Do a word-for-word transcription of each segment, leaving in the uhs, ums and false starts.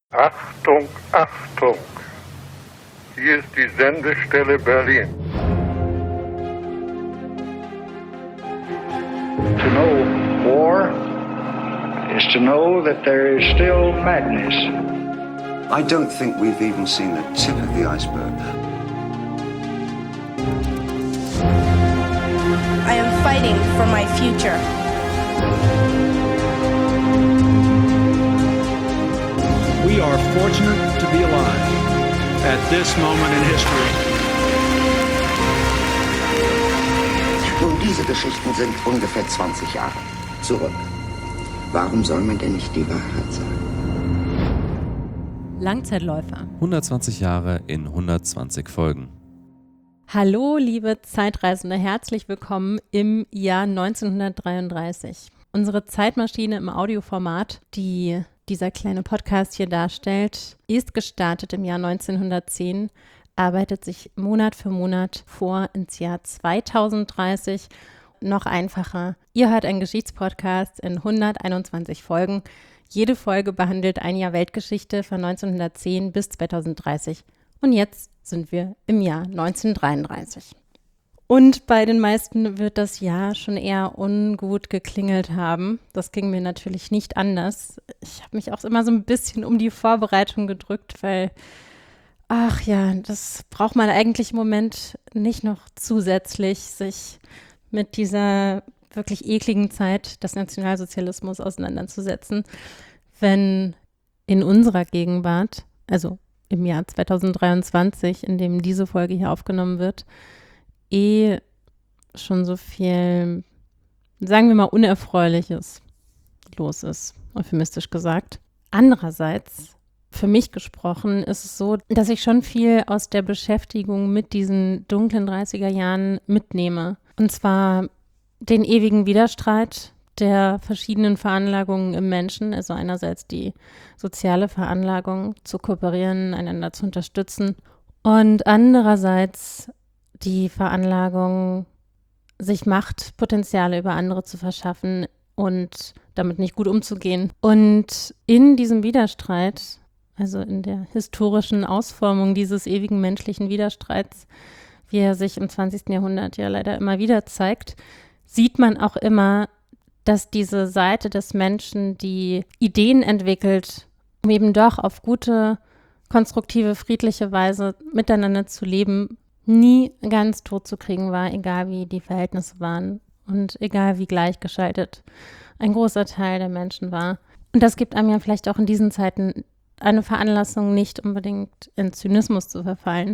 Achtung, Achtung! Hier ist die Sendestelle Berlin. To know war is to know that there is still madness. I don't think we've even seen the tip of the iceberg. I am fighting for my future. We are fortunate to be alive at this moment in history. Nun, diese Geschichten sind ungefähr zwanzig Jahre zurück. Warum soll man denn nicht die Wahrheit sagen? Langzeitläufer. hundertzwanzig Jahre in hundertzwanzig Folgen. Hallo, liebe Zeitreisende, herzlich willkommen im Jahr neunzehnhundertdreiunddreißig. Unsere Zeitmaschine im Audioformat, die dieser kleine Podcast hier darstellt, ist gestartet im Jahr neunzehnhundertzehn, arbeitet sich Monat für Monat vor ins Jahr zweitausenddreißig. Noch einfacher, ihr hört einen Geschichtspodcast in hunderteinundzwanzig Folgen. Jede Folge behandelt ein Jahr Weltgeschichte von neunzehnhundertzehn bis zweitausenddreißig. Und jetzt sind wir im Jahr neunzehnhundertdreiunddreißig. Und bei den meisten wird das Jahr schon eher ungut geklingelt haben. Das ging mir natürlich nicht anders. Ich habe mich auch immer so ein bisschen um die Vorbereitung gedrückt, weil, ach ja, das braucht man eigentlich im Moment nicht noch zusätzlich, sich mit dieser wirklich ekligen Zeit des Nationalsozialismus auseinanderzusetzen, wenn in unserer Gegenwart, also im Jahr zweitausenddreiundzwanzig, in dem diese Folge hier aufgenommen wird, eh schon so viel, sagen wir mal, Unerfreuliches los ist, euphemistisch gesagt. Andererseits, für mich gesprochen, ist es so, dass ich schon viel aus der Beschäftigung mit diesen dunklen dreißiger Jahren mitnehme. Und zwar den ewigen Widerstreit der verschiedenen Veranlagungen im Menschen, also einerseits die soziale Veranlagung, zu kooperieren, einander zu unterstützen, und andererseits die Veranlagung, sich Machtpotenziale über andere zu verschaffen und damit nicht gut umzugehen. Und in diesem Widerstreit, also in der historischen Ausformung dieses ewigen menschlichen Widerstreits, wie er sich im zwanzigsten Jahrhundert ja leider immer wieder zeigt, sieht man auch immer, dass diese Seite des Menschen, die Ideen entwickelt, um eben doch auf gute, konstruktive, friedliche Weise miteinander zu leben, nie ganz tot zu kriegen war, egal wie die Verhältnisse waren und egal wie gleichgeschaltet ein großer Teil der Menschen war. Und das gibt einem ja vielleicht auch in diesen Zeiten eine Veranlassung, nicht unbedingt in Zynismus zu verfallen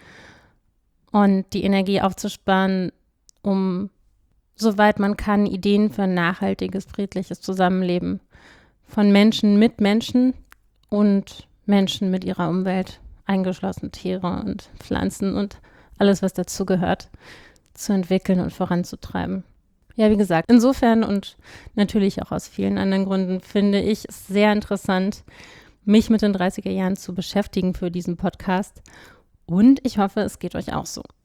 und die Energie aufzusparen, um, soweit man kann, Ideen für ein nachhaltiges, friedliches Zusammenleben von Menschen mit Menschen und Menschen mit ihrer Umwelt, eingeschlossen Tiere und Pflanzen und alles, was dazugehört, zu entwickeln und voranzutreiben. Ja, wie gesagt, insofern und natürlich auch aus vielen anderen Gründen finde ich es sehr interessant, mich mit den dreißiger Jahren zu beschäftigen für diesen Podcast. Und ich hoffe, es geht euch auch so.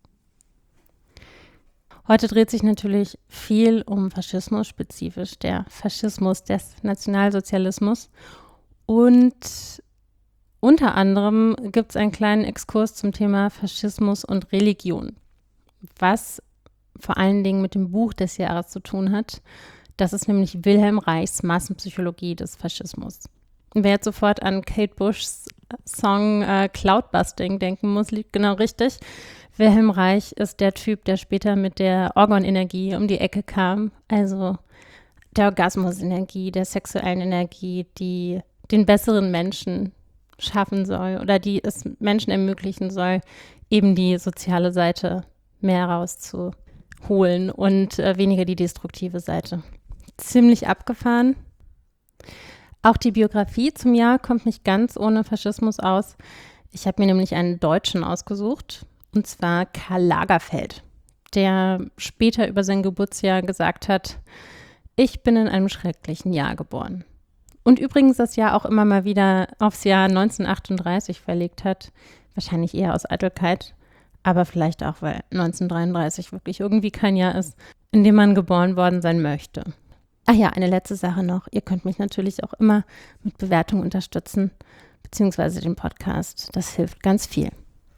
Heute dreht sich natürlich viel um Faschismus, spezifisch der Faschismus des Nationalsozialismus. Und unter anderem gibt es einen kleinen Exkurs zum Thema Faschismus und Religion, was vor allen Dingen mit dem Buch des Jahres zu tun hat. Das ist nämlich Wilhelm Reichs Massenpsychologie des Faschismus. Und wer jetzt sofort an Kate Bushs Song äh, Cloudbusting denken muss, liegt genau richtig. Wilhelm Reich ist der Typ, der später mit der Orgonenergie um die Ecke kam, also der Orgasmusenergie, der sexuellen Energie, die den besseren Menschen schaffen soll oder die es Menschen ermöglichen soll, eben die soziale Seite mehr rauszuholen und äh, weniger die destruktive Seite. Ziemlich abgefahren. Auch die Biografie zum Jahr kommt nicht ganz ohne Faschismus aus. Ich habe mir nämlich einen Deutschen ausgesucht, und zwar Karl Lagerfeld, der später über sein Geburtsjahr gesagt hat, ich bin in einem schrecklichen Jahr geboren. Und übrigens das Jahr auch immer mal wieder aufs Jahr neunzehnhundertachtunddreißig verlegt hat. Wahrscheinlich eher aus Eitelkeit, aber vielleicht auch, weil neunzehnhundertdreiunddreißig wirklich irgendwie kein Jahr ist, in dem man geboren worden sein möchte. Ach ja, eine letzte Sache noch. Ihr könnt mich natürlich auch immer mit Bewertungen unterstützen, beziehungsweise den Podcast. Das hilft ganz viel.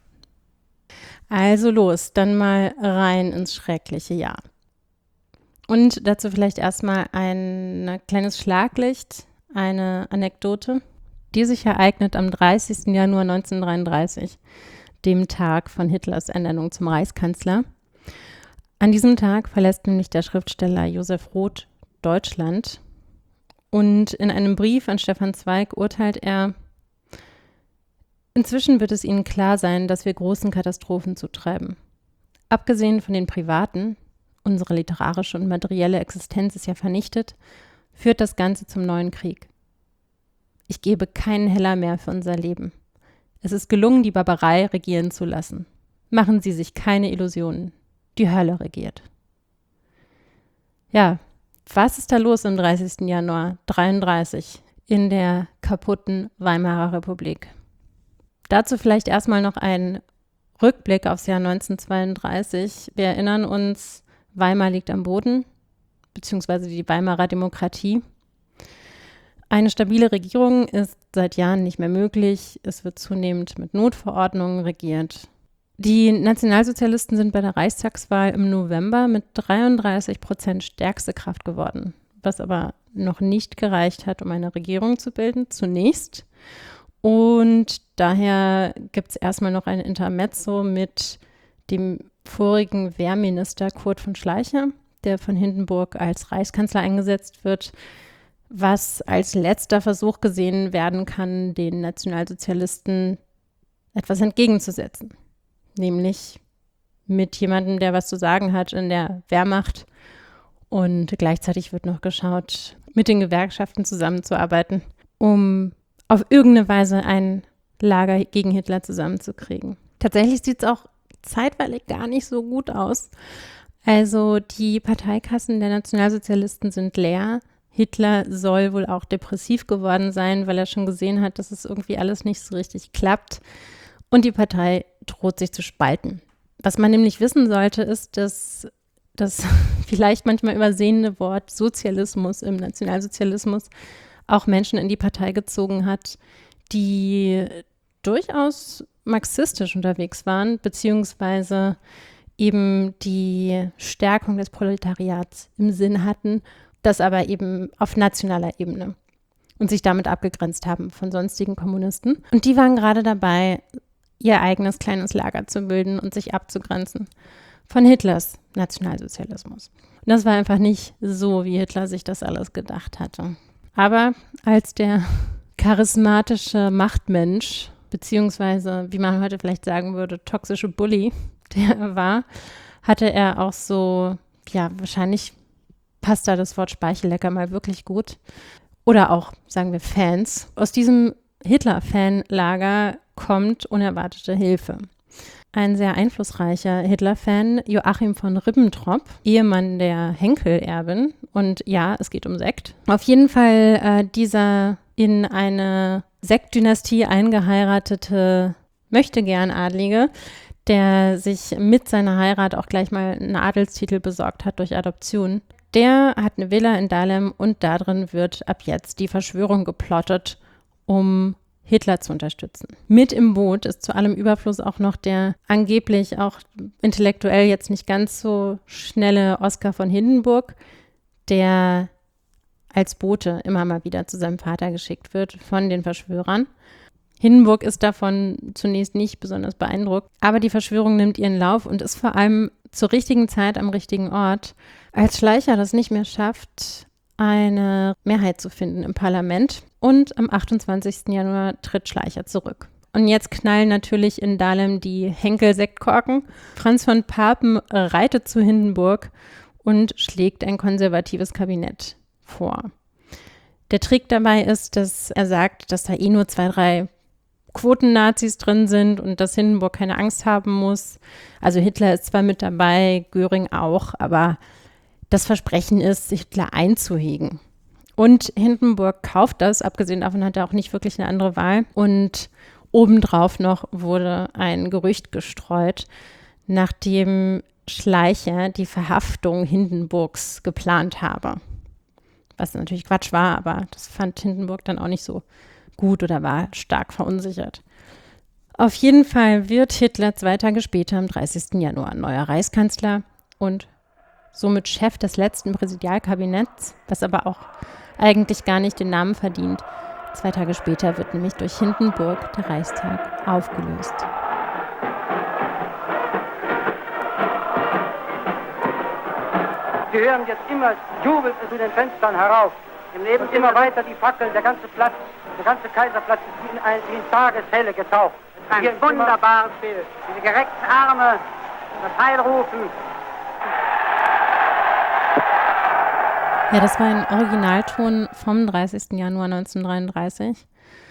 Also los, dann mal rein ins schreckliche Jahr. Und dazu vielleicht erstmal ein kleines Schlaglicht, eine Anekdote, die sich ereignet am dreißigsten Januar neunzehnhundertdreiunddreißig, dem Tag von Hitlers Ernennung zum Reichskanzler. An diesem Tag verlässt nämlich der Schriftsteller Josef Roth Deutschland und in einem Brief an Stefan Zweig urteilt er: Inzwischen wird es Ihnen klar sein, dass wir großen Katastrophen zutreiben. Abgesehen von den privaten, unsere literarische und materielle Existenz ist ja vernichtet, führt das Ganze zum neuen Krieg. Ich gebe keinen Heller mehr für unser Leben. Es ist gelungen, die Barbarei regieren zu lassen. Machen Sie sich keine Illusionen. Die Hölle regiert. Ja, was ist da los am dreißigsten Januar dreiunddreißig in der kaputten Weimarer Republik? Dazu vielleicht erstmal noch ein Rückblick aufs Jahr neunzehnhundertzweiunddreißig. Wir erinnern uns, Weimar liegt am Boden, beziehungsweise die Weimarer Demokratie. Eine stabile Regierung ist seit Jahren nicht mehr möglich. Es wird zunehmend mit Notverordnungen regiert. Die Nationalsozialisten sind bei der Reichstagswahl im November mit dreiunddreißig Prozent stärkste Kraft geworden, was aber noch nicht gereicht hat, um eine Regierung zu bilden, zunächst. Und daher gibt es erstmal noch ein Intermezzo mit dem vorigen Wehrminister Kurt von Schleicher, der von Hindenburg als Reichskanzler eingesetzt wird, was als letzter Versuch gesehen werden kann, den Nationalsozialisten etwas entgegenzusetzen. Nämlich mit jemandem, der was zu sagen hat in der Wehrmacht. Und gleichzeitig wird noch geschaut, mit den Gewerkschaften zusammenzuarbeiten, um auf irgendeine Weise ein Lager gegen Hitler zusammenzukriegen. Tatsächlich sieht es auch zeitweilig gar nicht so gut aus. Also die Parteikassen der Nationalsozialisten sind leer. Hitler soll wohl auch depressiv geworden sein, weil er schon gesehen hat, dass es irgendwie alles nicht so richtig klappt. Und die Partei droht sich zu spalten. Was man nämlich wissen sollte, ist, dass das vielleicht manchmal übersehene Wort Sozialismus im Nationalsozialismus auch Menschen in die Partei gezogen hat, die durchaus marxistisch unterwegs waren, beziehungsweise eben die Stärkung des Proletariats im Sinn hatten, das aber eben auf nationaler Ebene und sich damit abgegrenzt haben von sonstigen Kommunisten. Und die waren gerade dabei, ihr eigenes kleines Lager zu bilden und sich abzugrenzen von Hitlers Nationalsozialismus. Und das war einfach nicht so, wie Hitler sich das alles gedacht hatte. Aber als der charismatische Machtmensch, beziehungsweise, wie man heute vielleicht sagen würde, toxische Bully, der er war, hatte er auch so, ja, wahrscheinlich passt da das Wort Speichellecker mal wirklich gut. Oder auch, sagen wir, Fans. Aus diesem Hitler-Fanlager kommt unerwartete Hilfe. Ein sehr einflussreicher Hitler-Fan, Joachim von Ribbentrop, Ehemann der Henkel-Erbin. Und ja, es geht um Sekt. Auf jeden Fall äh, dieser in eine Sektdynastie eingeheiratete Möchtegern-Adlige, der sich mit seiner Heirat auch gleich mal einen Adelstitel besorgt hat durch Adoption. Der hat eine Villa in Dahlem und darin wird ab jetzt die Verschwörung geplottet, um Hitler zu unterstützen. Mit im Boot ist zu allem Überfluss auch noch der angeblich auch intellektuell jetzt nicht ganz so schnelle Oskar von Hindenburg, der als Bote immer mal wieder zu seinem Vater geschickt wird von den Verschwörern. Hindenburg ist davon zunächst nicht besonders beeindruckt, aber die Verschwörung nimmt ihren Lauf und ist vor allem zur richtigen Zeit am richtigen Ort. Als Schleicher das nicht mehr schafft, eine Mehrheit zu finden im Parlament. Und am achtundzwanzigsten Januar tritt Schleicher zurück. Und jetzt knallen natürlich in Dahlem die Henkel-Sektkorken. Franz von Papen reitet zu Hindenburg und schlägt ein konservatives Kabinett vor. Der Trick dabei ist, dass er sagt, dass da eh nur zwei, drei Quoten-Nazis drin sind und dass Hindenburg keine Angst haben muss. Also Hitler ist zwar mit dabei, Göring auch, aber das Versprechen ist, Hitler einzuhegen. Und Hindenburg kauft das, abgesehen davon hat er auch nicht wirklich eine andere Wahl. Und obendrauf noch wurde ein Gerücht gestreut, nachdem Schleicher die Verhaftung Hindenburgs geplant habe. Was natürlich Quatsch war, aber das fand Hindenburg dann auch nicht so gut oder war stark verunsichert. Auf jeden Fall wird Hitler zwei Tage später, am dreißigsten Januar, neuer Reichskanzler und somit Chef des letzten Präsidialkabinetts, was aber auch eigentlich gar nicht den Namen verdient. Zwei Tage später wird nämlich durch Hindenburg der Reichstag aufgelöst. Sie hören jetzt immer, jubelt es in den Fenstern herauf. Im Leben immer weiter die Fackeln, der ganze Platz, der ganze Kaiserplatz ist wie in, ein, wie in Tageshelle getaucht. Ein wunderbares Bild. Diese gereckten Arme, das Heilrufen. Ja, das war ein Originalton vom dreißigsten Januar neunzehnhundertdreiunddreißig.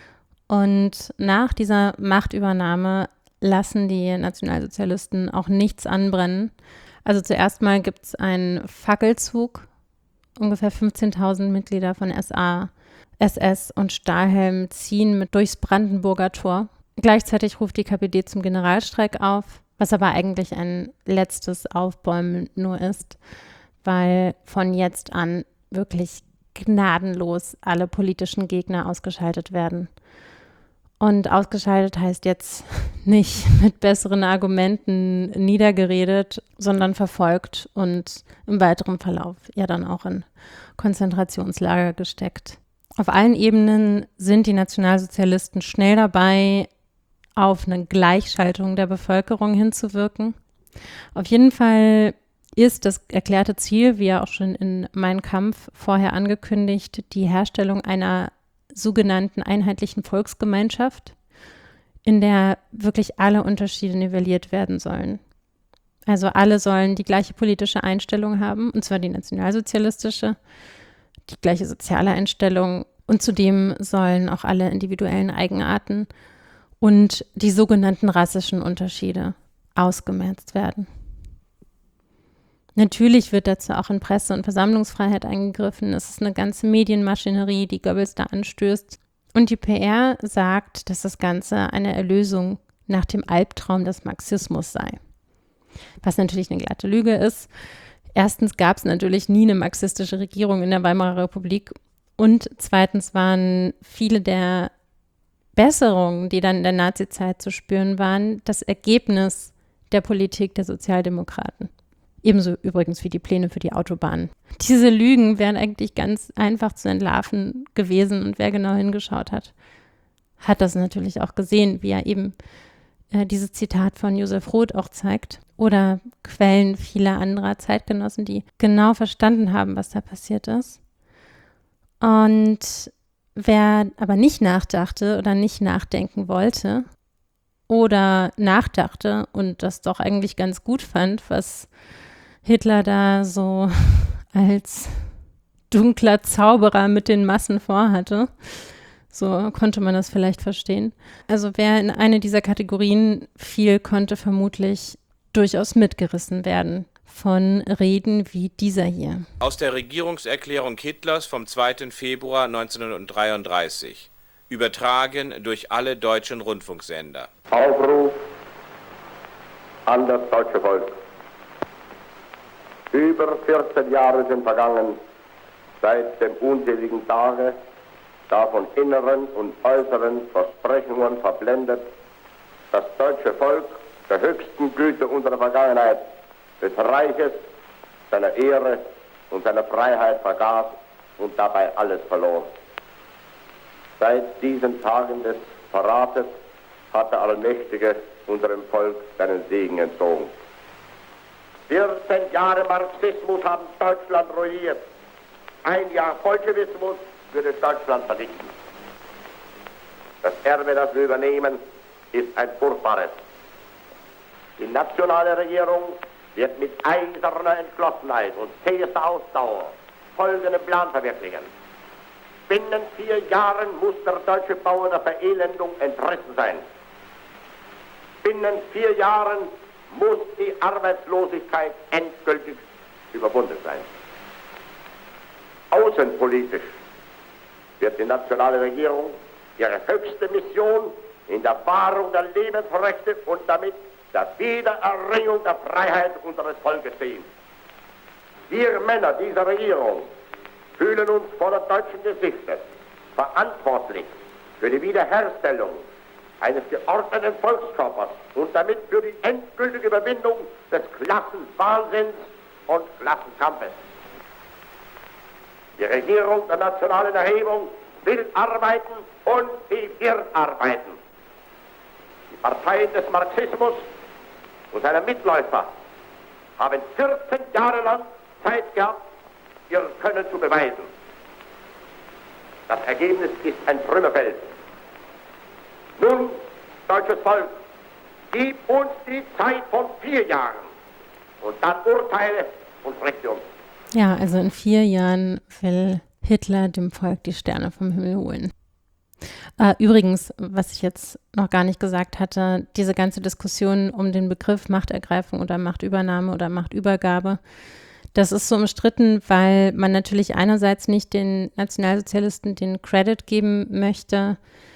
Und nach dieser Machtübernahme lassen die Nationalsozialisten auch nichts anbrennen. Also zuerst mal gibt es einen Fackelzug. Ungefähr fünfzehntausend Mitglieder von S A, S S und Stahlhelm ziehen mit durchs Brandenburger Tor. Gleichzeitig ruft die K P D zum Generalstreik auf, was aber eigentlich ein letztes Aufbäumen nur ist, weil von jetzt an wirklich gnadenlos alle politischen Gegner ausgeschaltet werden. Und ausgeschaltet heißt jetzt nicht mit besseren Argumenten niedergeredet, sondern verfolgt und im weiteren Verlauf ja dann auch in Konzentrationslager gesteckt. Auf allen Ebenen sind die Nationalsozialisten schnell dabei, auf eine Gleichschaltung der Bevölkerung hinzuwirken. Auf jeden Fall ist das erklärte Ziel, wie ja auch schon in Mein Kampf vorher angekündigt, die Herstellung einer sogenannten einheitlichen Volksgemeinschaft, in der wirklich alle Unterschiede nivelliert werden sollen. Also alle sollen die gleiche politische Einstellung haben, und zwar die nationalsozialistische, die gleiche soziale Einstellung, und zudem sollen auch alle individuellen Eigenarten und die sogenannten rassischen Unterschiede ausgemerzt werden. Natürlich wird dazu auch in Presse- und Versammlungsfreiheit eingegriffen. Es ist eine ganze Medienmaschinerie, die Goebbels da anstößt. Und die P R sagt, dass das Ganze eine Erlösung nach dem Albtraum des Marxismus sei. Was natürlich eine glatte Lüge ist. Erstens gab es natürlich nie eine marxistische Regierung in der Weimarer Republik. Und zweitens waren viele der Besserungen, die dann in der Nazizeit zu spüren waren, das Ergebnis der Politik der Sozialdemokraten. Ebenso übrigens wie die Pläne für die Autobahn. Diese Lügen wären eigentlich ganz einfach zu entlarven gewesen, und wer genau hingeschaut hat, hat das natürlich auch gesehen, wie ja eben äh, dieses Zitat von Josef Roth auch zeigt, oder Quellen vieler anderer Zeitgenossen, die genau verstanden haben, was da passiert ist. Und wer aber nicht nachdachte oder nicht nachdenken wollte oder nachdachte und das doch eigentlich ganz gut fand, was Hitler da so als dunkler Zauberer mit den Massen vorhatte. So konnte man das vielleicht verstehen. Also wer in eine dieser Kategorien fiel, konnte vermutlich durchaus mitgerissen werden von Reden wie dieser hier. Aus der Regierungserklärung Hitlers vom zweiten Februar neunzehnhundertdreiunddreißig. Übertragen durch alle deutschen Rundfunksender. Aufruf an das deutsche Volk. Über vierzehn Jahre sind vergangen seit dem unseligen Tage, da von inneren und äußeren Versprechungen verblendet das deutsche Volk der höchsten Güte unserer Vergangenheit, des Reiches, seiner Ehre und seiner Freiheit vergaß und dabei alles verlor. Seit diesen Tagen des Verrates hat der Allmächtige unserem Volk seinen Segen entzogen. vierzehn Jahre Marxismus haben Deutschland ruiniert. Ein Jahr Bolschewismus würde Deutschland vernichten. Das Erbe, das wir übernehmen, ist ein furchtbares. Die nationale Regierung wird mit eiserner Entschlossenheit und zähester Ausdauer folgenden Plan verwirklichen. Binnen vier Jahren muss der deutsche Bauer der Verelendung entrissen sein. Binnen vier Jahren muss die Arbeitslosigkeit endgültig überwunden sein. Außenpolitisch wird die nationale Regierung ihre höchste Mission in der Wahrung der Lebensrechte und damit der Wiedererringung der Freiheit unseres Volkes sehen. Wir Männer dieser Regierung fühlen uns vor der deutschen Geschichte verantwortlich für die Wiederherstellung eines geordneten Volkskörpers und damit für die endgültige Überwindung des Klassenwahnsinns und Klassenkampfes. Die Regierung der nationalen Erhebung will arbeiten und sie wird arbeiten. Die Parteien des Marxismus und seine Mitläufer haben vierzehn Jahre lang Zeit gehabt, ihr Können zu beweisen. Das Ergebnis ist ein Trümmerfeld. Nun, deutsches Volk, gib uns die Zeit von vier Jahren und dann urteile und richte uns. Ja, also in vier Jahren will Hitler dem Volk die Sterne vom Himmel holen. Äh, übrigens, was ich jetzt noch gar nicht gesagt hatte, diese ganze Diskussion um den Begriff Machtergreifung oder Machtübernahme oder Machtübergabe, das ist so umstritten, weil man natürlich einerseits nicht den Nationalsozialisten den Credit geben möchte,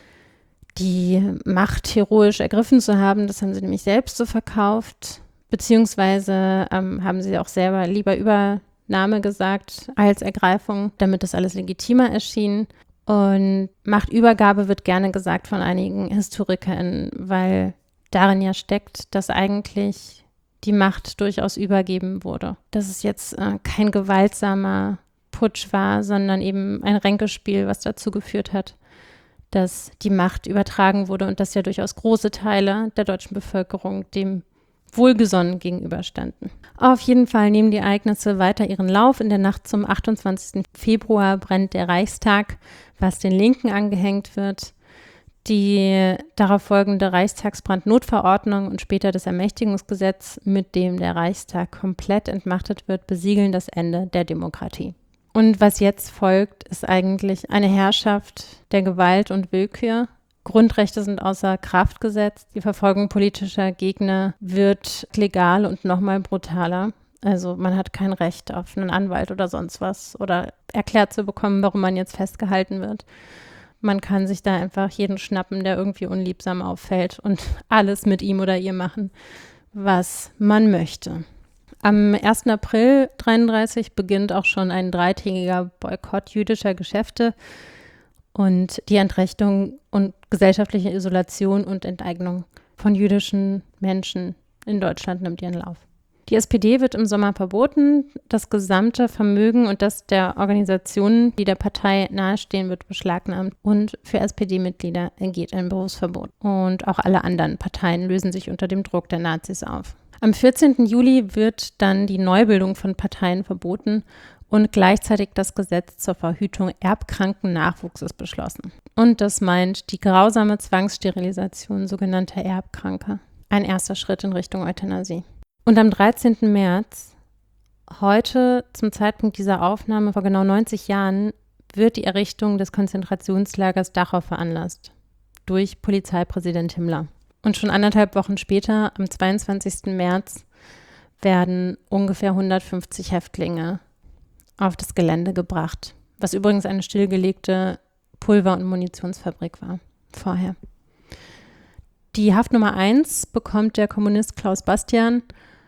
die Macht heroisch ergriffen zu haben. Das haben sie nämlich selbst so verkauft, beziehungsweise ähm, haben sie auch selber lieber Übernahme gesagt als Ergreifung, damit das alles legitimer erschien. Und Machtübergabe wird gerne gesagt von einigen HistorikerInnen, weil darin ja steckt, dass eigentlich die Macht durchaus übergeben wurde. Dass es jetzt äh, kein gewaltsamer Putsch war, sondern eben ein Ränkespiel, was dazu geführt hat, dass die Macht übertragen wurde und dass ja durchaus große Teile der deutschen Bevölkerung dem wohlgesonnen gegenüberstanden. Auf jeden Fall nehmen die Ereignisse weiter ihren Lauf. In der Nacht zum achtundzwanzigsten Februar brennt der Reichstag, was den Linken angehängt wird. Die darauf folgende Reichstagsbrandnotverordnung und später das Ermächtigungsgesetz, mit dem der Reichstag komplett entmachtet wird, besiegeln das Ende der Demokratie. Und was jetzt folgt, ist eigentlich eine Herrschaft der Gewalt und Willkür. Grundrechte sind außer Kraft gesetzt. Die Verfolgung politischer Gegner wird legal und nochmal brutaler. Also man hat kein Recht auf einen Anwalt oder sonst was oder erklärt zu bekommen, warum man jetzt festgehalten wird. Man kann sich da einfach jeden schnappen, der irgendwie unliebsam auffällt und alles mit ihm oder ihr machen, was man möchte. Am ersten April neunzehnhundertdreiunddreißig beginnt auch schon ein dreitägiger Boykott jüdischer Geschäfte und die Entrechtung und gesellschaftliche Isolation und Enteignung von jüdischen Menschen in Deutschland nimmt ihren Lauf. Die S P D wird im Sommer verboten. Das gesamte Vermögen und das der Organisationen, die der Partei nahestehen, wird beschlagnahmt. Und für S P D-Mitglieder ergeht ein Berufsverbot. Und auch alle anderen Parteien lösen sich unter dem Druck der Nazis auf. Am vierzehnten Juli wird dann die Neubildung von Parteien verboten und gleichzeitig das Gesetz zur Verhütung erbkranken Nachwuchses beschlossen. Und das meint die grausame Zwangssterilisation sogenannter Erbkranke. Ein erster Schritt in Richtung Euthanasie. Und am dreizehnten März, heute zum Zeitpunkt dieser Aufnahme vor genau neunzig Jahren, wird die Errichtung des Konzentrationslagers Dachau veranlasst durch Polizeipräsident Himmler. Und schon anderthalb Wochen später, am zweiundzwanzigsten März, werden ungefähr hundertfünfzig Häftlinge auf das Gelände gebracht, was übrigens eine stillgelegte Pulver- und Munitionsfabrik war vorher. Die Haftnummer eins bekommt der Kommunist Klaus Bastian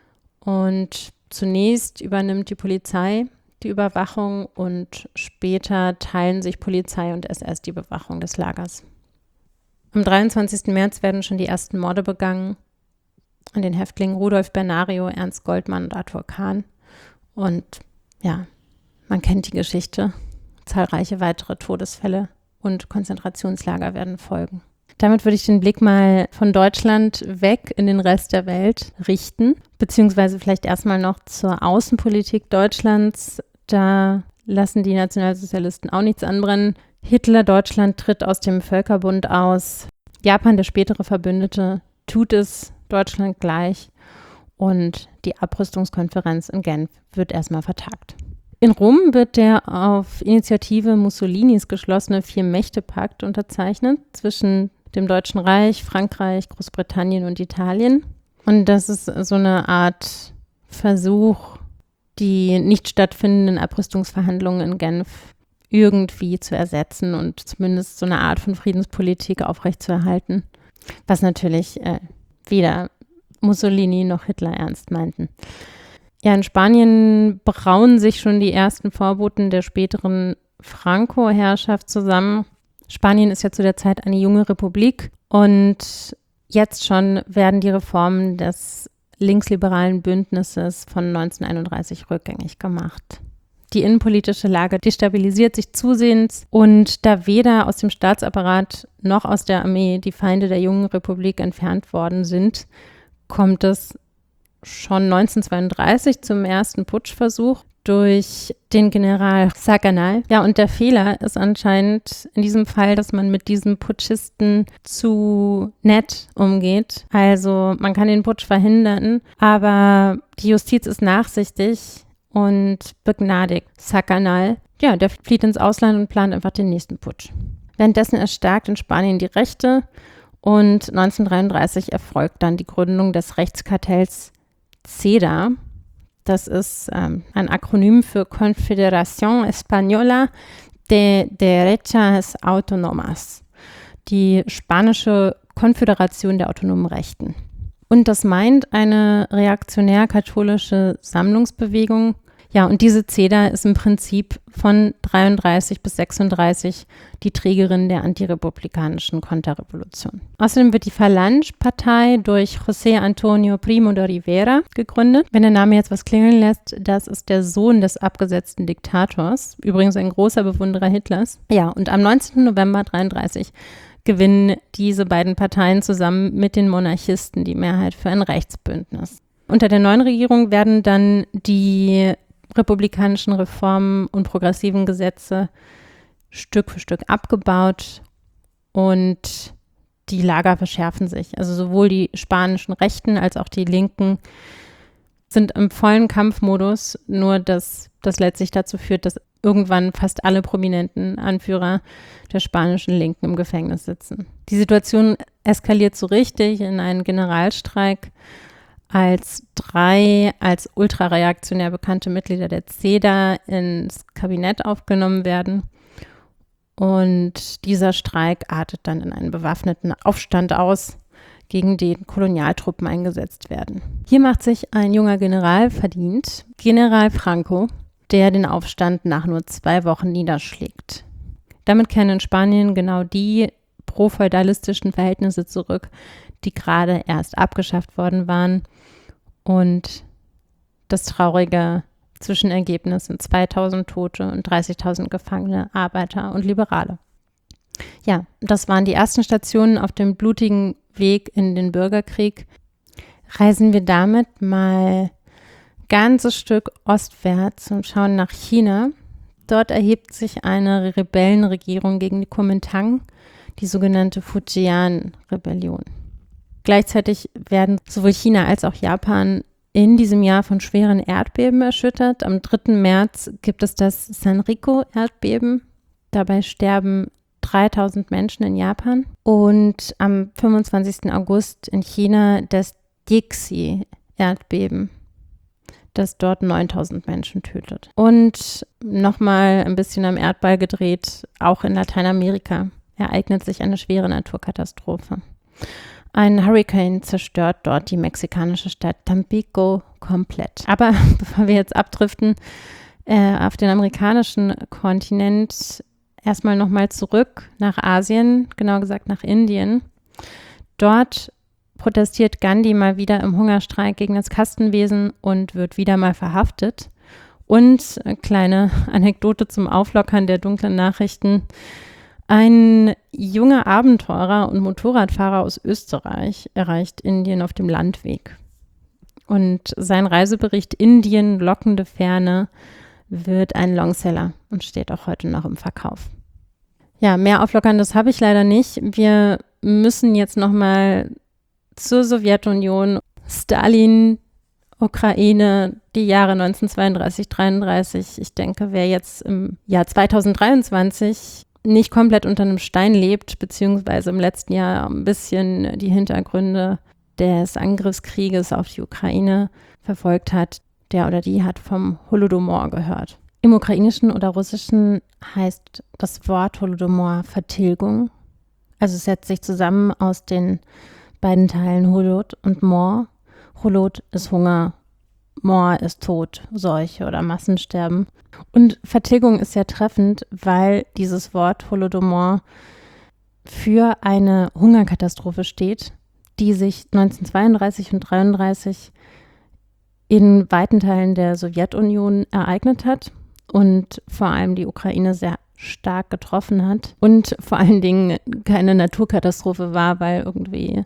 und zunächst übernimmt die Polizei die Überwachung und später teilen sich Polizei und S S die Bewachung des Lagers. Am dreiundzwanzigsten März werden schon die ersten Morde begangen an den Häftlingen Rudolf Bernario, Ernst Goldmann und Arthur Kahn. Und ja, man kennt die Geschichte. Zahlreiche weitere Todesfälle und Konzentrationslager werden folgen. Damit würde ich den Blick mal von Deutschland weg in den Rest der Welt richten, beziehungsweise vielleicht erstmal noch zur Außenpolitik Deutschlands. Da lassen die Nationalsozialisten auch nichts anbrennen. Hitler, Deutschland tritt aus dem Völkerbund aus. Japan, der spätere Verbündete, tut es Deutschland gleich. Und die Abrüstungskonferenz in Genf wird erstmal vertagt. In Rom wird der auf Initiative Mussolinis geschlossene Vier-Mächte-Pakt unterzeichnet zwischen dem Deutschen Reich, Frankreich, Großbritannien und Italien. Und das ist so eine Art Versuch, die nicht stattfindenden Abrüstungsverhandlungen in Genf irgendwie zu ersetzen und zumindest so eine Art von Friedenspolitik aufrechtzuerhalten, was natürlich äh, weder Mussolini noch Hitler ernst meinten. Ja, in Spanien brauen sich schon die ersten Vorboten der späteren Franco-Herrschaft zusammen. Spanien ist ja zu der Zeit eine junge Republik und jetzt schon werden die Reformen des linksliberalen Bündnisses von neunzehnhunderteinunddreißig rückgängig gemacht. Die innenpolitische Lage destabilisiert sich zusehends und da weder aus dem Staatsapparat noch aus der Armee die Feinde der jungen Republik entfernt worden sind, kommt es schon neunzehnhundertzweiunddreißig zum ersten Putschversuch durch den General Sacanal. Ja, und der Fehler ist anscheinend in diesem Fall, dass man mit diesem Putschisten zu nett umgeht. Also man kann den Putsch verhindern, aber die Justiz ist nachsichtig und begnadigt Sacanal. Ja, der flieht ins Ausland und plant einfach den nächsten Putsch. Währenddessen erstarkt in Spanien die Rechte und neunzehnhundertdreiunddreißig erfolgt dann die Gründung des Rechtskartells CEDA. Das ist ähm, ein Akronym für Confederación Española de Derechas Autónomas, die spanische Konföderation der autonomen Rechten. Und das meint eine reaktionär-katholische Sammlungsbewegung. Ja, und diese CEDA ist im Prinzip von dreiunddreißig bis sechsunddreißig die Trägerin der antirepublikanischen Konterrevolution. Außerdem wird die Falange-Partei durch José Antonio Primo de Rivera gegründet. Wenn der Name jetzt was klingeln lässt, das ist der Sohn des abgesetzten Diktators, übrigens ein großer Bewunderer Hitlers. Ja, und am neunzehnten November neunzehnhundertdreiunddreißig gewinnen diese beiden Parteien zusammen mit den Monarchisten die Mehrheit für ein Rechtsbündnis. Unter der neuen Regierung werden dann die republikanischen Reformen und progressiven Gesetze Stück für Stück abgebaut und die Lager verschärfen sich. Also sowohl die spanischen Rechten als auch die Linken sind im vollen Kampfmodus, nur dass das letztlich dazu führt, dass irgendwann fast alle prominenten Anführer der spanischen Linken im Gefängnis sitzen. Die Situation eskaliert so richtig in einen Generalstreik, als drei als ultrareaktionär bekannte Mitglieder der CEDA ins Kabinett aufgenommen werden. Und dieser Streik artet dann in einen bewaffneten Aufstand aus, gegen den Kolonialtruppen eingesetzt werden. Hier macht sich ein junger General verdient, General Franco, der den Aufstand nach nur zwei Wochen niederschlägt. Damit kehren in Spanien genau die pro-feudalistischen Verhältnisse zurück, die gerade erst abgeschafft worden waren. Und das traurige Zwischenergebnis sind zweitausend Tote und dreißigtausend Gefangene, Arbeiter und Liberale. Ja, das waren die ersten Stationen auf dem blutigen Weg in den Bürgerkrieg. Reisen wir damit mal ein ganzes Stück ostwärts und schauen nach China. Dort erhebt sich eine Rebellenregierung gegen die Kuomintang, die sogenannte Fujian-Rebellion. Gleichzeitig werden sowohl China als auch Japan in diesem Jahr von schweren Erdbeben erschüttert. Am dritten März gibt es das Sanrico-Erdbeben. Dabei sterben dreitausend Menschen in Japan. Und am fünfundzwanzigsten August in China das Dixie-Erdbeben, das dort neuntausend Menschen tötet. Und nochmal ein bisschen am Erdball gedreht, auch in Lateinamerika ereignet sich eine schwere Naturkatastrophe. Ein Hurrikan zerstört dort die mexikanische Stadt Tampico komplett. Aber bevor wir jetzt abdriften äh, auf den amerikanischen Kontinent, erstmal nochmal zurück nach Asien, genau gesagt nach Indien. Dort protestiert Gandhi mal wieder im Hungerstreik gegen das Kastenwesen und wird wieder mal verhaftet. Und eine kleine Anekdote zum Auflockern der dunklen Nachrichten. Ein junger Abenteurer und Motorradfahrer aus Österreich erreicht Indien auf dem Landweg. Und sein Reisebericht Indien, lockende Ferne, wird ein Longseller und steht auch heute noch im Verkauf. Ja, mehr Auflockerndes habe ich leider nicht. Wir müssen jetzt nochmal zur Sowjetunion, Stalin, Ukraine, die Jahre neunzehnhundertzweiunddreißig, dreiunddreißig. Ich denke, wer jetzt im Jahr zweitausenddreiundzwanzig nicht komplett unter einem Stein lebt, beziehungsweise im letzten Jahr ein bisschen die Hintergründe des Angriffskrieges auf die Ukraine verfolgt hat, der oder die hat vom Holodomor gehört. Im Ukrainischen oder Russischen heißt das Wort Holodomor Vertilgung. Also es setzt sich zusammen aus den beiden Teilen Holod und Mor. Holod ist Hunger, Mor ist Tod, Seuche oder Massensterben. Und Vertilgung ist sehr treffend, weil dieses Wort Holodomor für eine Hungerkatastrophe steht, die sich neunzehnhundertzweiunddreißig und neunzehnhundertdreiunddreißig in weiten Teilen der Sowjetunion ereignet hat und vor allem die Ukraine sehr stark getroffen hat und vor allen Dingen keine Naturkatastrophe war, weil irgendwie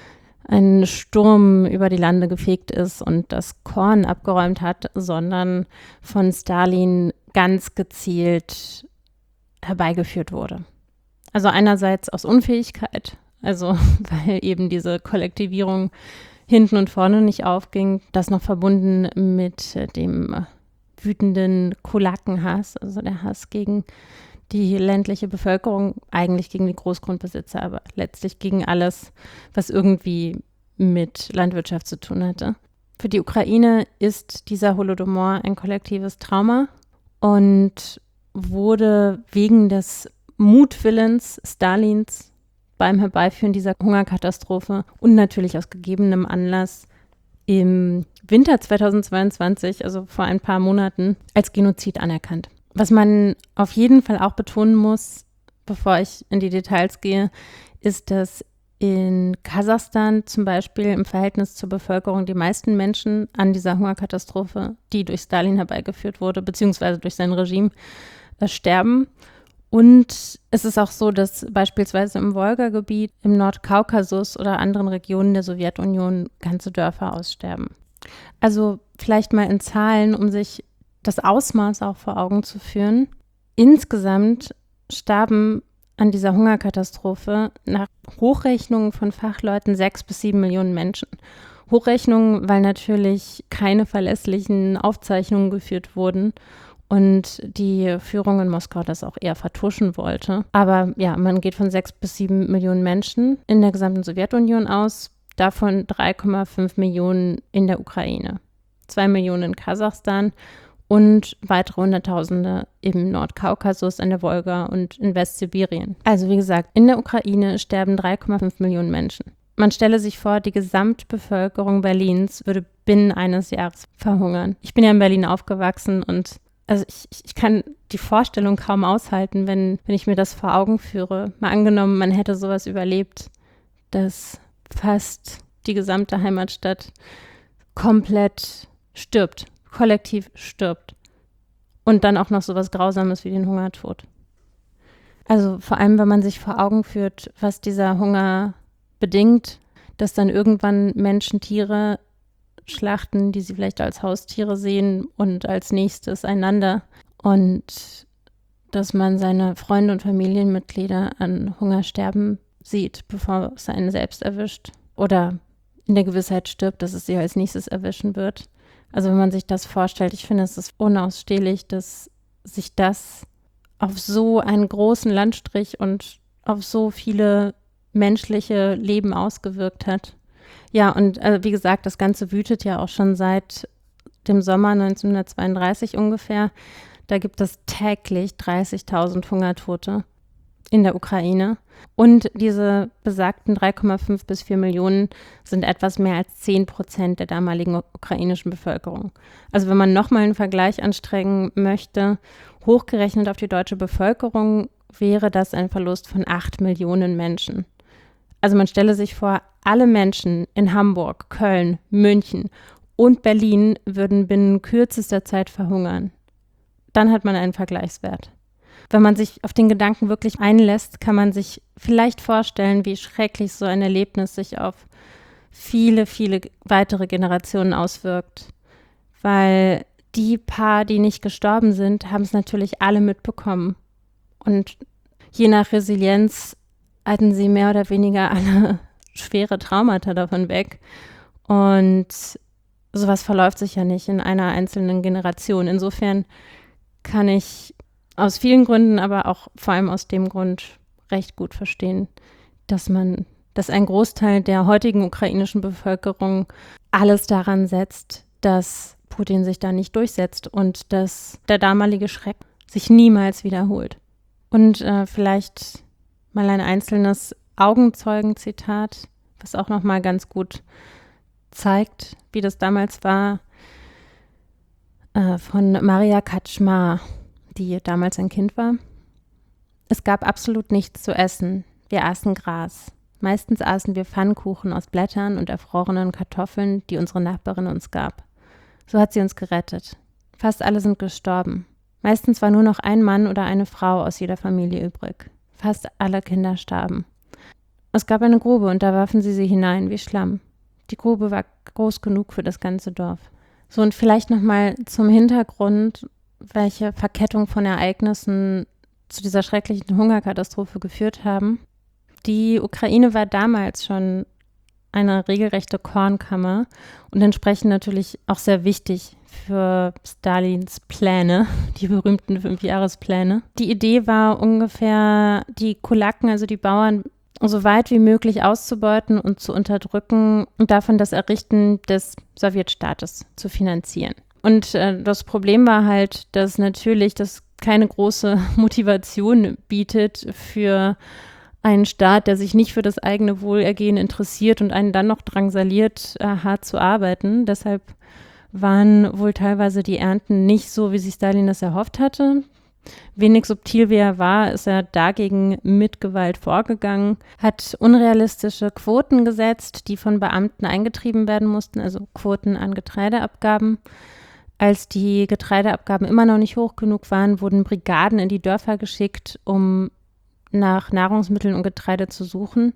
ein Sturm über die Lande gefegt ist und das Korn abgeräumt hat, sondern von Stalin ganz gezielt herbeigeführt wurde. Also einerseits aus Unfähigkeit, also weil eben diese Kollektivierung hinten und vorne nicht aufging, das noch verbunden mit dem wütenden Kulakenhass, also der Hass gegen die ländliche Bevölkerung, eigentlich gegen die Großgrundbesitzer, aber letztlich gegen alles, was irgendwie mit Landwirtschaft zu tun hatte. Für die Ukraine ist dieser Holodomor ein kollektives Trauma und wurde wegen des Mutwillens Stalins beim Herbeiführen dieser Hungerkatastrophe und natürlich aus gegebenem Anlass im Winter zweitausendzweiundzwanzig, also vor ein paar Monaten, als Genozid anerkannt. Was man auf jeden Fall auch betonen muss, bevor ich in die Details gehe, ist, dass in Kasachstan zum Beispiel im Verhältnis zur Bevölkerung die meisten Menschen an dieser Hungerkatastrophe, die durch Stalin herbeigeführt wurde, beziehungsweise durch sein Regime, äh, sterben. Und es ist auch so, dass beispielsweise im Wolga-Gebiet, im Nordkaukasus oder anderen Regionen der Sowjetunion ganze Dörfer aussterben. Also vielleicht mal in Zahlen, um sich das Ausmaß auch vor Augen zu führen. Insgesamt starben an dieser Hungerkatastrophe nach Hochrechnungen von Fachleuten sechs bis sieben Millionen Menschen. Hochrechnungen, weil natürlich keine verlässlichen Aufzeichnungen geführt wurden und die Führung in Moskau das auch eher vertuschen wollte. Aber ja, man geht von sechs bis sieben Millionen Menschen in der gesamten Sowjetunion aus, davon drei Komma fünf Millionen in der Ukraine, zwei Millionen in Kasachstan und weitere Hunderttausende im Nordkaukasus, an der Wolga und in Westsibirien. Also wie gesagt, in der Ukraine sterben drei Komma fünf Millionen Menschen. Man stelle sich vor, die Gesamtbevölkerung Berlins würde binnen eines Jahres verhungern. Ich bin ja in Berlin aufgewachsen und also ich, ich kann die Vorstellung kaum aushalten, wenn, wenn ich mir das vor Augen führe. Mal angenommen, man hätte sowas überlebt, dass fast die gesamte Heimatstadt komplett stirbt, kollektiv stirbt. Und dann auch noch sowas Grausames wie den Hungertod. Also vor allem, wenn man sich vor Augen führt, was dieser Hunger bedingt, dass dann irgendwann Menschen Tiere schlachten, die sie vielleicht als Haustiere sehen und als nächstes einander. Und dass man seine Freunde und Familienmitglieder an Hunger sterben sieht, bevor es einen selbst erwischt. Oder in der Gewissheit stirbt, dass es sie als nächstes erwischen wird. Also wenn man sich das vorstellt, ich finde, es ist unausstehlich, dass sich das auf so einen großen Landstrich und auf so viele menschliche Leben ausgewirkt hat. Ja, und also wie gesagt, das Ganze wütet ja auch schon seit dem Sommer neunzehnhundertzweiunddreißig ungefähr. Da gibt es täglich dreißigtausend Hungertote in der Ukraine. Und diese besagten drei Komma fünf bis vier Millionen sind etwas mehr als zehn Prozent der damaligen ukrainischen Bevölkerung. Also wenn man nochmal einen Vergleich anstrengen möchte, hochgerechnet auf die deutsche Bevölkerung wäre das ein Verlust von acht Millionen Menschen. Also man stelle sich vor, alle Menschen in Hamburg, Köln, München und Berlin würden binnen kürzester Zeit verhungern. Dann hat man einen Vergleichswert. Wenn man sich auf den Gedanken wirklich einlässt, kann man sich vielleicht vorstellen, wie schrecklich so ein Erlebnis sich auf viele, viele weitere Generationen auswirkt. Weil die paar, die nicht gestorben sind, haben es natürlich alle mitbekommen. Und je nach Resilienz hatten sie mehr oder weniger alle schwere Traumata davon weg. Und sowas verläuft sich ja nicht in einer einzelnen Generation. Insofern kann ich aus vielen Gründen, aber auch vor allem aus dem Grund recht gut verstehen, dass man, dass ein Großteil der heutigen ukrainischen Bevölkerung alles daran setzt, dass Putin sich da nicht durchsetzt und dass der damalige Schreck sich niemals wiederholt. Und äh, vielleicht mal ein einzelnes Augenzeugenzitat, was auch nochmal ganz gut zeigt, wie das damals war, äh, von Maria Kaczmar, die damals ein Kind war. Es gab absolut nichts zu essen. Wir aßen Gras. Meistens aßen wir Pfannkuchen aus Blättern und erfrorenen Kartoffeln, die unsere Nachbarin uns gab. So hat sie uns gerettet. Fast alle sind gestorben. Meistens war nur noch ein Mann oder eine Frau aus jeder Familie übrig. Fast alle Kinder starben. Es gab eine Grube und da warfen sie sie hinein wie Schlamm. Die Grube war groß genug für das ganze Dorf. So, und vielleicht nochmal zum Hintergrund, welche Verkettung von Ereignissen zu dieser schrecklichen Hungerkatastrophe geführt haben. Die Ukraine war damals schon eine regelrechte Kornkammer und entsprechend natürlich auch sehr wichtig für Stalins Pläne, die berühmten Fünfjahrespläne. Die Idee war ungefähr, die Kulaken, also die Bauern, so weit wie möglich auszubeuten und zu unterdrücken und davon das Errichten des Sowjetstaates zu finanzieren. Und äh, das Problem war halt, dass natürlich das keine große Motivation bietet für einen Staat, der sich nicht für das eigene Wohlergehen interessiert und einen dann noch drangsaliert, äh, hart zu arbeiten. Deshalb waren wohl teilweise die Ernten nicht so, wie sich Stalin das erhofft hatte. Wenig subtil wie er war, ist er dagegen mit Gewalt vorgegangen, hat unrealistische Quoten gesetzt, die von Beamten eingetrieben werden mussten, also Quoten an Getreideabgaben. Als die Getreideabgaben immer noch nicht hoch genug waren, wurden Brigaden in die Dörfer geschickt, um nach Nahrungsmitteln und Getreide zu suchen.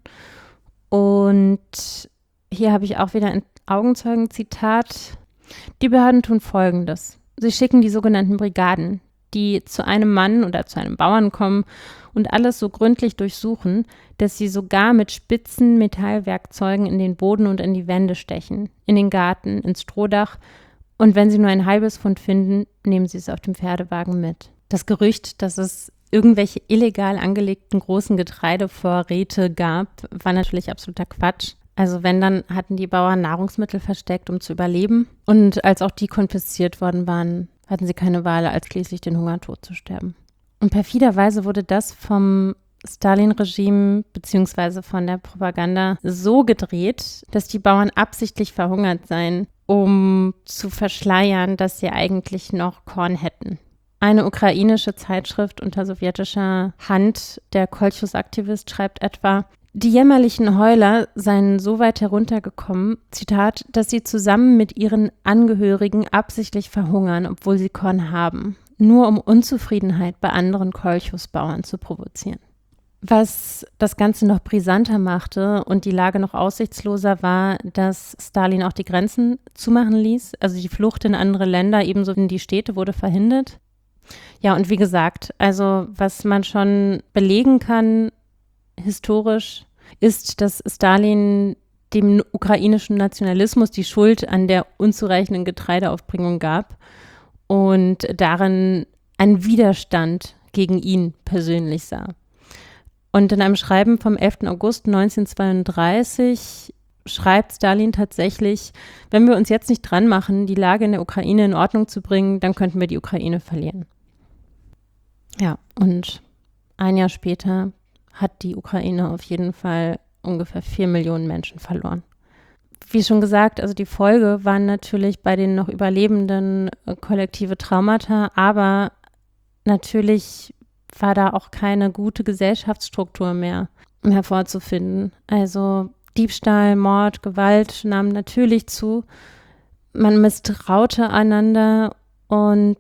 Und hier habe ich auch wieder ein Augenzeugenzitat. Die Behörden tun Folgendes. Sie schicken die sogenannten Brigaden, die zu einem Mann oder zu einem Bauern kommen und alles so gründlich durchsuchen, dass sie sogar mit spitzen Metallwerkzeugen in den Boden und in die Wände stechen, in den Garten, ins Strohdach. Und wenn sie nur ein halbes Pfund finden, nehmen sie es auf dem Pferdewagen mit. Das Gerücht, dass es irgendwelche illegal angelegten großen Getreidevorräte gab, war natürlich absoluter Quatsch. Also wenn, dann hatten die Bauern Nahrungsmittel versteckt, um zu überleben. Und als auch die konfisziert worden waren, hatten sie keine Wahl, als schließlich den Hungertod zu sterben. Und perfiderweise wurde das vom Stalin-Regime bzw. von der Propaganda so gedreht, dass die Bauern absichtlich verhungert seien, um zu verschleiern, dass sie eigentlich noch Korn hätten. Eine ukrainische Zeitschrift unter sowjetischer Hand, der Kolchos-Aktivist, schreibt etwa, die jämmerlichen Heuler seien so weit heruntergekommen, Zitat, dass sie zusammen mit ihren Angehörigen absichtlich verhungern, obwohl sie Korn haben, nur um Unzufriedenheit bei anderen Kolchos-Bauern zu provozieren. Was das Ganze noch brisanter machte und die Lage noch aussichtsloser war, dass Stalin auch die Grenzen zumachen ließ, also die Flucht in andere Länder, ebenso in die Städte, wurde verhindert. Ja, und wie gesagt, also was man schon belegen kann, historisch, ist, dass Stalin dem ukrainischen Nationalismus die Schuld an der unzureichenden Getreideaufbringung gab und darin einen Widerstand gegen ihn persönlich sah. Und in einem Schreiben vom elften August neunzehnhundertzweiunddreißig schreibt Stalin tatsächlich, wenn wir uns jetzt nicht dran machen, die Lage in der Ukraine in Ordnung zu bringen, dann könnten wir die Ukraine verlieren. Ja, und ein Jahr später hat die Ukraine auf jeden Fall ungefähr vier Millionen Menschen verloren. Wie schon gesagt, also die Folge waren natürlich bei den noch Überlebenden äh, kollektive Traumata, aber natürlich war da auch keine gute Gesellschaftsstruktur mehr hervorzufinden. Also Diebstahl, Mord, Gewalt nahmen natürlich zu. Man misstraute einander und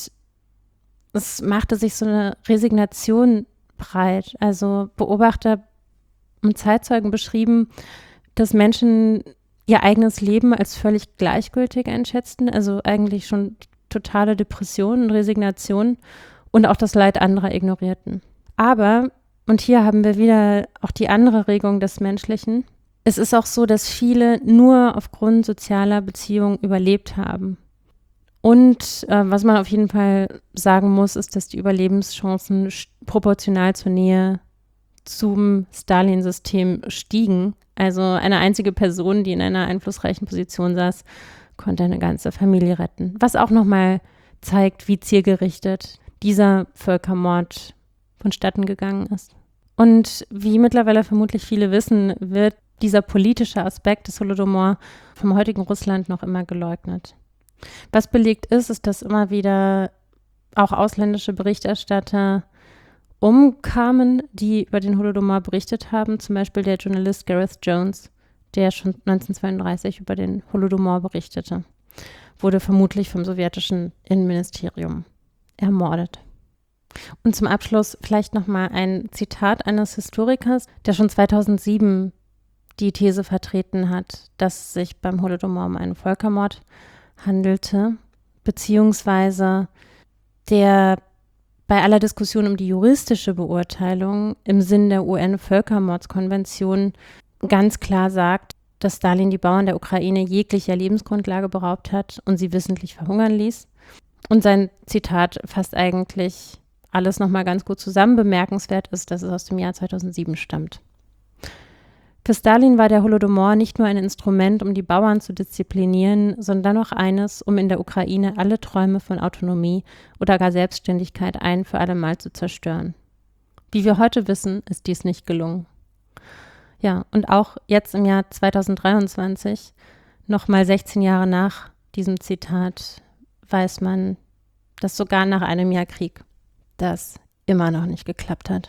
es machte sich so eine Resignation breit. Also Beobachter und Zeitzeugen beschrieben, dass Menschen ihr eigenes Leben als völlig gleichgültig einschätzten, also eigentlich schon totale Depression und Resignation und auch das Leid anderer ignorierten. Aber, und hier haben wir wieder auch die andere Regung des Menschlichen, es ist auch so, dass viele nur aufgrund sozialer Beziehungen überlebt haben. Und äh, was man auf jeden Fall sagen muss, ist, dass die Überlebenschancen st- proportional zur Nähe zum Stalin-System stiegen. Also eine einzige Person, die in einer einflussreichen Position saß, konnte eine ganze Familie retten. Was auch nochmal zeigt, wie zielgerichtet dieser Völkermord vonstatten gegangen ist. Und wie mittlerweile vermutlich viele wissen, wird dieser politische Aspekt des Holodomor vom heutigen Russland noch immer geleugnet. Was belegt ist, ist, dass immer wieder auch ausländische Berichterstatter umkamen, die über den Holodomor berichtet haben. Zum Beispiel der Journalist Gareth Jones, der schon neunzehnhundertzweiunddreißig über den Holodomor berichtete, wurde vermutlich vom sowjetischen Innenministerium ermordet. Und zum Abschluss vielleicht nochmal ein Zitat eines Historikers, der schon zweitausendsieben die These vertreten hat, dass es sich beim Holodomor um einen Völkermord handelte, beziehungsweise der bei aller Diskussion um die juristische Beurteilung im Sinn der U N-Völkermordskonvention ganz klar sagt, dass Stalin die Bauern der Ukraine jeglicher Lebensgrundlage beraubt hat und sie wissentlich verhungern ließ. Und sein Zitat fasst eigentlich alles nochmal ganz gut zusammen. Bemerkenswert ist, dass es aus dem Jahr zweitausendsieben stammt. Für Stalin war der Holodomor nicht nur ein Instrument, um die Bauern zu disziplinieren, sondern auch eines, um in der Ukraine alle Träume von Autonomie oder gar Selbstständigkeit ein für alle Mal zu zerstören. Wie wir heute wissen, ist dies nicht gelungen. Ja, und auch jetzt im Jahr zweitausenddreiundzwanzig, nochmal sechzehn Jahre nach diesem Zitat, weiß man, dass sogar nach einem Jahr Krieg das immer noch nicht geklappt hat.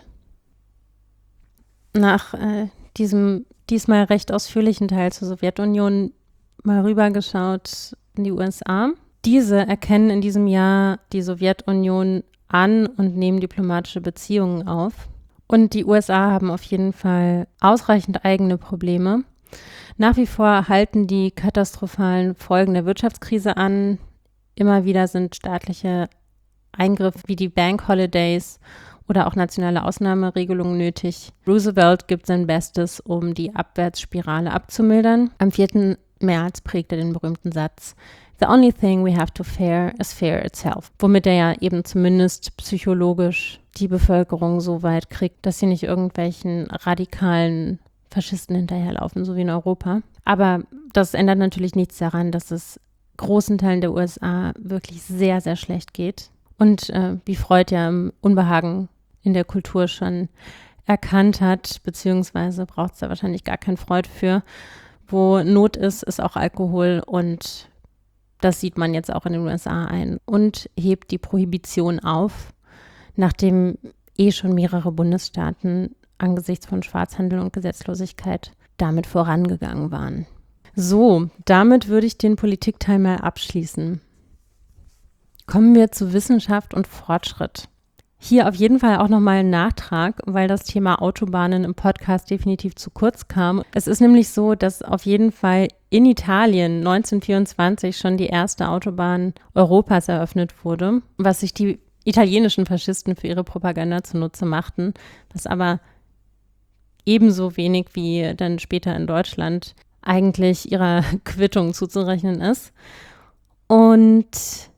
Nach äh, diesem diesmal recht ausführlichen Teil zur Sowjetunion mal rübergeschaut in die U S A. Diese erkennen in diesem Jahr die Sowjetunion an und nehmen diplomatische Beziehungen auf. Und die U S A haben auf jeden Fall ausreichend eigene Probleme. Nach wie vor halten die katastrophalen Folgen der Wirtschaftskrise an. Immer wieder sind staatliche Eingriffe wie die Bank Holidays oder auch nationale Ausnahmeregelungen nötig. Roosevelt gibt sein Bestes, um die Abwärtsspirale abzumildern. Am vierten März prägt er den berühmten Satz: "The only thing we have to fear is fear itself", womit er ja eben zumindest psychologisch die Bevölkerung so weit kriegt, dass sie nicht irgendwelchen radikalen Faschisten hinterherlaufen, so wie in Europa. Aber das ändert natürlich nichts daran, dass es großen Teilen der U S A wirklich sehr, sehr schlecht geht. Und äh, wie Freud ja im Unbehagen in der Kultur schon erkannt hat, beziehungsweise braucht es da wahrscheinlich gar kein Freud für. Wo Not ist, ist auch Alkohol, und das sieht man jetzt auch in den U S A ein und hebt die Prohibition auf, nachdem eh schon mehrere Bundesstaaten angesichts von Schwarzhandel und Gesetzlosigkeit damit vorangegangen waren. So, damit würde ich den Politikteil mal abschließen. Kommen wir zu Wissenschaft und Fortschritt. Hier auf jeden Fall auch nochmal ein Nachtrag, weil das Thema Autobahnen im Podcast definitiv zu kurz kam. Es ist nämlich so, dass auf jeden Fall in Italien neunzehnhundertvierundzwanzig schon die erste Autobahn Europas eröffnet wurde, was sich die italienischen Faschisten für ihre Propaganda zunutze machten, was aber ebenso wenig wie dann später in Deutschland eigentlich ihrer Quittung zuzurechnen ist. Und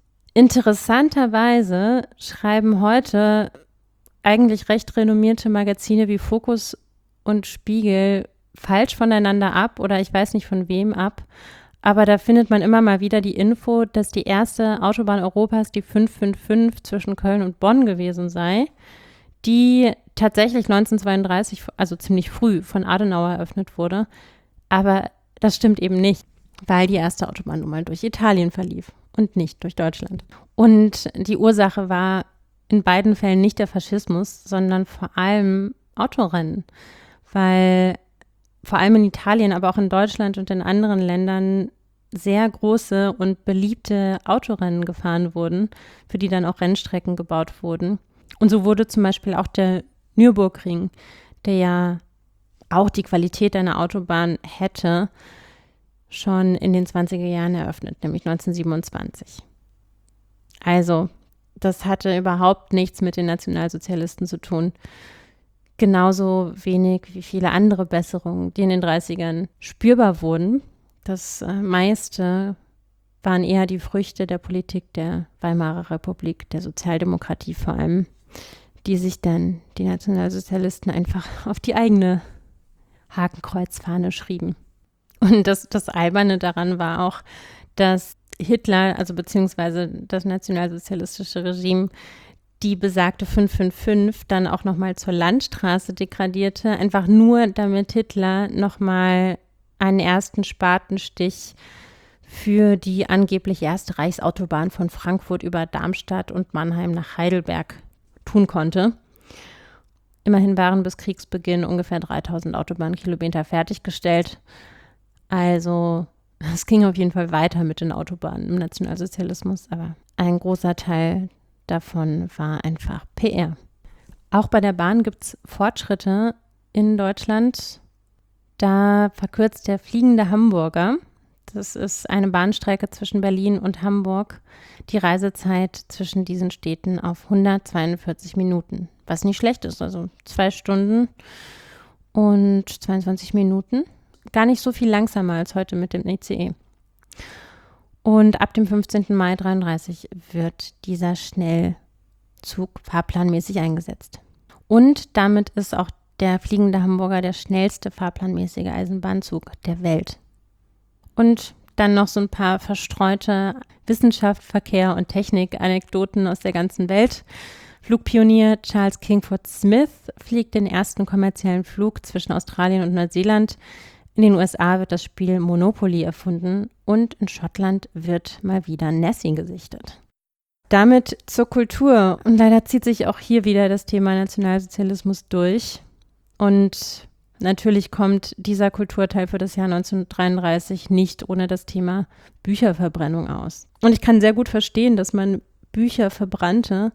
interessanterweise schreiben heute eigentlich recht renommierte Magazine wie Focus und Spiegel falsch voneinander ab, oder ich weiß nicht von wem ab, aber da findet man immer mal wieder die Info, dass die erste Autobahn Europas die fünf fünf fünf zwischen Köln und Bonn gewesen sei, die tatsächlich neunzehnhundertzweiunddreißig, also ziemlich früh, von Adenauer eröffnet wurde. Aber das stimmt eben nicht, weil die erste Autobahn nun mal durch Italien verlief und nicht durch Deutschland. Und die Ursache war in beiden Fällen nicht der Faschismus, sondern vor allem Autorennen, weil vor allem in Italien, aber auch in Deutschland und in anderen Ländern sehr große und beliebte Autorennen gefahren wurden, für die dann auch Rennstrecken gebaut wurden. Und so wurde zum Beispiel auch der Nürburgring, der ja auch die Qualität einer Autobahn hätte, schon in den zwanziger Jahren eröffnet, nämlich neunzehnhundertsiebenundzwanzig. Also, das hatte überhaupt nichts mit den Nationalsozialisten zu tun. Genauso wenig wie viele andere Besserungen, die in den dreißigern spürbar wurden. Das äh, meiste waren eher die Früchte der Politik der Weimarer Republik, der Sozialdemokratie vor allem, die sich dann die Nationalsozialisten einfach auf die eigene Hakenkreuzfahne schrieben. Und das, das Alberne daran war auch, dass Hitler, also beziehungsweise das nationalsozialistische Regime, die besagte fünf fünf fünf dann auch nochmal zur Landstraße degradierte, einfach nur damit Hitler nochmal einen ersten Spatenstich für die angeblich erste Reichsautobahn von Frankfurt über Darmstadt und Mannheim nach Heidelberg tun konnte. Immerhin waren bis Kriegsbeginn ungefähr dreitausend Autobahnkilometer fertiggestellt. Also es ging auf jeden Fall weiter mit den Autobahnen im Nationalsozialismus, aber ein großer Teil davon war einfach P R. Auch bei der Bahn gibt es Fortschritte in Deutschland. Da verkürzt der fliegende Hamburger, das ist eine Bahnstrecke zwischen Berlin und Hamburg, die Reisezeit zwischen diesen Städten auf hundertzweiundvierzig Minuten, was nicht schlecht ist, also zwei Stunden und zweiundzwanzig Minuten. Gar nicht so viel langsamer als heute mit dem I C E. Und ab dem fünfzehnten Mai neunzehnhundertdreiunddreißig wird dieser Schnellzug fahrplanmäßig eingesetzt. Und damit ist auch der fliegende Hamburger der schnellste fahrplanmäßige Eisenbahnzug der Welt. Und dann noch so ein paar verstreute Wissenschaft, Verkehr und Technik-Anekdoten aus der ganzen Welt. Flugpionier Charles Kingford Smith fliegt den ersten kommerziellen Flug zwischen Australien und Neuseeland. In den U S A wird das Spiel Monopoly erfunden und in Schottland wird mal wieder Nessie gesichtet. Damit zur Kultur. Und leider zieht sich auch hier wieder das Thema Nationalsozialismus durch. Und natürlich kommt dieser Kulturteil für das Jahr neunzehnhundertdreiunddreißig nicht ohne das Thema Bücherverbrennung aus. Und ich kann sehr gut verstehen, dass man Bücher verbrannte,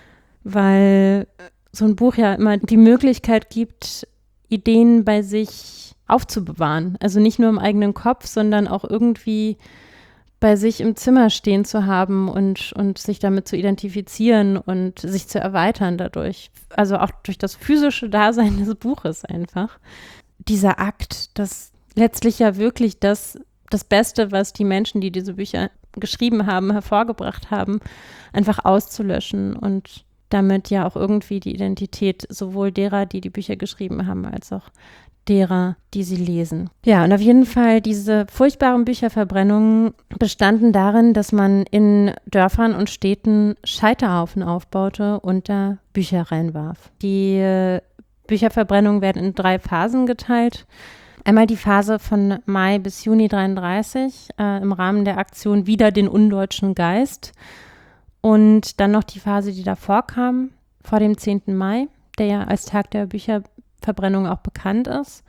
weil so ein Buch ja immer die Möglichkeit gibt, Ideen bei sich aufzubewahren. Also nicht nur im eigenen Kopf, sondern auch irgendwie bei sich im Zimmer stehen zu haben und, und sich damit zu identifizieren und sich zu erweitern dadurch. Also auch durch das physische Dasein des Buches einfach. Dieser Akt, das letztlich ja wirklich das, das Beste, was die Menschen, die diese Bücher geschrieben haben, hervorgebracht haben, einfach auszulöschen und damit ja auch irgendwie die Identität sowohl derer, die die Bücher geschrieben haben, als auch derer, die sie lesen. Ja, und auf jeden Fall diese furchtbaren Bücherverbrennungen bestanden darin, dass man in Dörfern und Städten Scheiterhaufen aufbaute und da Bücher reinwarf. Die Bücherverbrennungen werden in drei Phasen geteilt. Einmal die Phase von Mai bis Juni neunzehnhundertdreiunddreißig äh, im Rahmen der Aktion Wider den undeutschen Geist. Und dann noch die Phase, die davor kam, vor dem zehnten Mai, der ja als Tag der Bücherverbrennung auch bekannt ist.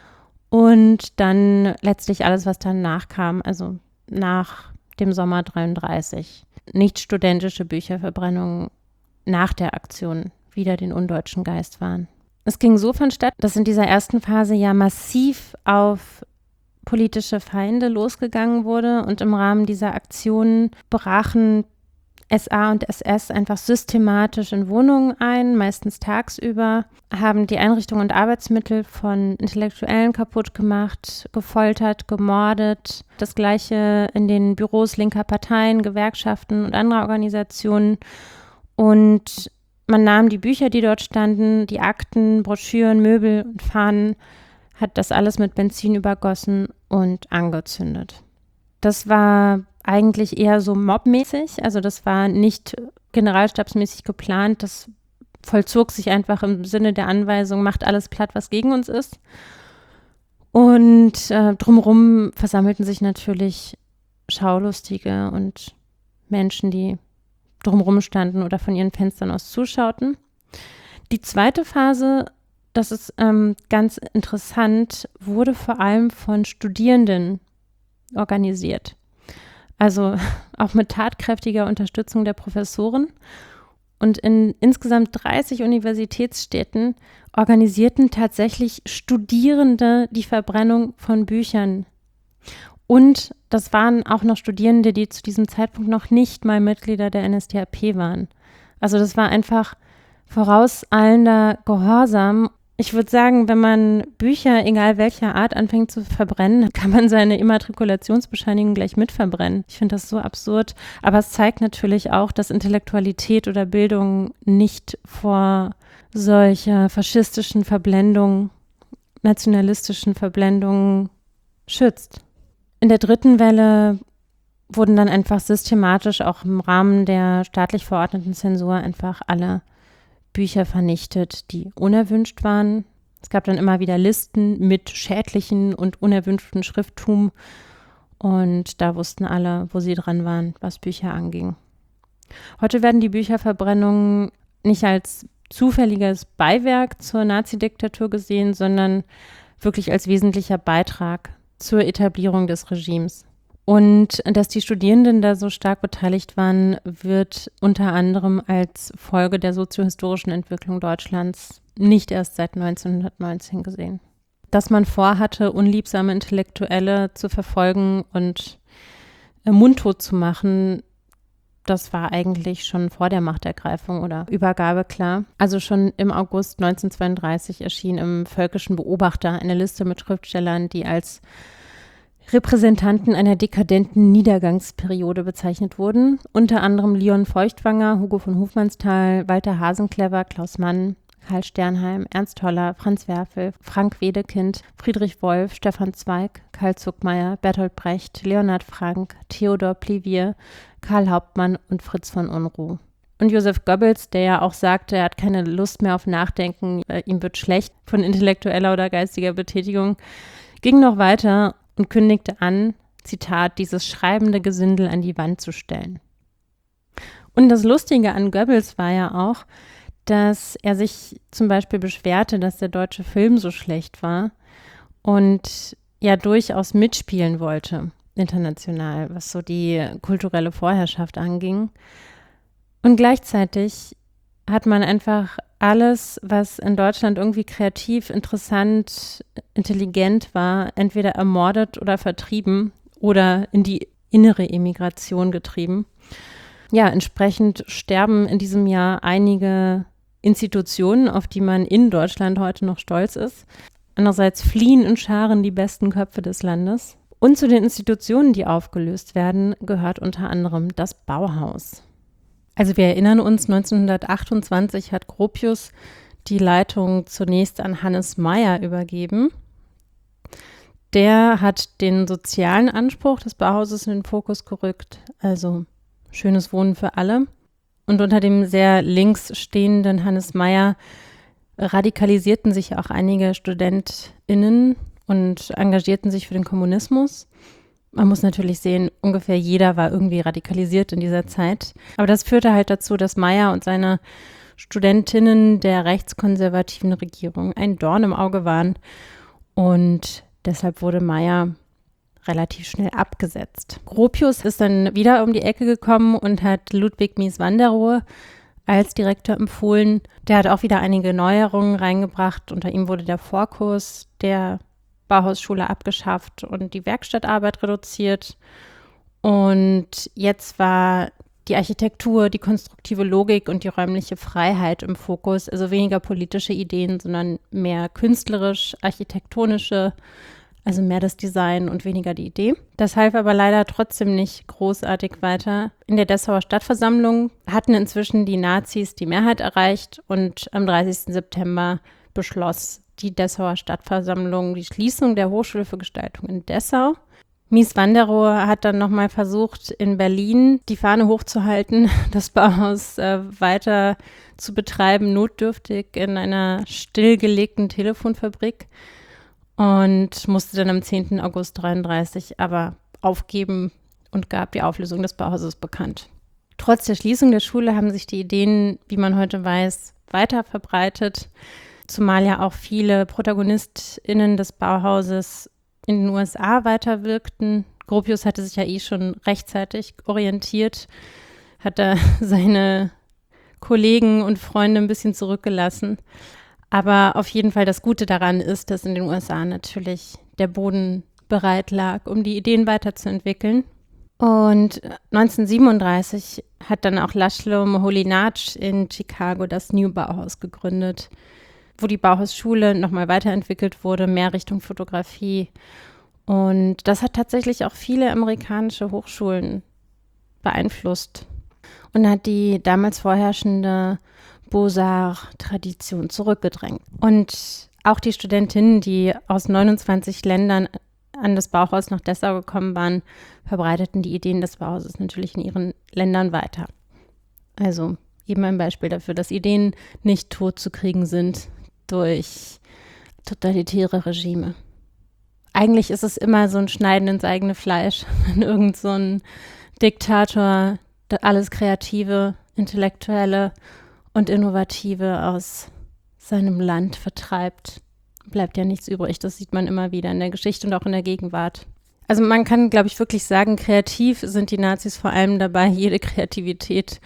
Und dann letztlich alles, was danach kam, also nach dem Sommer neunzehnhundertdreiunddreißig. Nicht studentische Bücherverbrennungen nach der Aktion Wider den undeutschen Geist waren. Es ging so vonstatten, dass in dieser ersten Phase ja massiv auf politische Feinde losgegangen wurde und im Rahmen dieser Aktionen brachen S A und S S einfach systematisch in Wohnungen ein, meistens tagsüber, haben die Einrichtungen und Arbeitsmittel von Intellektuellen kaputt gemacht, gefoltert, gemordet. Das Gleiche in den Büros linker Parteien, Gewerkschaften und anderer Organisationen. Und man nahm die Bücher, die dort standen, die Akten, Broschüren, Möbel und Fahnen, hat das alles mit Benzin übergossen und angezündet. Das war eigentlich eher so mobmäßig, also das war nicht generalstabsmäßig geplant, das vollzog sich einfach im Sinne der Anweisung, macht alles platt, was gegen uns ist. Und äh, drumherum versammelten sich natürlich Schaulustige und Menschen, die drumherum standen oder von ihren Fenstern aus zuschauten. Die zweite Phase, das ist ähm, ganz interessant, wurde vor allem von Studierenden organisiert. Also auch mit tatkräftiger Unterstützung der Professoren. Und in insgesamt dreißig Universitätsstädten organisierten tatsächlich Studierende die Verbrennung von Büchern. Und das waren auch noch Studierende, die zu diesem Zeitpunkt noch nicht mal Mitglieder der N S D A P waren. Also das war einfach vorauseilender Gehorsam. Ich würde sagen, wenn man Bücher, egal welcher Art, anfängt zu verbrennen, kann man seine Immatrikulationsbescheinigung gleich mitverbrennen. Ich finde das so absurd. Aber es zeigt natürlich auch, dass Intellektualität oder Bildung nicht vor solcher faschistischen Verblendungen, nationalistischen Verblendungen schützt. In der dritten Welle wurden dann einfach systematisch auch im Rahmen der staatlich verordneten Zensur einfach alle Bücher vernichtet, die unerwünscht waren. Es gab dann immer wieder Listen mit schädlichen und unerwünschten Schrifttum und da wussten alle, wo sie dran waren, was Bücher anging. Heute werden die Bücherverbrennungen nicht als zufälliges Beiwerk zur Nazi-Diktatur gesehen, sondern wirklich als wesentlicher Beitrag zur Etablierung des Regimes. Und dass die Studierenden da so stark beteiligt waren, wird unter anderem als Folge der soziohistorischen Entwicklung Deutschlands nicht erst seit neunzehnhundertneunzehn gesehen. Dass man vorhatte, unliebsame Intellektuelle zu verfolgen und mundtot zu machen, das war eigentlich schon vor der Machtergreifung oder Übergabe klar. Also schon im August neunzehnhundertzweiunddreißig erschien im Völkischen Beobachter eine Liste mit Schriftstellern, die als Repräsentanten einer dekadenten Niedergangsperiode bezeichnet wurden. Unter anderem Leon Feuchtwanger, Hugo von Hofmannsthal, Walter Hasenclever, Klaus Mann, Karl Sternheim, Ernst Toller, Franz Werfel, Frank Wedekind, Friedrich Wolf, Stefan Zweig, Karl Zuckmayer, Bertolt Brecht, Leonhard Frank, Theodor Plivier, Karl Hauptmann und Fritz von Unruh. Und Joseph Goebbels, der ja auch sagte, er hat keine Lust mehr auf Nachdenken, ihm wird schlecht von intellektueller oder geistiger Betätigung, ging noch weiter und kündigte an, Zitat, dieses schreibende Gesindel an die Wand zu stellen. Und das Lustige an Goebbels war ja auch, dass er sich zum Beispiel beschwerte, dass der deutsche Film so schlecht war und ja durchaus mitspielen wollte, international, was so die kulturelle Vorherrschaft anging. Und gleichzeitig hat man einfach alles, was in Deutschland irgendwie kreativ, interessant, intelligent war, entweder ermordet oder vertrieben oder in die innere Emigration getrieben. Ja, entsprechend sterben in diesem Jahr einige Institutionen, auf die man in Deutschland heute noch stolz ist. Andererseits fliehen in Scharen die besten Köpfe des Landes. Und zu den Institutionen, die aufgelöst werden, gehört unter anderem das Bauhaus. Also wir erinnern uns, neunzehnhundertachtundzwanzig hat Gropius die Leitung zunächst an Hannes Meyer übergeben. Der hat den sozialen Anspruch des Bauhauses in den Fokus gerückt, also schönes Wohnen für alle. Und unter dem sehr links stehenden Hannes Meyer radikalisierten sich auch einige StudentInnen und engagierten sich für den Kommunismus. Man muss natürlich sehen, ungefähr jeder war irgendwie radikalisiert in dieser Zeit. Aber das führte halt dazu, dass Meyer und seine Studentinnen der rechtskonservativen Regierung ein Dorn im Auge waren. Und deshalb wurde Meyer relativ schnell abgesetzt. Gropius ist dann wieder um die Ecke gekommen und hat Ludwig Mies van der Rohe als Direktor empfohlen. Der hat auch wieder einige Neuerungen reingebracht. Unter ihm wurde der Vorkurs der Bauhausschule abgeschafft und die Werkstattarbeit reduziert. Und jetzt war die Architektur, die konstruktive Logik und die räumliche Freiheit im Fokus. Also weniger politische Ideen, sondern mehr künstlerisch, architektonische, also mehr das Design und weniger die Idee. Das half aber leider trotzdem nicht großartig weiter. In der Dessauer Stadtversammlung hatten inzwischen die Nazis die Mehrheit erreicht und am dreißigsten September beschloss die Dessauer Stadtversammlung die Schließung der Hochschule für Gestaltung in Dessau. Mies van der Rohe hat dann nochmal versucht, in Berlin die Fahne hochzuhalten, das Bauhaus äh, weiter zu betreiben, notdürftig in einer stillgelegten Telefonfabrik. Und musste dann am zehnten August neunzehnhundertdreiunddreißig aber aufgeben und gab die Auflösung des Bauhauses bekannt. Trotz der Schließung der Schule haben sich die Ideen, wie man heute weiß, weiter verbreitet, zumal ja auch viele ProtagonistInnen des Bauhauses in den U S A weiterwirkten. Gropius hatte sich ja eh schon rechtzeitig orientiert, hat da seine Kollegen und Freunde ein bisschen zurückgelassen. Aber auf jeden Fall das Gute daran ist, dass in den U S A natürlich der Boden bereit lag, um die Ideen weiterzuentwickeln. Und neunzehnhundertsiebenunddreißig hat dann auch Laszlo Moholy-Nagy in Chicago das New Bauhaus gegründet, wo die Bauhausschule nochmal weiterentwickelt wurde, mehr Richtung Fotografie. Und das hat tatsächlich auch viele amerikanische Hochschulen beeinflusst und hat die damals vorherrschende Beaux-Arts-Tradition zurückgedrängt. Und auch die Studentinnen, die aus neunundzwanzig Ländern an das Bauhaus nach Dessau gekommen waren, verbreiteten die Ideen des Bauhauses natürlich in ihren Ländern weiter. Also eben ein Beispiel dafür, dass Ideen nicht tot zu kriegen sind durch totalitäre Regime. Eigentlich ist es immer so ein Schneiden ins eigene Fleisch, wenn irgend so ein Diktator alles Kreative, Intellektuelle und Innovative aus seinem Land vertreibt, bleibt ja nichts übrig. Das sieht man immer wieder in der Geschichte und auch in der Gegenwart. Also man kann, glaube ich, wirklich sagen, kreativ sind die Nazis vor allem dabei, jede Kreativität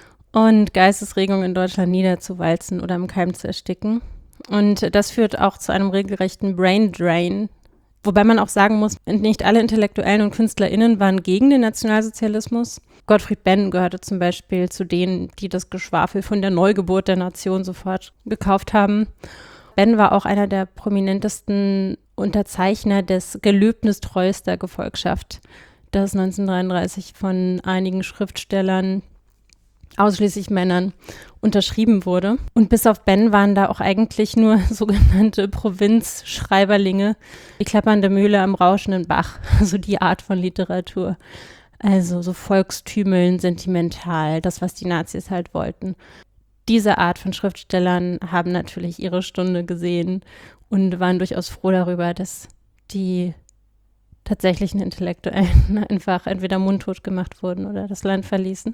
und Geistesregung in Deutschland niederzuwalzen oder im Keim zu ersticken. Und das führt auch zu einem regelrechten Brain Drain. Wobei man auch sagen muss, nicht alle Intellektuellen und KünstlerInnen waren gegen den Nationalsozialismus. Gottfried Benn gehörte zum Beispiel zu denen, die das Geschwafel von der Neugeburt der Nation sofort gekauft haben. Benn war auch einer der prominentesten Unterzeichner des Gelöbnis treuester Gefolgschaft, das neunzehnhundertdreiunddreißig von einigen Schriftstellern, ausschließlich Männern, unterschrieben wurde. Und bis auf Ben waren da auch eigentlich nur sogenannte Provinzschreiberlinge, die klappernde Mühle am rauschenden Bach, so die Art von Literatur. Also so Volkstümeln, sentimental, das, was die Nazis halt wollten. Diese Art von Schriftstellern haben natürlich ihre Stunde gesehen und waren durchaus froh darüber, dass die tatsächlichen Intellektuellen einfach entweder mundtot gemacht wurden oder das Land verließen.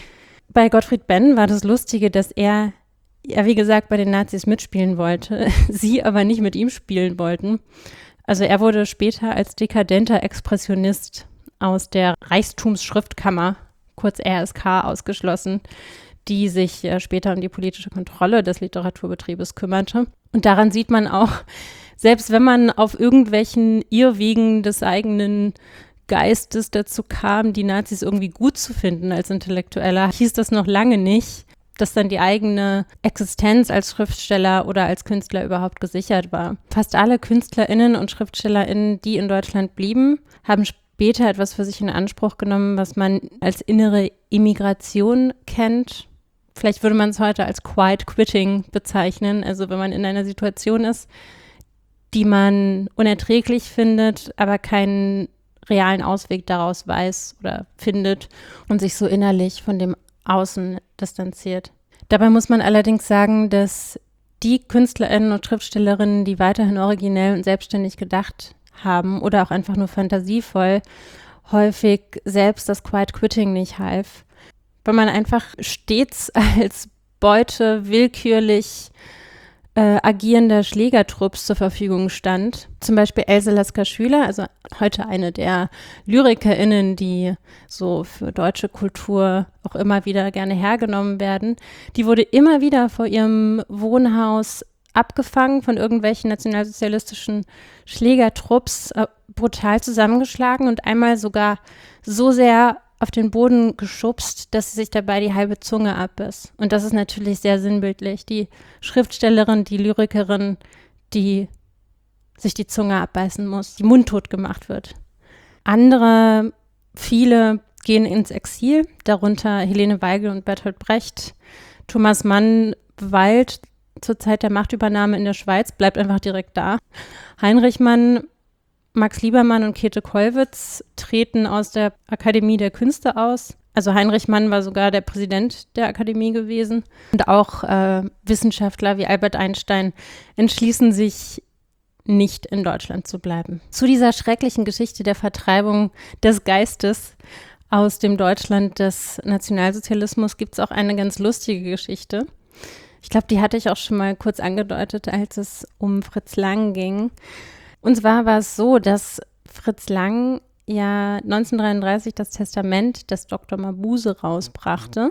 Bei Gottfried Benn war das Lustige, dass er, ja wie gesagt, bei den Nazis mitspielen wollte, sie aber nicht mit ihm spielen wollten. Also er wurde später als dekadenter Expressionist aus der Reichstumsschriftkammer, kurz R S K, ausgeschlossen, die sich äh, später um die politische Kontrolle des Literaturbetriebes kümmerte. Und daran sieht man auch, selbst wenn man auf irgendwelchen Irrwegen des eigenen Geistes dazu kam, die Nazis irgendwie gut zu finden als Intellektueller, hieß das noch lange nicht, dass dann die eigene Existenz als Schriftsteller oder als Künstler überhaupt gesichert war. Fast alle KünstlerInnen und SchriftstellerInnen, die in Deutschland blieben, haben später etwas für sich in Anspruch genommen, was man als innere Immigration kennt. Vielleicht würde man es heute als Quiet Quitting bezeichnen, also wenn man in einer Situation ist, die man unerträglich findet, aber keinen realen Ausweg daraus weiß oder findet und sich so innerlich von dem Außen distanziert. Dabei muss man allerdings sagen, dass die KünstlerInnen und Schriftstellerinnen, die weiterhin originell und selbstständig gedacht haben oder auch einfach nur fantasievoll, häufig selbst das Quiet Quitting nicht half, weil man einfach stets als Beute willkürlich äh, agierender Schlägertrupps zur Verfügung stand. Zum Beispiel Else Lasker-Schüler, also heute eine der LyrikerInnen, die so für deutsche Kultur auch immer wieder gerne hergenommen werden. Die wurde immer wieder vor ihrem Wohnhaus abgefangen von irgendwelchen nationalsozialistischen Schlägertrupps, äh, brutal zusammengeschlagen und einmal sogar so sehr auf den Boden geschubst, dass sie sich dabei die halbe Zunge abbiss. Und das ist natürlich sehr sinnbildlich. Die Schriftstellerin, die Lyrikerin, die sich die Zunge abbeißen muss, die mundtot gemacht wird. Andere, viele gehen ins Exil, darunter Helene Weigel und Bertolt Brecht. Thomas Mann weilt zur Zeit der Machtübernahme in der Schweiz, bleibt einfach direkt da. Heinrich Mann, Max Liebermann und Käthe Kollwitz treten aus der Akademie der Künste aus. Also Heinrich Mann war sogar der Präsident der Akademie gewesen. Und auch äh, Wissenschaftler wie Albert Einstein entschließen sich, nicht in Deutschland zu bleiben. Zu dieser schrecklichen Geschichte der Vertreibung des Geistes aus dem Deutschland des Nationalsozialismus gibt es auch eine ganz lustige Geschichte. Ich glaube, die hatte ich auch schon mal kurz angedeutet, als es um Fritz Lang ging. Und zwar war es so, dass Fritz Lang ja neunzehnhundertdreiunddreißig das Testament des Doktor Mabuse rausbrachte.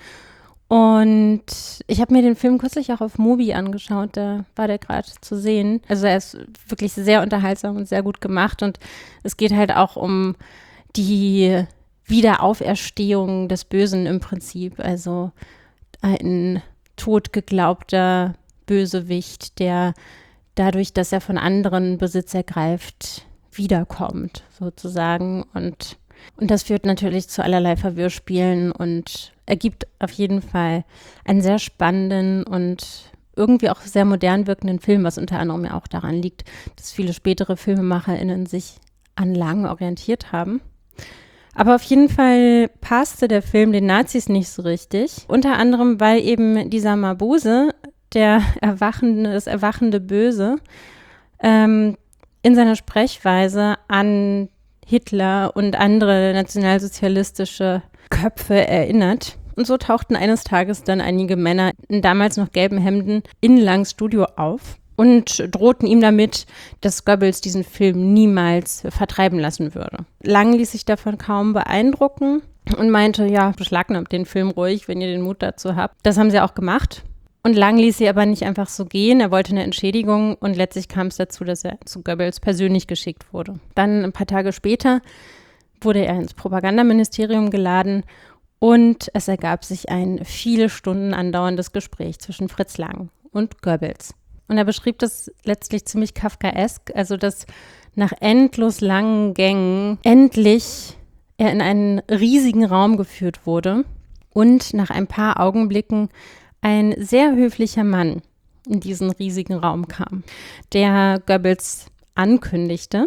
Und ich habe mir den Film kürzlich auch auf Mubi angeschaut, da war der gerade zu sehen. Also er ist wirklich sehr unterhaltsam und sehr gut gemacht. Und es geht halt auch um die Wiederauferstehung des Bösen im Prinzip. Also ein totgeglaubter Bösewicht, der dadurch, dass er von anderen Besitz ergreift, wiederkommt sozusagen. Und, und das führt natürlich zu allerlei Verwirrspielen und ergibt auf jeden Fall einen sehr spannenden und irgendwie auch sehr modern wirkenden Film, was unter anderem ja auch daran liegt, dass viele spätere FilmemacherInnen sich an Lang orientiert haben. Aber auf jeden Fall passte der Film den Nazis nicht so richtig. Unter anderem, weil eben dieser Mabuse, der erwachende, das erwachende Böse, ähm, in seiner Sprechweise an Hitler und andere nationalsozialistische Köpfe erinnert. Und so tauchten eines Tages dann einige Männer in damals noch gelben Hemden in Langs Studio auf und drohten ihm damit, dass Goebbels diesen Film niemals vertreiben lassen würde. Lang ließ sich davon kaum beeindrucken und meinte, ja, beschlagnahmt den Film ruhig, wenn ihr den Mut dazu habt. Das haben sie auch gemacht. Und Lang ließ sie aber nicht einfach so gehen. Er wollte eine Entschädigung und letztlich kam es dazu, dass er zu Goebbels persönlich geschickt wurde. Dann ein paar Tage später wurde er ins Propagandaministerium geladen und es ergab sich ein viele Stunden andauerndes Gespräch zwischen Fritz Lang und Goebbels. Und er beschrieb das letztlich ziemlich kafkaesk, also dass nach endlos langen Gängen endlich er in einen riesigen Raum geführt wurde und nach ein paar Augenblicken ein sehr höflicher Mann in diesen riesigen Raum kam, der Goebbels ankündigte.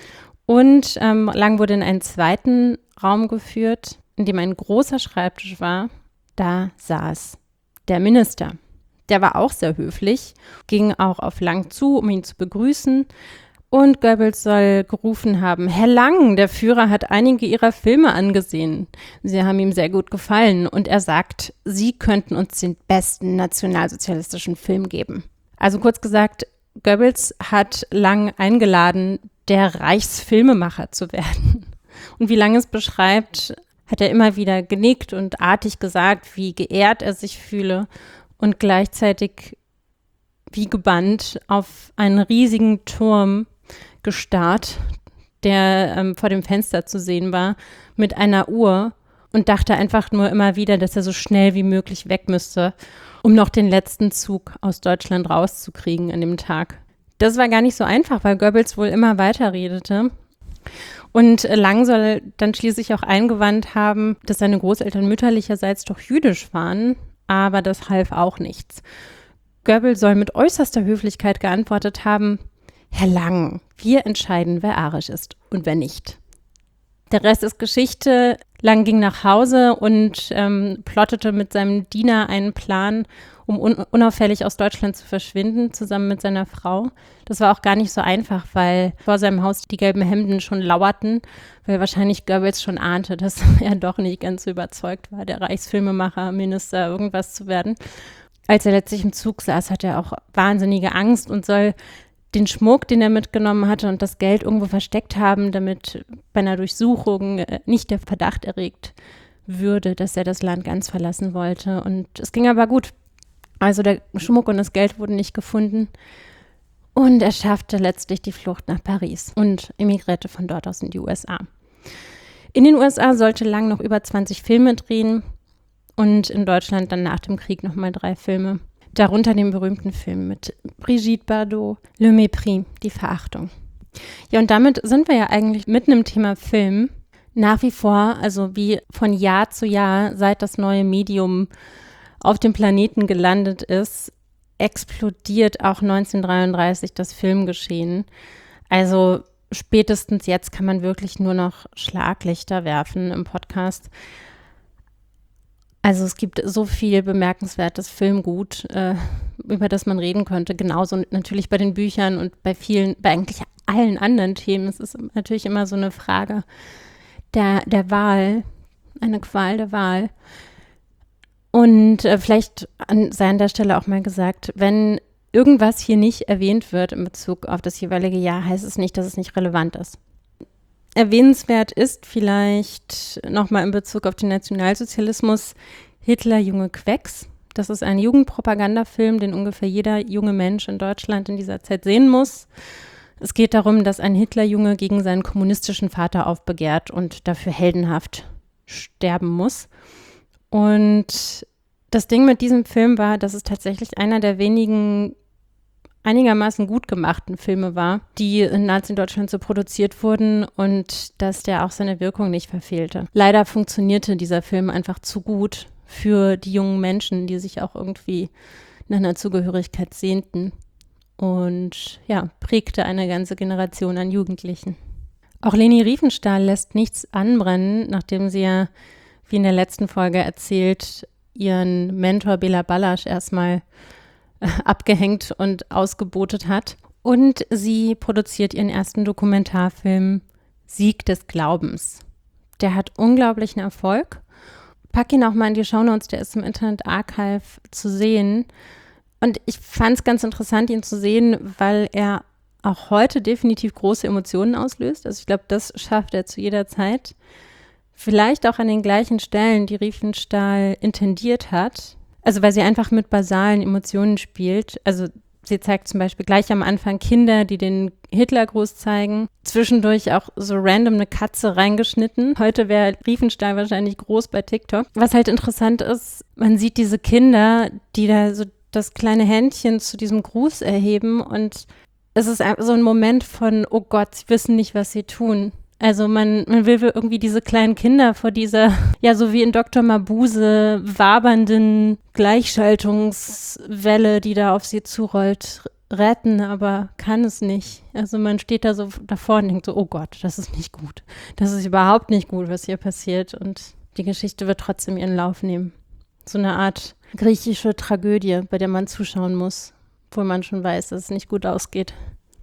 Und ähm, Lang wurde in einen zweiten Raum geführt, in dem ein großer Schreibtisch war. Da saß der Minister. Der war auch sehr höflich, ging auch auf Lang zu, um ihn zu begrüßen. Und Goebbels soll gerufen haben, Herr Lang, der Führer hat einige Ihrer Filme angesehen. Sie haben ihm sehr gut gefallen und er sagt, Sie könnten uns den besten nationalsozialistischen Film geben. Also kurz gesagt, Goebbels hat Lang eingeladen, der Reichsfilmemacher zu werden. Und wie Lang es beschreibt, hat er immer wieder genickt und artig gesagt, wie geehrt er sich fühle und gleichzeitig wie gebannt auf einen riesigen Turm gestarrt, der ähm, vor dem Fenster zu sehen war, mit einer Uhr und dachte einfach nur immer wieder, dass er so schnell wie möglich weg müsste, um noch den letzten Zug aus Deutschland rauszukriegen an dem Tag. Das war gar nicht so einfach, weil Goebbels wohl immer weiter redete. Und Lang soll dann schließlich auch eingewandt haben, dass seine Großeltern mütterlicherseits doch jüdisch waren, aber das half auch nichts. Goebbels soll mit äußerster Höflichkeit geantwortet haben, Herr Lang, wir entscheiden, wer arisch ist und wer nicht. Der Rest ist Geschichte. Lang ging nach Hause und ähm, plottete mit seinem Diener einen Plan, um un- unauffällig aus Deutschland zu verschwinden, zusammen mit seiner Frau. Das war auch gar nicht so einfach, weil vor seinem Haus die gelben Hemden schon lauerten, weil wahrscheinlich Goebbels schon ahnte, dass er doch nicht ganz so überzeugt war, der Reichsfilmemacher, Minister, irgendwas zu werden. Als er letztlich im Zug saß, hatte er auch wahnsinnige Angst und soll den Schmuck, den er mitgenommen hatte und das Geld irgendwo versteckt haben, damit bei einer Durchsuchung nicht der Verdacht erregt würde, dass er das Land ganz verlassen wollte. Und es ging aber gut. Also der Schmuck und das Geld wurden nicht gefunden. Und er schaffte letztlich die Flucht nach Paris und emigrierte von dort aus in die U S A. In den U S A sollte Lang noch über zwanzig Filme drehen und in Deutschland dann nach dem Krieg nochmal drei Filme. Darunter den berühmten Film mit Brigitte Bardot, Le Mépris, die Verachtung. Ja, und damit sind wir ja eigentlich mitten im Thema Film. Nach wie vor, also wie von Jahr zu Jahr, seit das neue Medium auf dem Planeten gelandet ist, explodiert auch neunzehnhundertdreiunddreißig das Filmgeschehen. Also spätestens jetzt kann man wirklich nur noch Schlaglichter werfen im Podcast. Also es gibt so viel bemerkenswertes Filmgut, äh, über das man reden könnte. Genauso natürlich bei den Büchern und bei vielen, bei eigentlich allen anderen Themen. Es ist natürlich immer so eine Frage der, der Wahl, eine Qual der Wahl. Und äh, vielleicht an, sei an der Stelle auch mal gesagt, wenn irgendwas hier nicht erwähnt wird in Bezug auf das jeweilige Jahr, heißt es nicht, dass es nicht relevant ist. Erwähnenswert ist vielleicht nochmal in Bezug auf den Nationalsozialismus Hitler, junge Quecks. Das ist ein Jugendpropagandafilm, den ungefähr jeder junge Mensch in Deutschland in dieser Zeit sehen muss. Es geht darum, dass ein Hitlerjunge gegen seinen kommunistischen Vater aufbegehrt und dafür heldenhaft sterben muss. Und das Ding mit diesem Film war, dass es tatsächlich einer der wenigen einigermaßen gut gemachten Filme war, die in Nazi-Deutschland so produziert wurden und dass der auch seine Wirkung nicht verfehlte. Leider funktionierte dieser Film einfach zu gut für die jungen Menschen, die sich auch irgendwie nach einer Zugehörigkeit sehnten und ja, prägte eine ganze Generation an Jugendlichen. Auch Leni Riefenstahl lässt nichts anbrennen, nachdem sie ja, wie in der letzten Folge erzählt, ihren Mentor Bela Ballasch erstmal abgehängt und ausgebotet hat. Und sie produziert ihren ersten Dokumentarfilm Sieg des Glaubens. Der hat unglaublichen Erfolg. packe ihn auch mal in die Shownotes, der ist im Internet Archive zu sehen. Und ich fand es ganz interessant, ihn zu sehen, weil er auch heute definitiv große Emotionen auslöst. Also ich glaube, das schafft er zu jeder Zeit. Vielleicht auch an den gleichen Stellen, die Riefenstahl intendiert hat. Also weil sie einfach mit basalen Emotionen spielt. Also sie zeigt zum Beispiel gleich am Anfang Kinder, die den Hitlergruß zeigen. Zwischendurch auch so random eine Katze reingeschnitten. Heute wäre Riefenstahl wahrscheinlich groß bei TikTok. Was halt interessant ist, man sieht diese Kinder, die da so das kleine Händchen zu diesem Gruß erheben und es ist so ein Moment von, oh Gott, sie wissen nicht, was sie tun. Also man, man will irgendwie diese kleinen Kinder vor dieser, ja so wie in Doktor Mabuse, wabernden Gleichschaltungswelle, die da auf sie zurollt, retten, aber kann es nicht. Also man steht da so davor und denkt so, oh Gott, das ist nicht gut. Das ist überhaupt nicht gut, was hier passiert und die Geschichte wird trotzdem ihren Lauf nehmen. So eine Art griechische Tragödie, bei der man zuschauen muss, obwohl man schon weiß, dass es nicht gut ausgeht.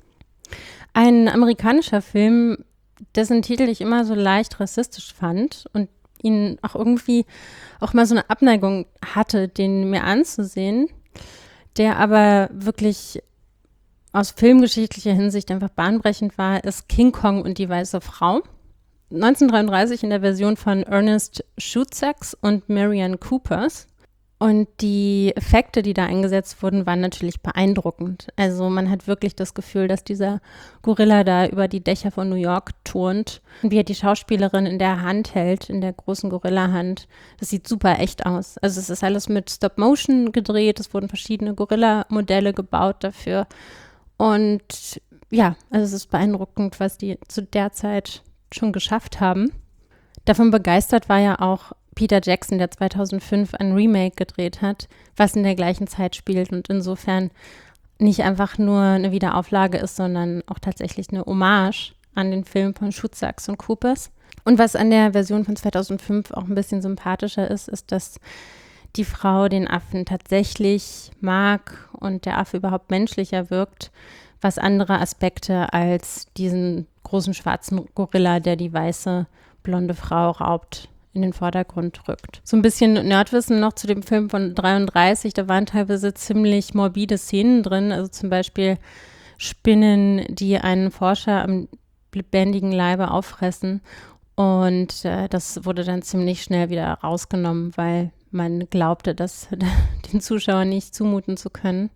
Ein amerikanischer Film, dessen Titel ich immer so leicht rassistisch fand und ihn auch irgendwie auch mal so eine Abneigung hatte, den mir anzusehen, der aber wirklich aus filmgeschichtlicher Hinsicht einfach bahnbrechend war, ist King Kong und die weiße Frau. neunzehnhundertdreiunddreißig in der Version von Ernest Schutzax und Marianne Coopers. Und die Effekte, die da eingesetzt wurden, waren natürlich beeindruckend. Also man hat wirklich das Gefühl, dass dieser Gorilla da über die Dächer von New York turnt. Und wie er die Schauspielerin in der Hand hält, in der großen Gorilla-Hand, das sieht super echt aus. Also es ist alles mit Stop-Motion gedreht, es wurden verschiedene Gorilla-Modelle gebaut dafür. Und ja, also es ist beeindruckend, was die zu der Zeit schon geschafft haben. Davon begeistert war ja auch Peter Jackson, der zweitausendfünf ein Remake gedreht hat, was in der gleichen Zeit spielt und insofern nicht einfach nur eine Wiederauflage ist, sondern auch tatsächlich eine Hommage an den Film von Schutzax und Coopers. Und was an der Version von zweitausendfünf auch ein bisschen sympathischer ist, ist, dass die Frau den Affen tatsächlich mag und der Affe überhaupt menschlicher wirkt, was andere Aspekte als diesen großen schwarzen Gorilla, der die weiße blonde Frau raubt, in den Vordergrund rückt. So ein bisschen Nerdwissen noch zu dem Film von dreiunddreißig, da waren teilweise ziemlich morbide Szenen drin, also zum Beispiel Spinnen, die einen Forscher am lebendigen Leibe auffressen und äh, das wurde dann ziemlich schnell wieder rausgenommen, weil man glaubte, das den Zuschauern nicht zumuten zu können.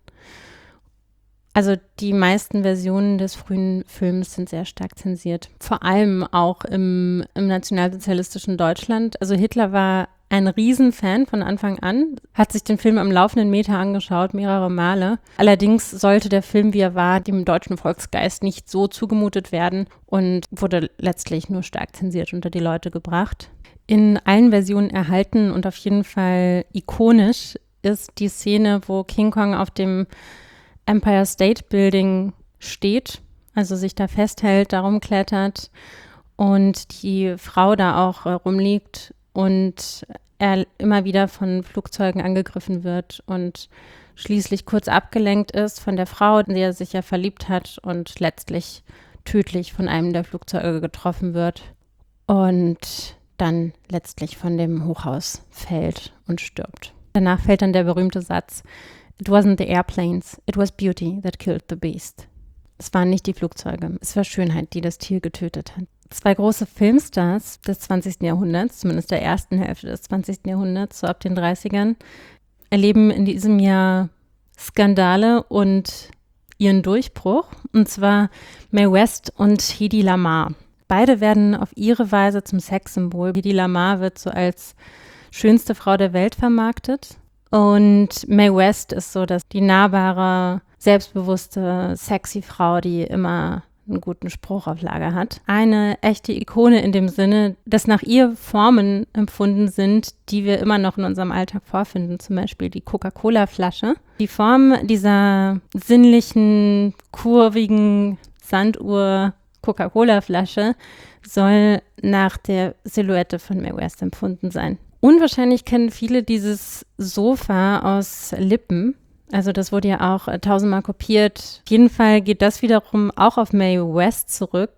Also die meisten Versionen des frühen Films sind sehr stark zensiert. Vor allem auch im, im nationalsozialistischen Deutschland. Also Hitler war ein Riesenfan von Anfang an, hat sich den Film am laufenden Meter angeschaut, mehrere Male. Allerdings sollte der Film, wie er war, dem deutschen Volksgeist nicht so zugemutet werden und wurde letztlich nur stark zensiert unter die Leute gebracht. In allen Versionen erhalten und auf jeden Fall ikonisch ist die Szene, wo King Kong auf dem Empire State Building steht, also sich da festhält, darum klettert und die Frau da auch äh, rumliegt und er immer wieder von Flugzeugen angegriffen wird und schließlich kurz abgelenkt ist von der Frau, in die er sich ja verliebt hat und letztlich tödlich von einem der Flugzeuge getroffen wird und dann letztlich von dem Hochhaus fällt und stirbt. Danach fällt dann der berühmte Satz: It wasn't the airplanes, it was beauty that killed the beast. Es waren nicht die Flugzeuge, es war Schönheit, die das Tier getötet hat. Zwei große Filmstars des zwanzigsten Jahrhunderts, zumindest der ersten Hälfte des zwanzigsten Jahrhunderts, so ab den dreißigern, erleben in diesem Jahr Skandale und ihren Durchbruch, und zwar Mae West und Hedy Lamarr. Beide werden auf ihre Weise zum Sexsymbol. Hedy Lamarr wird so als schönste Frau der Welt vermarktet. Und Mae West ist so dass die nahbare, selbstbewusste, sexy Frau, die immer einen guten Spruch auf Lager hat. Eine echte Ikone in dem Sinne, dass nach ihr Formen empfunden sind, die wir immer noch in unserem Alltag vorfinden. Zum Beispiel die Coca-Cola-Flasche. Die Form dieser sinnlichen, kurvigen Sanduhr Coca-Cola-Flasche soll nach der Silhouette von Mae West empfunden sein. Unwahrscheinlich kennen viele dieses Sofa aus Lippen. Also das wurde ja auch äh, tausendmal kopiert. Auf jeden Fall geht das wiederum auch auf Mae West zurück.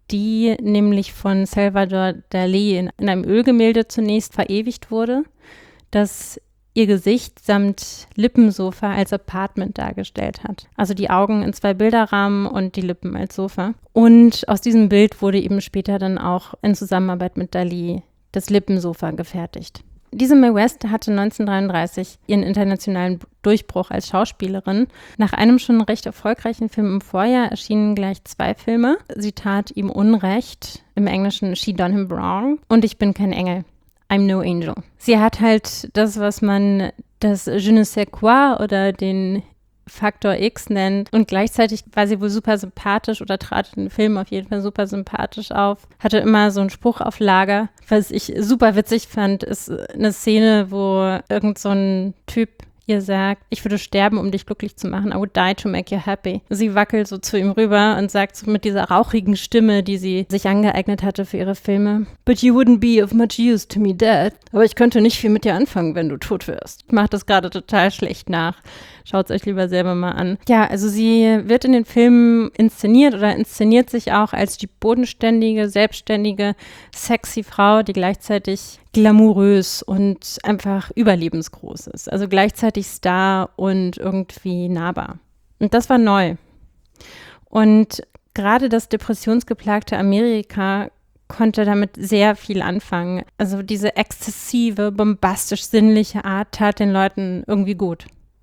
die nämlich von Salvador Dalí in, in einem Ölgemälde zunächst verewigt wurde, das ihr Gesicht samt Lippensofa als Apartment dargestellt hat. Also die Augen in zwei Bilderrahmen und die Lippen als Sofa. Und aus diesem Bild wurde eben später dann auch in Zusammenarbeit mit Dalí das Lippensofa gefertigt. Diese Mae West hatte neunzehnhundertdreiunddreißig ihren internationalen Durchbruch als Schauspielerin. Nach einem schon recht erfolgreichen Film im Vorjahr erschienen gleich zwei Filme. Sie tat ihm Unrecht, im Englischen She Done Him Wrong, und Ich bin kein Engel, I'm No Angel. Sie hat halt das, was man das Je ne sais quoi oder den Faktor X nennt, und gleichzeitig war sie wohl super sympathisch oder trat in den Film auf jeden Fall super sympathisch auf. Hatte immer so einen Spruch auf Lager. Was ich super witzig fand, ist eine Szene, wo irgend so ein Typ ihr sagt, ich würde sterben, um dich glücklich zu machen. I would die to make you happy. Sie wackelt so zu ihm rüber und sagt so mit dieser rauchigen Stimme, die sie sich angeeignet hatte für ihre Filme, But you wouldn't be of much use to me dead. Aber ich könnte nicht viel mit dir anfangen, wenn du tot wärst. Ich mache das gerade total schlecht nach. Schaut es euch lieber selber mal an. Ja, also sie wird in den Filmen inszeniert oder inszeniert sich auch als die bodenständige, selbstständige, sexy Frau, die gleichzeitig glamourös und einfach überlebensgroß ist. Also gleichzeitig Star und irgendwie nahbar. Und das war neu. Und gerade das depressionsgeplagte Amerika konnte damit sehr viel anfangen. Also diese exzessive, bombastisch sinnliche Art tat den Leuten irgendwie gut.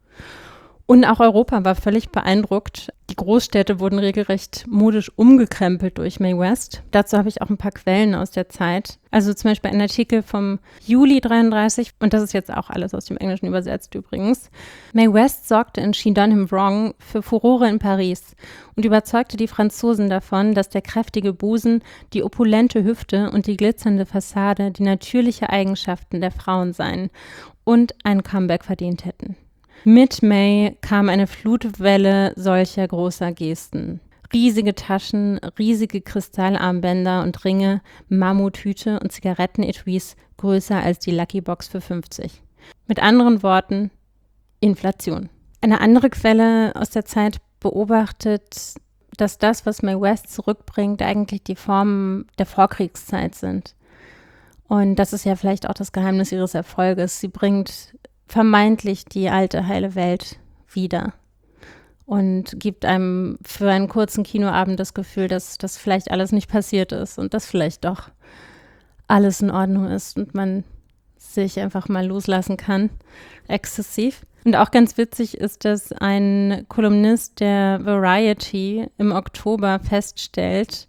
Und auch Europa war völlig beeindruckt. Die Großstädte wurden regelrecht modisch umgekrempelt durch Mae West. Dazu habe ich auch ein paar Quellen aus der Zeit. Also zum Beispiel ein Artikel vom Juli dreiunddreißig, und das ist jetzt auch alles aus dem Englischen übersetzt übrigens. Mae West sorgte in She Done Him Wrong für Furore in Paris und überzeugte die Franzosen davon, dass der kräftige Busen, die opulente Hüfte und die glitzernde Fassade die natürliche Eigenschaften der Frauen seien und ein Comeback verdient hätten. Mit Mae kam eine Flutwelle solcher großer Gesten. Riesige Taschen, riesige Kristallarmbänder und Ringe, Mammuthüte und Zigarettenetuis größer als die Lucky Box für fünfzig. Mit anderen Worten, Inflation. Eine andere Quelle aus der Zeit beobachtet, dass das, was Mae West zurückbringt, eigentlich die Formen der Vorkriegszeit sind. Und das ist ja vielleicht auch das Geheimnis ihres Erfolges. Sie bringt vermeintlich die alte, heile Welt wieder und gibt einem für einen kurzen Kinoabend das Gefühl, dass das vielleicht alles nicht passiert ist und dass vielleicht doch alles in Ordnung ist und man sich einfach mal loslassen kann, exzessiv. Und auch ganz witzig ist, dass ein Kolumnist der Variety im Oktober feststellt,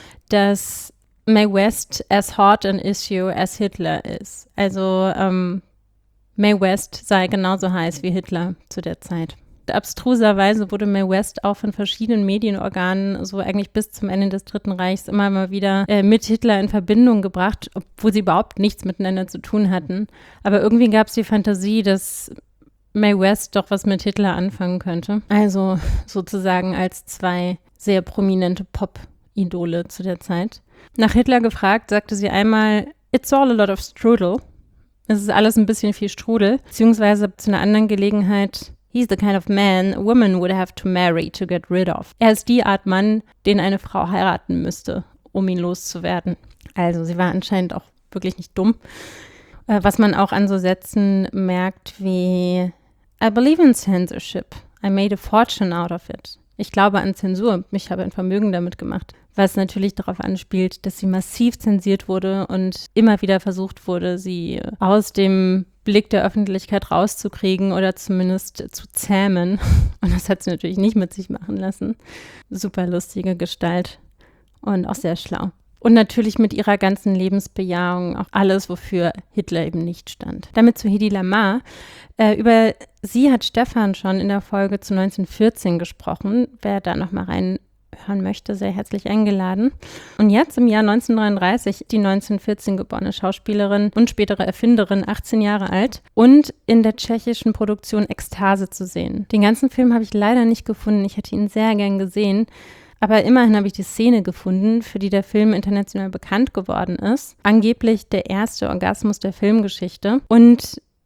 dass Mae West as hot an issue as Hitler ist. Also ähm, Mae West sei genauso heiß wie Hitler zu der Zeit. Abstruserweise wurde Mae West auch von verschiedenen Medienorganen so eigentlich bis zum Ende des Dritten Reichs immer mal wieder äh, mit Hitler in Verbindung gebracht, obwohl sie überhaupt nichts miteinander zu tun hatten. Aber irgendwie gab es die Fantasie, dass Mae West doch was mit Hitler anfangen könnte. Also sozusagen als zwei sehr prominente Pop-Idole zu der Zeit. Nach Hitler gefragt, sagte sie einmal, "It's all a lot of strudel." Es ist alles ein bisschen viel Strudel. Beziehungsweise zu einer anderen Gelegenheit, "He's the kind of man a woman would have to marry to get rid of." Er ist die Art Mann, den eine Frau heiraten müsste, um ihn loszuwerden. Also sie war anscheinend auch wirklich nicht dumm. Äh, was man auch an so Sätzen merkt wie "I believe in censorship. I made a fortune out of it." Ich glaube an Zensur. Ich habe ein Vermögen damit gemacht. Was natürlich darauf anspielt, dass sie massiv zensiert wurde und immer wieder versucht wurde, sie aus dem Blick der Öffentlichkeit rauszukriegen oder zumindest zu zähmen. Und das hat sie natürlich nicht mit sich machen lassen. Super lustige Gestalt und auch sehr schlau. Und natürlich mit ihrer ganzen Lebensbejahung auch alles, wofür Hitler eben nicht stand. Damit zu Hedy Lamarr. Äh, über sie hat Stefan schon in der Folge zu neunzehnhundertvierzehn gesprochen. Wer da noch mal reinhören möchte, sehr herzlich eingeladen. Und jetzt im Jahr neunzehnhundertdreiunddreißig die neunzehnhundertvierzehn geborene Schauspielerin und spätere Erfinderin, achtzehn Jahre alt, und in der tschechischen Produktion Ekstase zu sehen. Den ganzen Film habe ich leider nicht gefunden. Ich hätte ihn sehr gern gesehen. Aber immerhin habe ich die Szene gefunden, für die der Film international bekannt geworden ist. Angeblich der erste Orgasmus der Filmgeschichte. Und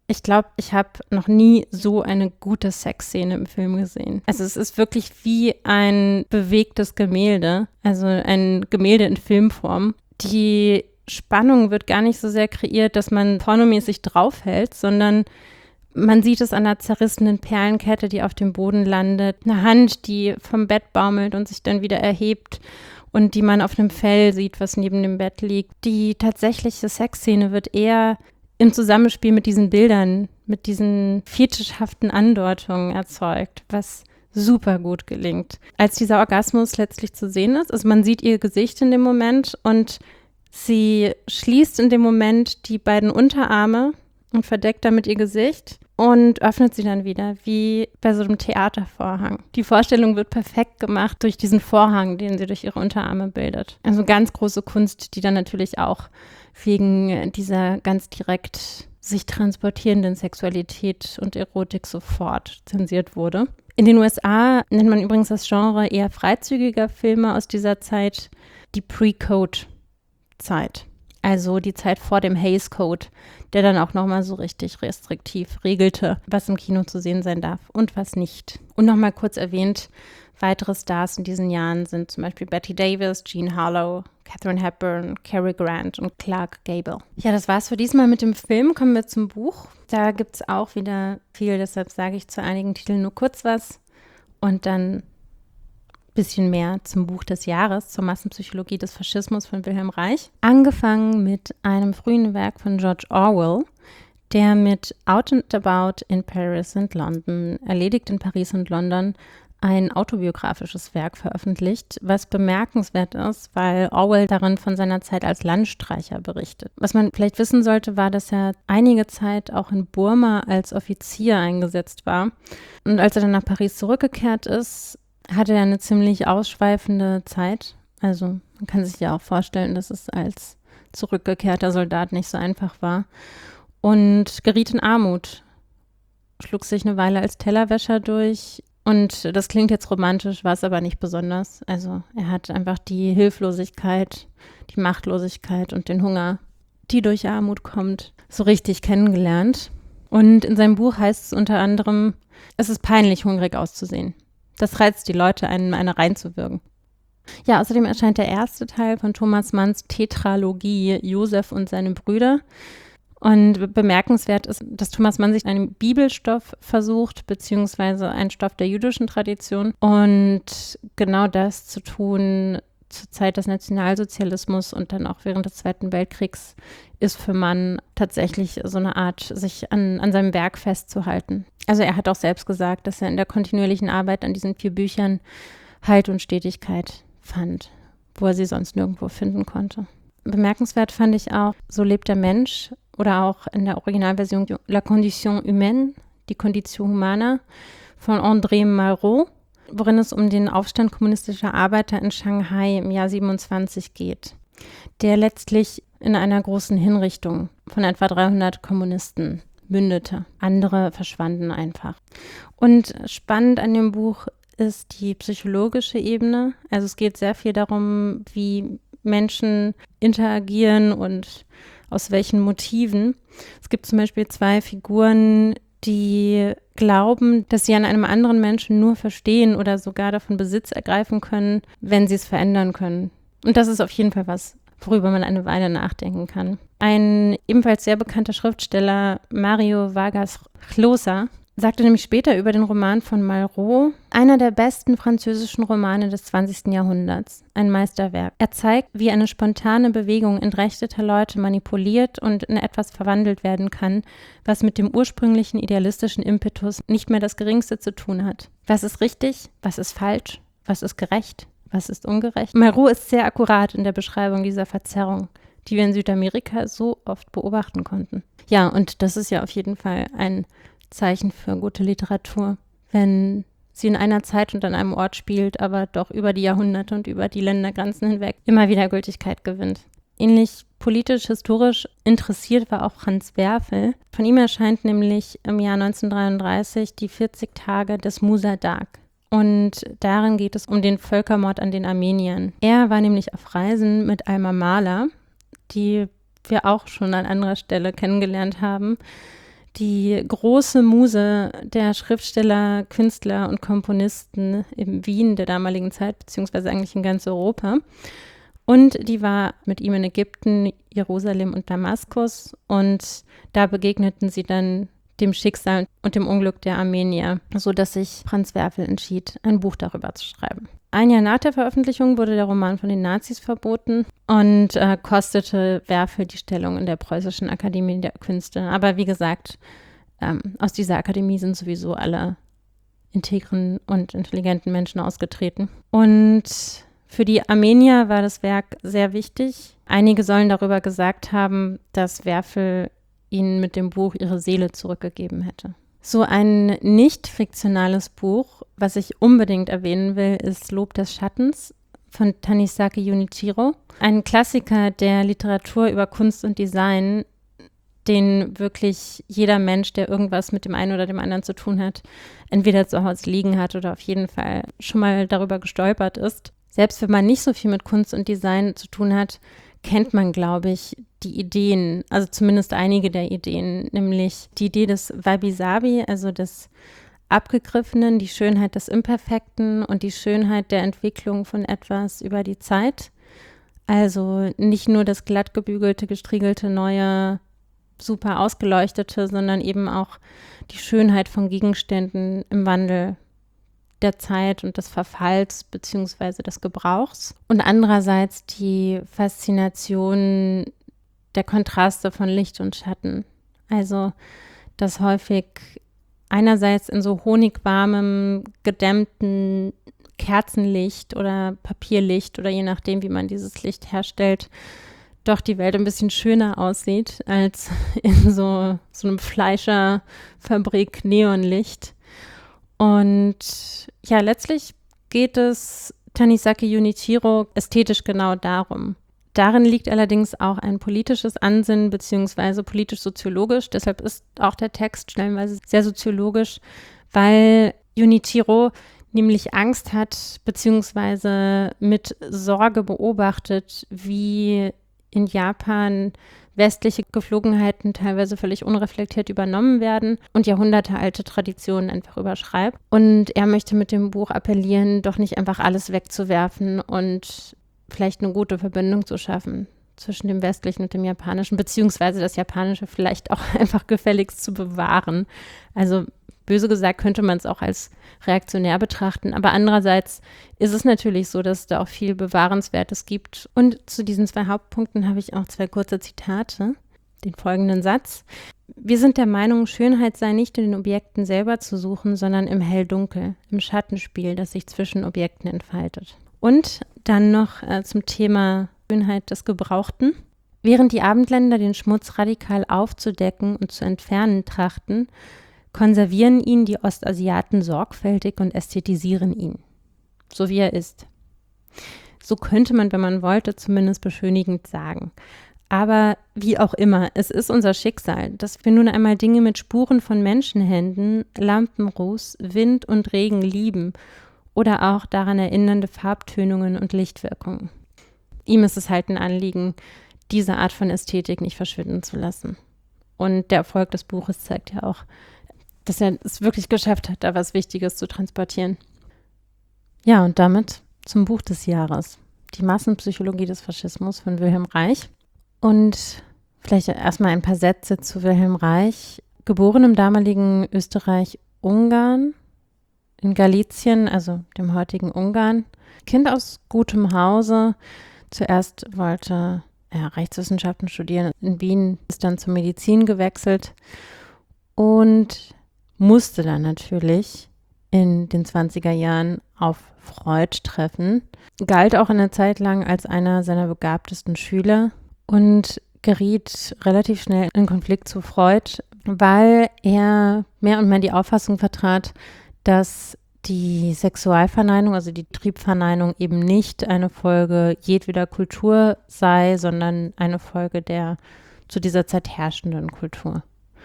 Ich glaube, ich habe noch nie so eine gute Sexszene im Film gesehen. Also es ist wirklich wie ein bewegtes Gemälde, also ein Gemälde in Filmform. Die Spannung wird gar nicht so sehr kreiert, dass man pornomäßig draufhält, sondern man sieht es an einer zerrissenen Perlenkette, die auf dem Boden landet, eine Hand, die vom Bett baumelt und sich dann wieder erhebt und die man auf einem Fell sieht, was neben dem Bett liegt. Die tatsächliche Sexszene wird eher im Zusammenspiel mit diesen Bildern, mit diesen fetischhaften Andeutungen erzeugt, was super gut gelingt. Als dieser Orgasmus letztlich zu sehen ist, also man sieht ihr Gesicht in dem Moment und sie schließt in dem Moment die beiden Unterarme und verdeckt damit ihr Gesicht und öffnet sie dann wieder, wie bei so einem Theatervorhang. Die Vorstellung wird perfekt gemacht durch diesen Vorhang, den sie durch ihre Unterarme bildet. Also ganz große Kunst, die dann natürlich auch wegen dieser ganz direkt sich transportierenden Sexualität und Erotik sofort zensiert wurde. In den U S A nennt man übrigens das Genre eher freizügiger Filme aus dieser Zeit die Pre-Code-Zeit. Also die Zeit vor dem Hays Code, der dann auch nochmal so richtig restriktiv regelte, was im Kino zu sehen sein darf und was nicht. Und nochmal kurz erwähnt, weitere Stars in diesen Jahren sind zum Beispiel Bette Davis, Jean Harlow, Katharine Hepburn, Cary Grant und Clark Gable. Ja, das war's für diesmal mit dem Film. Kommen wir zum Buch. Da gibt es auch wieder viel, deshalb sage ich zu einigen Titeln nur kurz was und dann bisschen mehr zum Buch des Jahres, zur Massenpsychologie des Faschismus von Wilhelm Reich. Angefangen mit einem frühen Werk von George Orwell, der mit Out and About in Paris and London, erledigt in Paris und London, ein autobiografisches Werk veröffentlicht, was bemerkenswert ist, weil Orwell darin von seiner Zeit als Landstreicher berichtet. Was man vielleicht wissen sollte, war, dass er einige Zeit auch in Burma als Offizier eingesetzt war. Und als er dann nach Paris zurückgekehrt ist, hatte er eine ziemlich ausschweifende Zeit. Also man kann sich ja auch vorstellen, dass es als zurückgekehrter Soldat nicht so einfach war. Und geriet in Armut, schlug sich eine Weile als Tellerwäscher durch. Und das klingt jetzt romantisch, war es aber nicht besonders. Also er hat einfach die Hilflosigkeit, die Machtlosigkeit und den Hunger, die durch Armut kommt, so richtig kennengelernt. Und in seinem Buch heißt es unter anderem, es ist peinlich, hungrig auszusehen. Das reizt die Leute, einem eine reinzuwirken. Ja, außerdem erscheint der erste Teil von Thomas Manns Tetralogie Josef und seine Brüder. Und bemerkenswert ist, dass Thomas Mann sich einen Bibelstoff versucht, beziehungsweise einen Stoff der jüdischen Tradition. Und genau das zu tun zur Zeit des Nationalsozialismus und dann auch während des Zweiten Weltkriegs ist für Mann tatsächlich so eine Art, sich an, an seinem Werk festzuhalten. Also er hat auch selbst gesagt, dass er in der kontinuierlichen Arbeit an diesen vier Büchern Halt und Stetigkeit fand, wo er sie sonst nirgendwo finden konnte. Bemerkenswert fand ich auch, So lebt der Mensch oder auch in der Originalversion La Condition Humaine, die Condition Humana von André Malraux, worin es um den Aufstand kommunistischer Arbeiter in Shanghai im Jahr siebenundzwanzig geht, der letztlich in einer großen Hinrichtung von etwa dreihundert Kommunisten mündete. Andere verschwanden einfach. Und spannend an dem Buch ist die psychologische Ebene. Also es geht sehr viel darum, wie Menschen interagieren und aus welchen Motiven. Es gibt zum Beispiel zwei Figuren, die glauben, dass sie an einem anderen Menschen nur verstehen oder sogar davon Besitz ergreifen können, wenn sie es verändern können. Und das ist auf jeden Fall was, worüber man eine Weile nachdenken kann. Ein ebenfalls sehr bekannter Schriftsteller, Mario Vargas Llosa, sagte nämlich später über den Roman von Malraux, einer der besten französischen Romane des zwanzigsten Jahrhunderts, ein Meisterwerk. Er zeigt, wie eine spontane Bewegung entrechteter Leute manipuliert und in etwas verwandelt werden kann, was mit dem ursprünglichen idealistischen Impetus nicht mehr das Geringste zu tun hat. Was ist richtig? Was ist falsch? Was ist gerecht? Was ist ungerecht? Malraux ist sehr akkurat in der Beschreibung dieser Verzerrung, die wir in Südamerika so oft beobachten konnten. Ja, und das ist ja auf jeden Fall ein Zeichen für gute Literatur, wenn sie in einer Zeit und an einem Ort spielt, aber doch über die Jahrhunderte und über die Ländergrenzen hinweg immer wieder Gültigkeit gewinnt. Ähnlich politisch-historisch interessiert war auch Franz Werfel. Von ihm erscheint nämlich im Jahr neunzehnhundertdreiunddreißig die vierzig Tage des Musa-Dag. Und darin geht es um den Völkermord an den Armeniern. Er war nämlich auf Reisen mit Alma Mahler, die wir auch schon an anderer Stelle kennengelernt haben, die große Muse der Schriftsteller, Künstler und Komponisten in Wien der damaligen Zeit, beziehungsweise eigentlich in ganz Europa. Und die war mit ihm in Ägypten, Jerusalem und Damaskus. Und da begegneten sie dann dem Schicksal und dem Unglück der Armenier, sodass sich Franz Werfel entschied, ein Buch darüber zu schreiben. Ein Jahr nach der Veröffentlichung wurde der Roman von den Nazis verboten und äh, kostete Werfel die Stellung in der Preußischen Akademie der Künste. Aber wie gesagt, ähm, aus dieser Akademie sind sowieso alle integren und intelligenten Menschen ausgetreten. Und für die Armenier war das Werk sehr wichtig. Einige sollen darüber gesagt haben, dass Werfel ihnen mit dem Buch ihre Seele zurückgegeben hätte. So ein nicht fiktionales Buch, was ich unbedingt erwähnen will, ist Lob des Schattens von Tanisaki Junichiro. Ein Klassiker der Literatur über Kunst und Design, den wirklich jeder Mensch, der irgendwas mit dem einen oder dem anderen zu tun hat, entweder zu Hause liegen hat oder auf jeden Fall schon mal darüber gestolpert ist. Selbst wenn man nicht so viel mit Kunst und Design zu tun hat, kennt man, glaube ich, die Ideen, also zumindest einige der Ideen, nämlich die Idee des Wabi-Sabi, also des Abgegriffenen, die Schönheit des Imperfekten und die Schönheit der Entwicklung von etwas über die Zeit. Also nicht nur das glatt gebügelte, gestriegelte, neue, super ausgeleuchtete, sondern eben auch die Schönheit von Gegenständen im Wandel der Zeit und des Verfalls beziehungsweise des Gebrauchs. Und andererseits die Faszination der Kontraste von Licht und Schatten. Also, dass häufig einerseits in so honigwarmem, gedämmten Kerzenlicht oder Papierlicht oder je nachdem, wie man dieses Licht herstellt, doch die Welt ein bisschen schöner aussieht als in so, so einem Fleischerfabrik Neonlicht. Und ja, letztlich geht es Tanisaki Junichiro ästhetisch genau darum. Darin liegt allerdings auch ein politisches Ansinnen beziehungsweise politisch-soziologisch. Deshalb ist auch der Text stellenweise sehr soziologisch, weil Junichiro nämlich Angst hat beziehungsweise mit Sorge beobachtet, wie in Japan westliche Geflogenheiten teilweise völlig unreflektiert übernommen werden und jahrhundertealte Traditionen einfach überschreibt. Und er möchte mit dem Buch appellieren, doch nicht einfach alles wegzuwerfen und vielleicht eine gute Verbindung zu schaffen zwischen dem Westlichen und dem Japanischen, beziehungsweise das Japanische vielleicht auch einfach gefälligst zu bewahren. Also böse gesagt könnte man es auch als reaktionär betrachten, aber andererseits ist es natürlich so, dass es da auch viel Bewahrenswertes gibt. Und zu diesen zwei Hauptpunkten habe ich auch zwei kurze Zitate. Den folgenden Satz: Wir sind der Meinung, Schönheit sei nicht in den Objekten selber zu suchen, sondern im Hell-Dunkel, im Schattenspiel, das sich zwischen Objekten entfaltet. Und dann noch äh, zum Thema Schönheit des Gebrauchten. Während die Abendländer den Schmutz radikal aufzudecken und zu entfernen trachten, konservieren ihn die Ostasiaten sorgfältig und ästhetisieren ihn, so wie er ist. So könnte man, wenn man wollte, zumindest beschönigend sagen. Aber wie auch immer, es ist unser Schicksal, dass wir nun einmal Dinge mit Spuren von Menschenhänden, Lampenruß, Wind und Regen lieben oder auch daran erinnernde Farbtönungen und Lichtwirkungen. Ihm ist es halt ein Anliegen, diese Art von Ästhetik nicht verschwinden zu lassen. Und der Erfolg des Buches zeigt ja auch, dass er es wirklich geschafft hat, da was Wichtiges zu transportieren. Ja, und damit zum Buch des Jahres. Die Massenpsychologie des Faschismus von Wilhelm Reich. Und vielleicht erstmal ein paar Sätze zu Wilhelm Reich. Geboren im damaligen Österreich-Ungarn, in Galizien, also dem heutigen Ungarn. Kind aus gutem Hause. Zuerst wollte er Rechtswissenschaften studieren. In Wien ist dann zur Medizin gewechselt und musste dann natürlich in den zwanziger Jahren auf Freud treffen. Galt auch eine Zeit lang als einer seiner begabtesten Schüler und geriet relativ schnell in Konflikt zu Freud, weil er mehr und mehr die Auffassung vertrat, dass die Sexualverneinung, also die Triebverneinung, eben nicht eine Folge jedweder Kultur sei, sondern eine Folge der zu dieser Zeit herrschenden Kultur.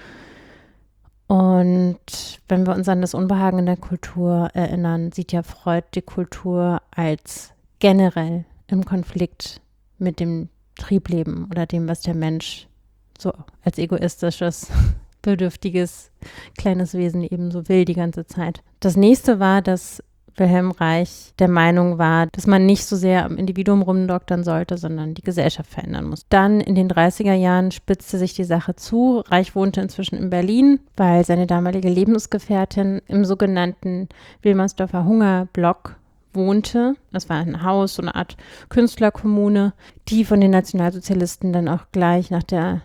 Und wenn wir uns an das Unbehagen in der Kultur erinnern, sieht ja Freud die Kultur als generell im Konflikt mit dem Triebleben oder dem, was der Mensch so als egoistisches hilfsbedürftiges kleines Wesen eben so will die ganze Zeit. Das nächste war, dass Wilhelm Reich der Meinung war, dass man nicht so sehr am Individuum rumdoktern sollte, sondern die Gesellschaft verändern muss. Dann in den dreißiger Jahren spitzte sich die Sache zu. Reich wohnte inzwischen in Berlin, weil seine damalige Lebensgefährtin im sogenannten Wilmersdorfer Hungerblock wohnte. Das war ein Haus, so eine Art Künstlerkommune, die von den Nationalsozialisten dann auch gleich nach der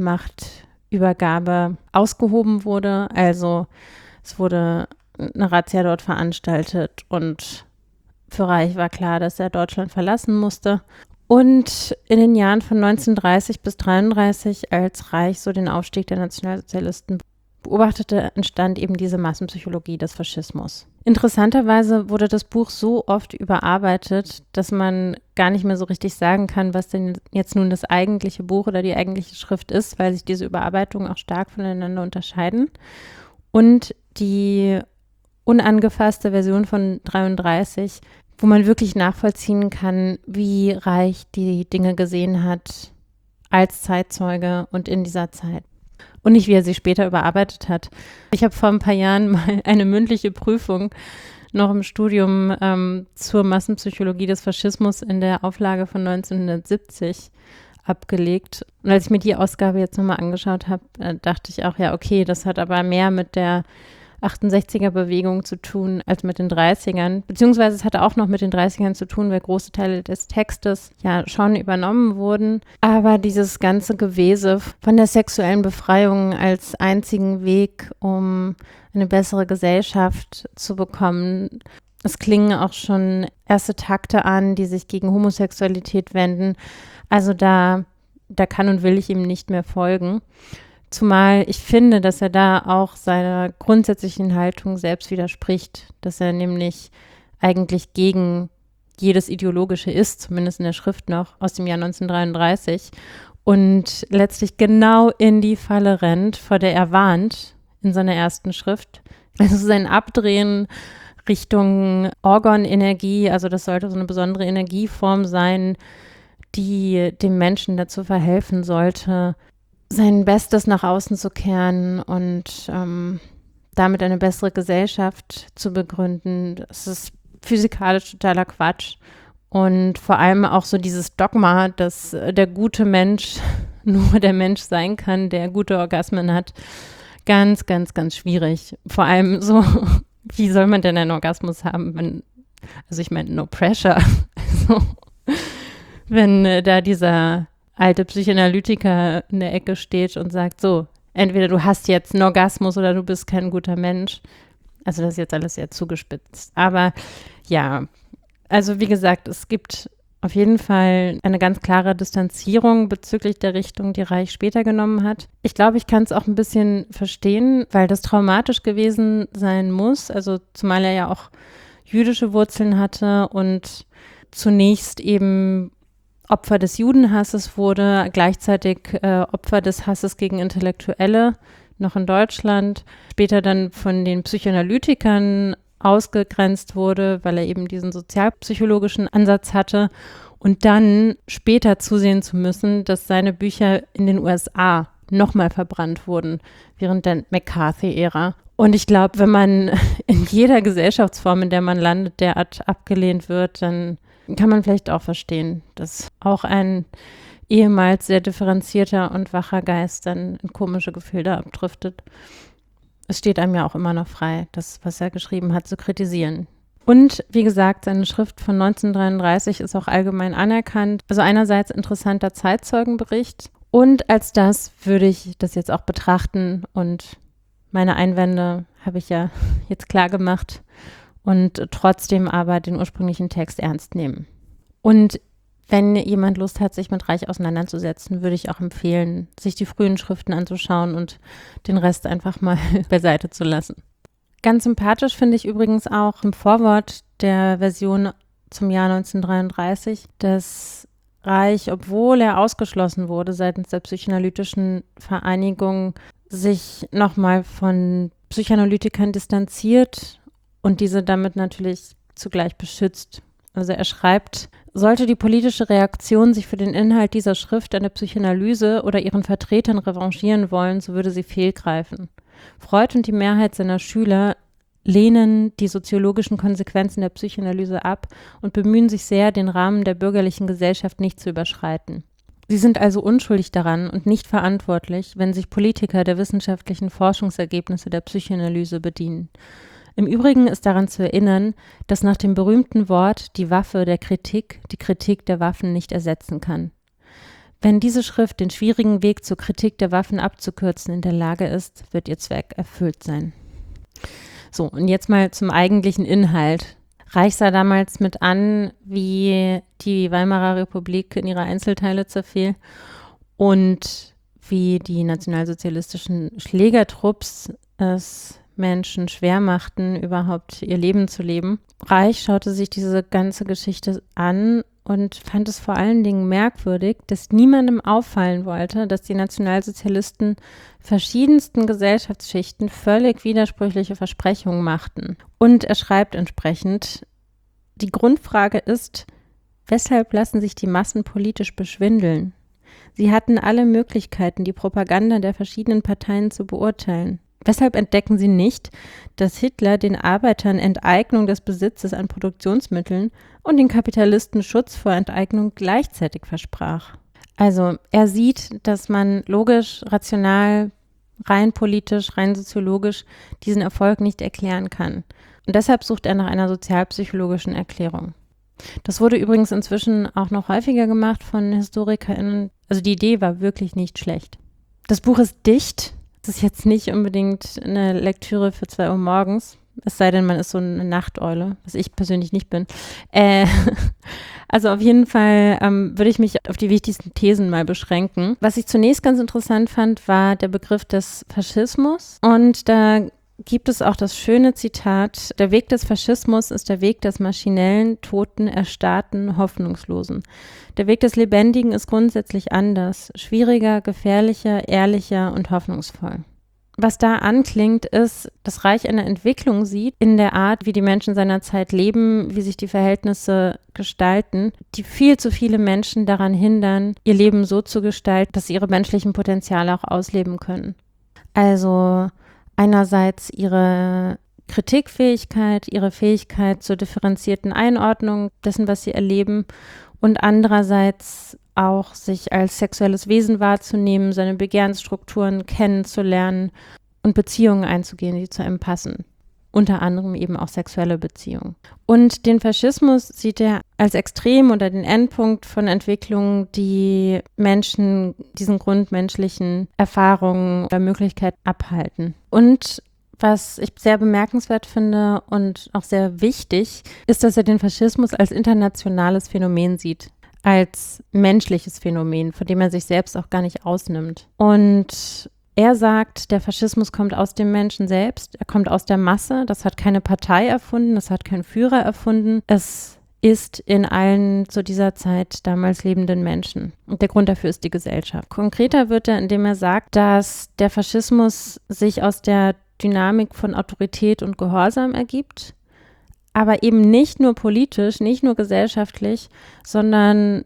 Machtübergabe ausgehoben wurde. Also es wurde eine Razzia dort veranstaltet und für Reich war klar, dass er Deutschland verlassen musste. Und in den Jahren von neunzehnhundertdreißig bis neunzehnhundertdreiunddreißig, als Reich so den Aufstieg der Nationalsozialisten beobachtete, entstand eben diese Massenpsychologie des Faschismus. Interessanterweise wurde das Buch so oft überarbeitet, dass man gar nicht mehr so richtig sagen kann, was denn jetzt nun das eigentliche Buch oder die eigentliche Schrift ist, weil sich diese Überarbeitungen auch stark voneinander unterscheiden. Und die unangefasste Version von dreiunddreißig, wo man wirklich nachvollziehen kann, wie Reich die Dinge gesehen hat als Zeitzeuge und in dieser Zeit. Und nicht, wie er sie später überarbeitet hat. Ich habe vor ein paar Jahren mal eine mündliche Prüfung noch im Studium ähm, zur Massenpsychologie des Faschismus in der Auflage von neunzehnhundertsiebzig abgelegt. Und als ich mir die Ausgabe jetzt nochmal angeschaut habe, äh, dachte ich auch, ja, okay, das hat aber mehr mit der achtundsechziger-Bewegung zu tun als mit den dreißigern. Beziehungsweise es hatte auch noch mit den dreißigern zu tun, weil große Teile des Textes ja schon übernommen wurden. Aber dieses ganze Gewese von der sexuellen Befreiung als einzigen Weg, um eine bessere Gesellschaft zu bekommen. Es klingen auch schon erste Takte an, die sich gegen Homosexualität wenden. Also da, da kann und will ich ihm nicht mehr folgen. Zumal ich finde, dass er da auch seiner grundsätzlichen Haltung selbst widerspricht, dass er nämlich eigentlich gegen jedes Ideologische ist, zumindest in der Schrift noch aus dem Jahr neunzehnhundertdreiunddreißig und letztlich genau in die Falle rennt, vor der er warnt in seiner ersten Schrift. Also sein Abdrehen Richtung Orgonenergie, also das sollte so eine besondere Energieform sein, die dem Menschen dazu verhelfen sollte, sein Bestes nach außen zu kehren und ähm, damit eine bessere Gesellschaft zu begründen. Das ist physikalisch totaler Quatsch. Und vor allem auch so dieses Dogma, dass der gute Mensch nur der Mensch sein kann, der gute Orgasmen hat. Ganz, ganz, ganz schwierig. Vor allem so, wie soll man denn einen Orgasmus haben, wenn, also ich meine, no pressure. Also, wenn äh, da dieser alte Psychoanalytiker in der Ecke steht und sagt, so, entweder du hast jetzt einen Orgasmus oder du bist kein guter Mensch. Also das ist jetzt alles sehr zugespitzt. Aber ja, also wie gesagt, es gibt auf jeden Fall eine ganz klare Distanzierung bezüglich der Richtung, die Reich später genommen hat. Ich glaube, ich kann es auch ein bisschen verstehen, weil das traumatisch gewesen sein muss. Also zumal er ja auch jüdische Wurzeln hatte und zunächst eben Opfer des Judenhasses wurde, gleichzeitig äh, Opfer des Hasses gegen Intellektuelle, noch in Deutschland, später dann von den Psychoanalytikern ausgegrenzt wurde, weil er eben diesen sozialpsychologischen Ansatz hatte und dann später zusehen zu müssen, dass seine Bücher in den U S A nochmal verbrannt wurden während der McCarthy-Ära. Und ich glaube, wenn man in jeder Gesellschaftsform, in der man landet, derart abgelehnt wird, dann kann man vielleicht auch verstehen, dass auch ein ehemals sehr differenzierter und wacher Geist dann in komische Gefilde abdriftet. Es steht einem ja auch immer noch frei, das, was er geschrieben hat, zu kritisieren. Und wie gesagt, seine Schrift von neunzehnhundertdreiunddreißig ist auch allgemein anerkannt. Also einerseits interessanter Zeitzeugenbericht und als das würde ich das jetzt auch betrachten und meine Einwände habe ich ja jetzt klar gemacht. Und trotzdem aber den ursprünglichen Text ernst nehmen. Und wenn jemand Lust hat, sich mit Reich auseinanderzusetzen, würde ich auch empfehlen, sich die frühen Schriften anzuschauen und den Rest einfach mal beiseite zu lassen. Ganz sympathisch finde ich übrigens auch im Vorwort der Version zum Jahr neunzehnhundertdreiunddreißig, dass Reich, obwohl er ausgeschlossen wurde seitens der psychoanalytischen Vereinigung, sich nochmal von Psychoanalytikern distanziert und diese damit natürlich zugleich beschützt. Also er schreibt, sollte die politische Reaktion sich für den Inhalt dieser Schrift an der Psychoanalyse oder ihren Vertretern revanchieren wollen, so würde sie fehlgreifen. Freud und die Mehrheit seiner Schüler lehnen die soziologischen Konsequenzen der Psychoanalyse ab und bemühen sich sehr, den Rahmen der bürgerlichen Gesellschaft nicht zu überschreiten. Sie sind also unschuldig daran und nicht verantwortlich, wenn sich Politiker der wissenschaftlichen Forschungsergebnisse der Psychoanalyse bedienen. Im Übrigen ist daran zu erinnern, dass nach dem berühmten Wort die Waffe der Kritik die Kritik der Waffen nicht ersetzen kann. Wenn diese Schrift den schwierigen Weg zur Kritik der Waffen abzukürzen in der Lage ist, wird ihr Zweck erfüllt sein. So, und jetzt mal zum eigentlichen Inhalt. Reich sah damals mit an, wie die Weimarer Republik in ihre Einzelteile zerfiel und wie die nationalsozialistischen Schlägertrupps es Menschen schwer machten, überhaupt ihr Leben zu leben. Reich schaute sich diese ganze Geschichte an und fand es vor allen Dingen merkwürdig, dass niemandem auffallen wollte, dass die Nationalsozialisten verschiedensten Gesellschaftsschichten völlig widersprüchliche Versprechungen machten. Und er schreibt entsprechend, die Grundfrage ist, weshalb lassen sich die Massen politisch beschwindeln? Sie hatten alle Möglichkeiten, die Propaganda der verschiedenen Parteien zu beurteilen. Weshalb entdecken sie nicht, dass Hitler den Arbeitern Enteignung des Besitzes an Produktionsmitteln und den Kapitalisten Schutz vor Enteignung gleichzeitig versprach? Also er sieht, dass man logisch, rational, rein politisch, rein soziologisch diesen Erfolg nicht erklären kann. Und deshalb sucht er nach einer sozialpsychologischen Erklärung. Das wurde übrigens inzwischen auch noch häufiger gemacht von HistorikerInnen. Also die Idee war wirklich nicht schlecht. Das Buch ist dicht. Das ist jetzt nicht unbedingt eine Lektüre für zwei Uhr morgens, es sei denn, man ist so eine Nachteule, was ich persönlich nicht bin. Äh, also auf jeden Fall ähm, würde ich mich auf die wichtigsten Thesen mal beschränken. Was ich zunächst ganz interessant fand, war der Begriff des Faschismus. Und da gibt es auch das schöne Zitat, der Weg des Faschismus ist der Weg des maschinellen, toten, erstarrten, hoffnungslosen. Der Weg des Lebendigen ist grundsätzlich anders, schwieriger, gefährlicher, ehrlicher und hoffnungsvoll. Was da anklingt, ist, dass Reich eine Entwicklung sieht in der Art, wie die Menschen seiner Zeit leben, wie sich die Verhältnisse gestalten, die viel zu viele Menschen daran hindern, ihr Leben so zu gestalten, dass sie ihre menschlichen Potenziale auch ausleben können. Also einerseits ihre Kritikfähigkeit, ihre Fähigkeit zur differenzierten Einordnung dessen, was sie erleben, und andererseits auch sich als sexuelles Wesen wahrzunehmen, seine Begehrensstrukturen kennenzulernen und Beziehungen einzugehen, die zu einem passen. Unter anderem eben auch sexuelle Beziehungen. Und den Faschismus sieht er als Extrem oder den Endpunkt von Entwicklungen, die Menschen diesen grundmenschlichen Erfahrungen oder Möglichkeiten abhalten. Und was ich sehr bemerkenswert finde und auch sehr wichtig, ist, dass er den Faschismus als internationales Phänomen sieht, als menschliches Phänomen, von dem er sich selbst auch gar nicht ausnimmt. Und er sagt, der Faschismus kommt aus dem Menschen selbst, er kommt aus der Masse, das hat keine Partei erfunden, das hat kein Führer erfunden, es ist in allen zu dieser Zeit damals lebenden Menschen. Und der Grund dafür ist die Gesellschaft. Konkreter wird er, indem er sagt, dass der Faschismus sich aus der Dynamik von Autorität und Gehorsam ergibt, aber eben nicht nur politisch, nicht nur gesellschaftlich, sondern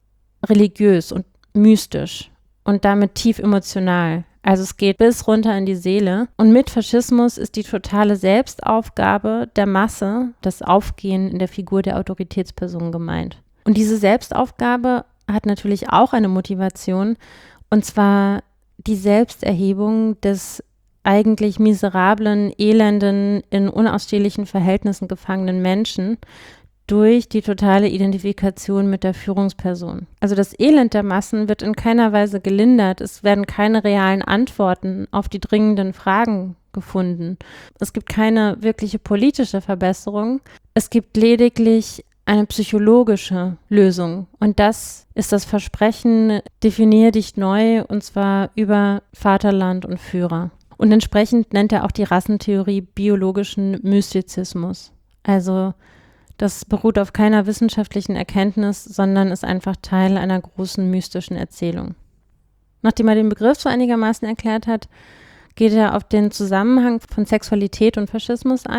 religiös und mystisch und damit tief emotional. Also es geht bis runter in die Seele. Und mit Faschismus ist die totale Selbstaufgabe der Masse, das Aufgehen in der Figur der Autoritätsperson gemeint. Und diese Selbstaufgabe hat natürlich auch eine Motivation, und zwar die Selbsterhebung des eigentlich miserablen, elenden, in unausstehlichen Verhältnissen gefangenen Menschen durch die totale Identifikation mit der Führungsperson. Also das Elend der Massen wird in keiner Weise gelindert. Es werden keine realen Antworten auf die dringenden Fragen gefunden. Es gibt keine wirkliche politische Verbesserung. Es gibt lediglich eine psychologische Lösung. Und das ist das Versprechen, definiere dich neu, und zwar über Vaterland und Führer. Und entsprechend nennt er auch die Rassentheorie biologischen Mystizismus. Also das beruht auf keiner wissenschaftlichen Erkenntnis, sondern ist einfach Teil einer großen mystischen Erzählung. Nachdem er den Begriff so einigermaßen erklärt hat, geht er auf den Zusammenhang von Sexualität und Faschismus ein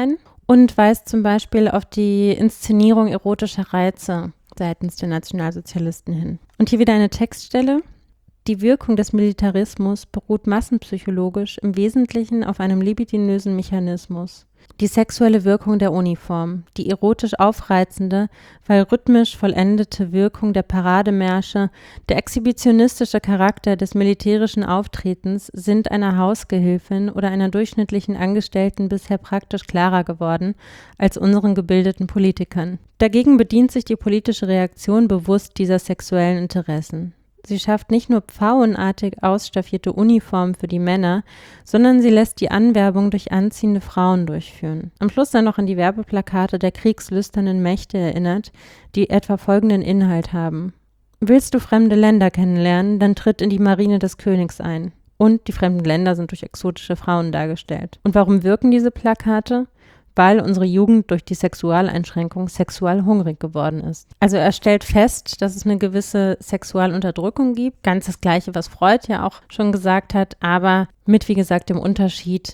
und weist zum Beispiel auf die Inszenierung erotischer Reize seitens der Nationalsozialisten hin. Und hier wieder eine Textstelle. Die Wirkung des Militarismus beruht massenpsychologisch im Wesentlichen auf einem libidinösen Mechanismus. Die sexuelle Wirkung der Uniform, die erotisch aufreizende, weil rhythmisch vollendete Wirkung der Parademärsche, der exhibitionistische Charakter des militärischen Auftretens sind einer Hausgehilfin oder einer durchschnittlichen Angestellten bisher praktisch klarer geworden als unseren gebildeten Politikern. Dagegen bedient sich die politische Reaktion bewusst dieser sexuellen Interessen. Sie schafft nicht nur pfauenartig ausstaffierte Uniformen für die Männer, sondern sie lässt die Anwerbung durch anziehende Frauen durchführen. Am Schluss dann noch an die Werbeplakate der kriegslüsternen Mächte erinnert, die etwa folgenden Inhalt haben. Willst du fremde Länder kennenlernen, dann tritt in die Marine des Königs ein. Und die fremden Länder sind durch exotische Frauen dargestellt. Und warum wirken diese Plakate? Weil unsere Jugend durch die Sexualeinschränkung sexualhungrig geworden ist. Also er stellt fest, dass es eine gewisse Sexualunterdrückung gibt. Ganz das Gleiche, was Freud ja auch schon gesagt hat, aber mit, wie gesagt, dem Unterschied,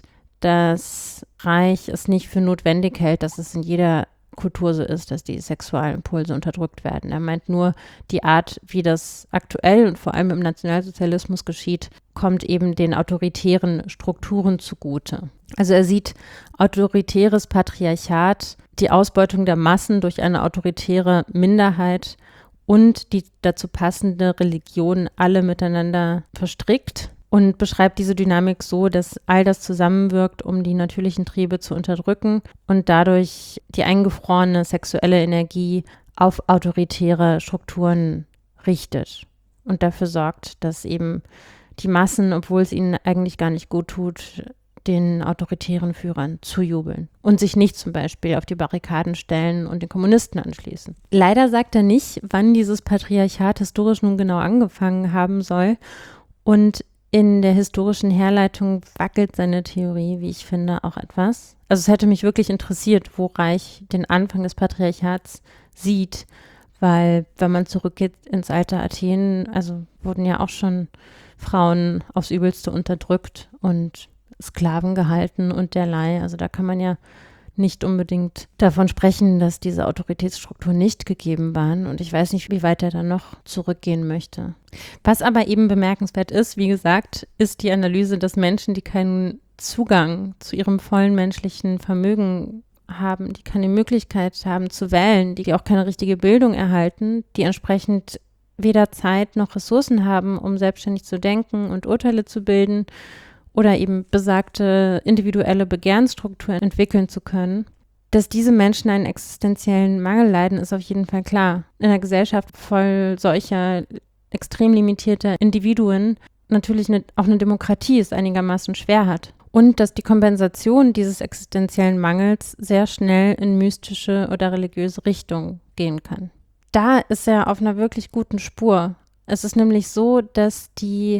dass Reich es nicht für notwendig hält, dass es in jeder Kultur so ist, dass die Sexualimpulse unterdrückt werden. Er meint nur, die Art, wie das aktuell und vor allem im Nationalsozialismus geschieht, kommt eben den autoritären Strukturen zugute. Also er sieht autoritäres Patriarchat, die Ausbeutung der Massen durch eine autoritäre Minderheit und die dazu passende Religion alle miteinander verstrickt und beschreibt diese Dynamik so, dass all das zusammenwirkt, um die natürlichen Triebe zu unterdrücken und dadurch die eingefrorene sexuelle Energie auf autoritäre Strukturen richtet und dafür sorgt, dass eben die Massen, obwohl es ihnen eigentlich gar nicht gut tut, den autoritären Führern zujubeln und sich nicht zum Beispiel auf die Barrikaden stellen und den Kommunisten anschließen. Leider sagt er nicht, wann dieses Patriarchat historisch nun genau angefangen haben soll, und in der historischen Herleitung wackelt seine Theorie, wie ich finde, auch etwas. Also es hätte mich wirklich interessiert, wo Reich den Anfang des Patriarchats sieht, weil wenn man zurückgeht ins alte Athen, also wurden ja auch schon Frauen aufs Übelste unterdrückt und Sklaven gehalten und derlei. Also da kann man ja nicht unbedingt davon sprechen, dass diese Autoritätsstrukturen nicht gegeben waren. Und ich weiß nicht, wie weit er dann noch zurückgehen möchte. Was aber eben bemerkenswert ist, wie gesagt, ist die Analyse, dass Menschen, die keinen Zugang zu ihrem vollen menschlichen Vermögen haben, die keine Möglichkeit haben zu wählen, die auch keine richtige Bildung erhalten, die entsprechend weder Zeit noch Ressourcen haben, um selbstständig zu denken und Urteile zu bilden, oder eben besagte individuelle Begehrensstrukturen entwickeln zu können, dass diese Menschen einen existenziellen Mangel leiden, ist auf jeden Fall klar. In einer Gesellschaft voll solcher extrem limitierter Individuen natürlich eine, auch eine Demokratie es einigermaßen schwer hat. Und dass die Kompensation dieses existenziellen Mangels sehr schnell in mystische oder religiöse Richtung gehen kann. Da ist er auf einer wirklich guten Spur. Es ist nämlich so, dass die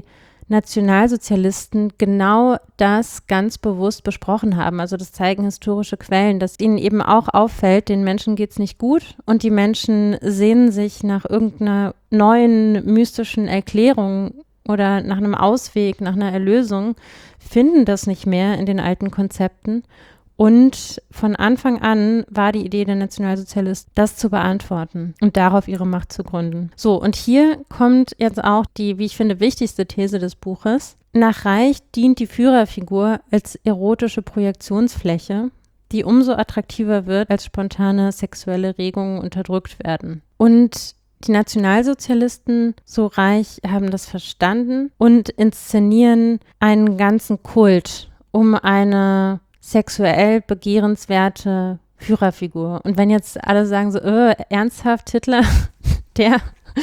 Nationalsozialisten genau das ganz bewusst besprochen haben. Also das zeigen historische Quellen, dass ihnen eben auch auffällt, den Menschen geht es nicht gut und die Menschen sehnen sich nach irgendeiner neuen mystischen Erklärung oder nach einem Ausweg, nach einer Erlösung, finden das nicht mehr in den alten Konzepten. Und von Anfang an war die Idee der Nationalsozialisten, das zu beantworten und darauf ihre Macht zu gründen. So, und hier kommt jetzt auch die, wie ich finde, wichtigste These des Buches. Nach Reich dient die Führerfigur als erotische Projektionsfläche, die umso attraktiver wird, als spontane sexuelle Regungen unterdrückt werden. Und die Nationalsozialisten, so Reich, haben das verstanden und inszenieren einen ganzen Kult um eine sexuell begehrenswerte Führerfigur. Und wenn jetzt alle sagen so, äh, ernsthaft, Hitler, der,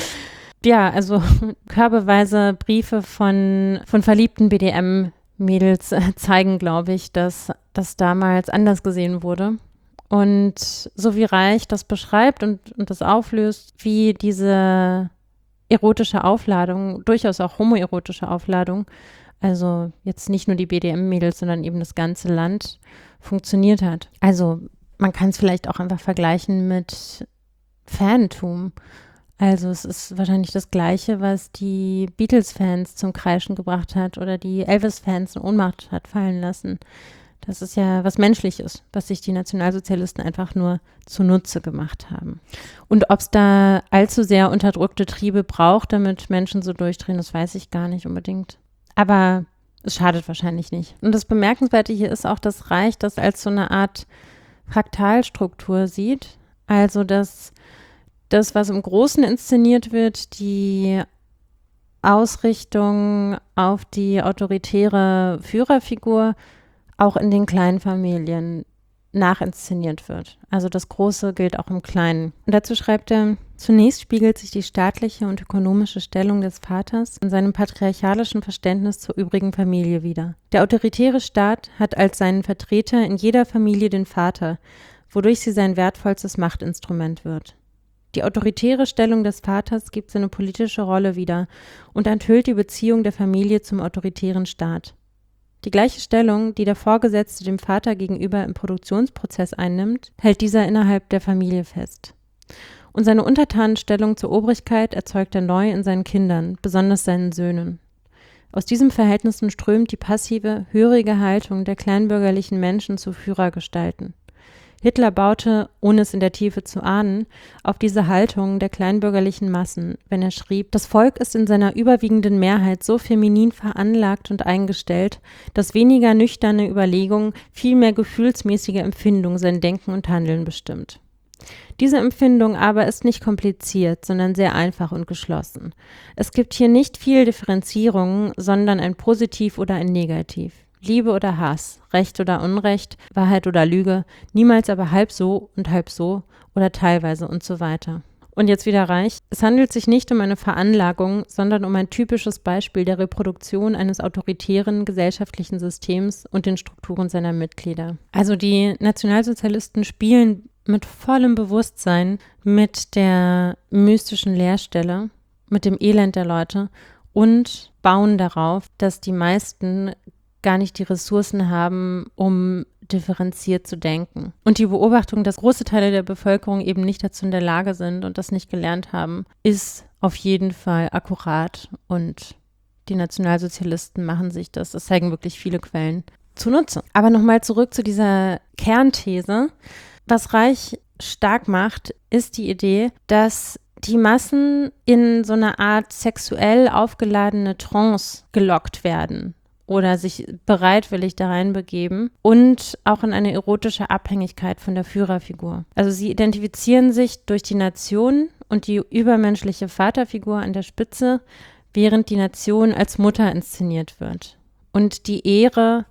ja, also körbeweise Briefe von, von verliebten B D M-Mädels zeigen, glaube ich, dass das damals anders gesehen wurde. Und so wie Reich das beschreibt und, und das auflöst, wie diese erotische Aufladung, durchaus auch homoerotische Aufladung, also jetzt nicht nur die B D M-Mädels, sondern eben das ganze Land funktioniert hat. Also man kann es vielleicht auch einfach vergleichen mit Fantum. Also es ist wahrscheinlich das Gleiche, was die Beatles-Fans zum Kreischen gebracht hat oder die Elvis-Fans in Ohnmacht hat fallen lassen. Das ist ja was Menschliches, was sich die Nationalsozialisten einfach nur zunutze gemacht haben. Und ob es da allzu sehr unterdrückte Triebe braucht, damit Menschen so durchdrehen, das weiß ich gar nicht unbedingt. Aber es schadet wahrscheinlich nicht. Und das Bemerkenswerte hier ist auch, dass Reich das als so eine Art Fraktalstruktur sieht. Also, dass das, was im Großen inszeniert wird, die Ausrichtung auf die autoritäre Führerfigur, auch in den kleinen Familien nachinszeniert wird. Also das Große gilt auch im Kleinen. Und dazu schreibt er, zunächst spiegelt sich die staatliche und ökonomische Stellung des Vaters in seinem patriarchalischen Verständnis zur übrigen Familie wider. Der autoritäre Staat hat als seinen Vertreter in jeder Familie den Vater, wodurch sie sein wertvollstes Machtinstrument wird. Die autoritäre Stellung des Vaters gibt seine politische Rolle wider und enthüllt die Beziehung der Familie zum autoritären Staat. Die gleiche Stellung, die der Vorgesetzte dem Vater gegenüber im Produktionsprozess einnimmt, hält dieser innerhalb der Familie fest. Und seine Untertanenstellung zur Obrigkeit erzeugt er neu in seinen Kindern, besonders seinen Söhnen. Aus diesen Verhältnissen strömt die passive, hörige Haltung der kleinbürgerlichen Menschen zu Führergestalten. Hitler baute, ohne es in der Tiefe zu ahnen, auf diese Haltung der kleinbürgerlichen Massen, wenn er schrieb, das Volk ist in seiner überwiegenden Mehrheit so feminin veranlagt und eingestellt, dass weniger nüchterne Überlegung, vielmehr gefühlsmäßige Empfindung sein Denken und Handeln bestimmt. Diese Empfindung aber ist nicht kompliziert, sondern sehr einfach und geschlossen. Es gibt hier nicht viel Differenzierung, sondern ein Positiv oder ein Negativ. Liebe oder Hass, Recht oder Unrecht, Wahrheit oder Lüge, niemals aber halb so und halb so oder teilweise und so weiter. Und jetzt wieder Reich. Es handelt sich nicht um eine Veranlagung, sondern um ein typisches Beispiel der Reproduktion eines autoritären gesellschaftlichen Systems und den Strukturen seiner Mitglieder. Also die Nationalsozialisten spielen mit vollem Bewusstsein mit der mystischen Leerstelle, mit dem Elend der Leute und bauen darauf, dass die meisten gar nicht die Ressourcen haben, um differenziert zu denken. Und die Beobachtung, dass große Teile der Bevölkerung eben nicht dazu in der Lage sind und das nicht gelernt haben, ist auf jeden Fall akkurat. Und die Nationalsozialisten machen sich das, das zeigen wirklich viele Quellen, zunutze. Aber nochmal zurück zu dieser Kernthese. Was Reich stark macht, ist die Idee, dass die Massen in so eine Art sexuell aufgeladene Trance gelockt werden oder sich bereitwillig da reinbegeben und auch in eine erotische Abhängigkeit von der Führerfigur. Also sie identifizieren sich durch die Nation und die übermenschliche Vaterfigur an der Spitze, während die Nation als Mutter inszeniert wird. Und die Ehre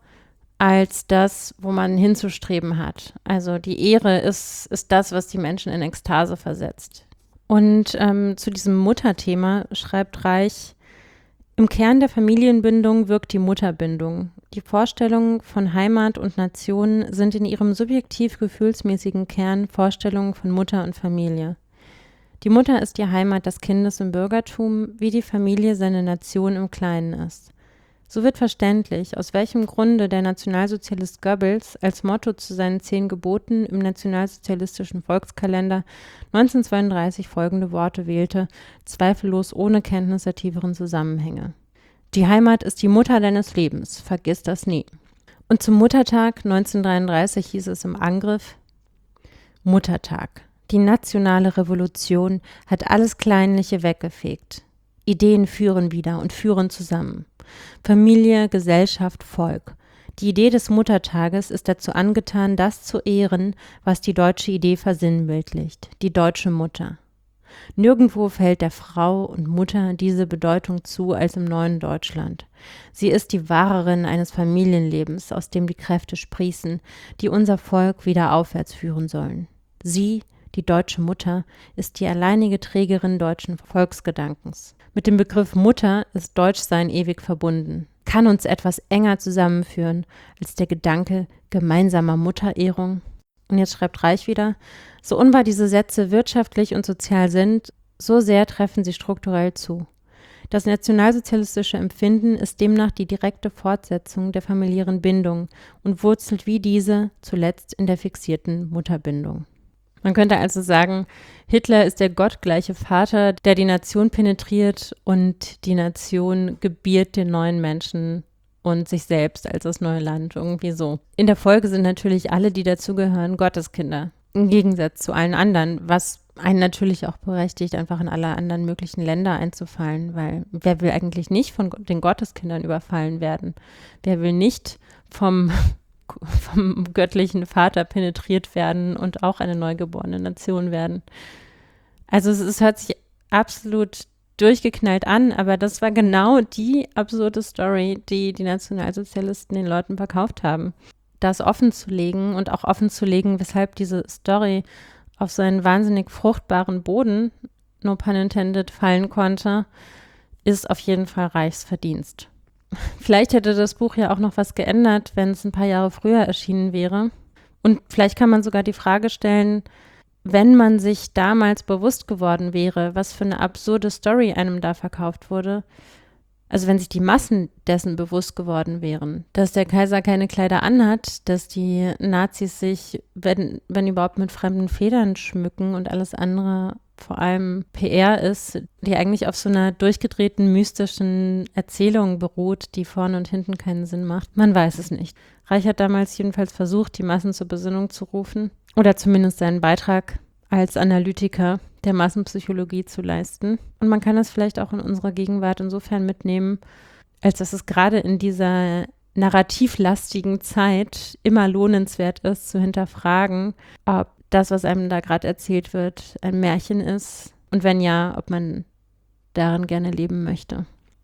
als das, wo man hinzustreben hat. Also die Ehre ist, ist das, was die Menschen in Ekstase versetzt. Und ähm, zu diesem Mutterthema schreibt Reich, im Kern der Familienbindung wirkt die Mutterbindung. Die Vorstellungen von Heimat und Nation sind in ihrem subjektiv-gefühlsmäßigen Kern Vorstellungen von Mutter und Familie. Die Mutter ist die Heimat des Kindes im Bürgertum, wie die Familie seine Nation im Kleinen ist. So wird verständlich, aus welchem Grunde der Nationalsozialist Goebbels als Motto zu seinen zehn Geboten im nationalsozialistischen Volkskalender neunzehnhundertzweiunddreißig folgende Worte wählte, zweifellos ohne Kenntnis der tieferen Zusammenhänge. Die Heimat ist die Mutter deines Lebens, vergiss das nie. Und zum Muttertag neunzehnhundertdreiunddreißig hieß es im Angriff: Muttertag. Die nationale Revolution hat alles Kleinliche weggefegt. Ideen führen wieder und führen zusammen. Familie, Gesellschaft, Volk. Die Idee des Muttertages ist dazu angetan, das zu ehren, was die deutsche Idee versinnbildlicht, die deutsche Mutter. Nirgendwo fällt der Frau und Mutter diese Bedeutung zu als im neuen Deutschland. Sie ist die Wahrerin eines Familienlebens, aus dem die Kräfte sprießen, die unser Volk wieder aufwärts führen sollen. Sie, die deutsche Mutter, ist die alleinige Trägerin deutschen Volksgedankens. Mit dem Begriff Mutter ist Deutschsein ewig verbunden. Kann uns etwas enger zusammenführen als der Gedanke gemeinsamer Mutterehrung? Und jetzt schreibt Reich wieder, so unwahr diese Sätze wirtschaftlich und sozial sind, so sehr treffen sie strukturell zu. Das nationalsozialistische Empfinden ist demnach die direkte Fortsetzung der familiären Bindung und wurzelt wie diese zuletzt in der fixierten Mutterbindung. Man könnte also sagen, Hitler ist der gottgleiche Vater, der die Nation penetriert und die Nation gebiert den neuen Menschen und sich selbst als das neue Land, irgendwie so. In der Folge sind natürlich alle, die dazugehören, Gotteskinder. Im Gegensatz zu allen anderen, was einen natürlich auch berechtigt, einfach in alle anderen möglichen Länder einzufallen, weil wer will eigentlich nicht von den Gotteskindern überfallen werden? Wer will nicht vom, vom göttlichen Vater penetriert werden und auch eine neugeborene Nation werden? Also es, es hört sich absolut durchgeknallt an, aber das war genau die absurde Story, die die Nationalsozialisten den Leuten verkauft haben. Das offen zu legen und auch offen zu legen, weshalb diese Story auf so einen wahnsinnig fruchtbaren Boden, no pun intended, fallen konnte, ist auf jeden Fall Reichs Verdienst. Vielleicht hätte das Buch ja auch noch was geändert, wenn es ein paar Jahre früher erschienen wäre. Und vielleicht kann man sogar die Frage stellen, wenn man sich damals bewusst geworden wäre, was für eine absurde Story einem da verkauft wurde, also wenn sich die Massen dessen bewusst geworden wären, dass der Kaiser keine Kleider anhat, dass die Nazis sich, wenn, wenn überhaupt, mit fremden Federn schmücken und alles andere vor allem P R ist, die eigentlich auf so einer durchgedrehten, mystischen Erzählung beruht, die vorne und hinten keinen Sinn macht. Man weiß es nicht. Reich hat damals jedenfalls versucht, die Massen zur Besinnung zu rufen oder zumindest seinen Beitrag als Analytiker der Massenpsychologie zu leisten. Und man kann das vielleicht auch in unserer Gegenwart insofern mitnehmen, als dass es gerade in dieser narrativlastigen Zeit immer lohnenswert ist, zu hinterfragen, ob das, was einem da gerade erzählt wird, ein Märchen ist und wenn ja, ob man darin gerne leben möchte.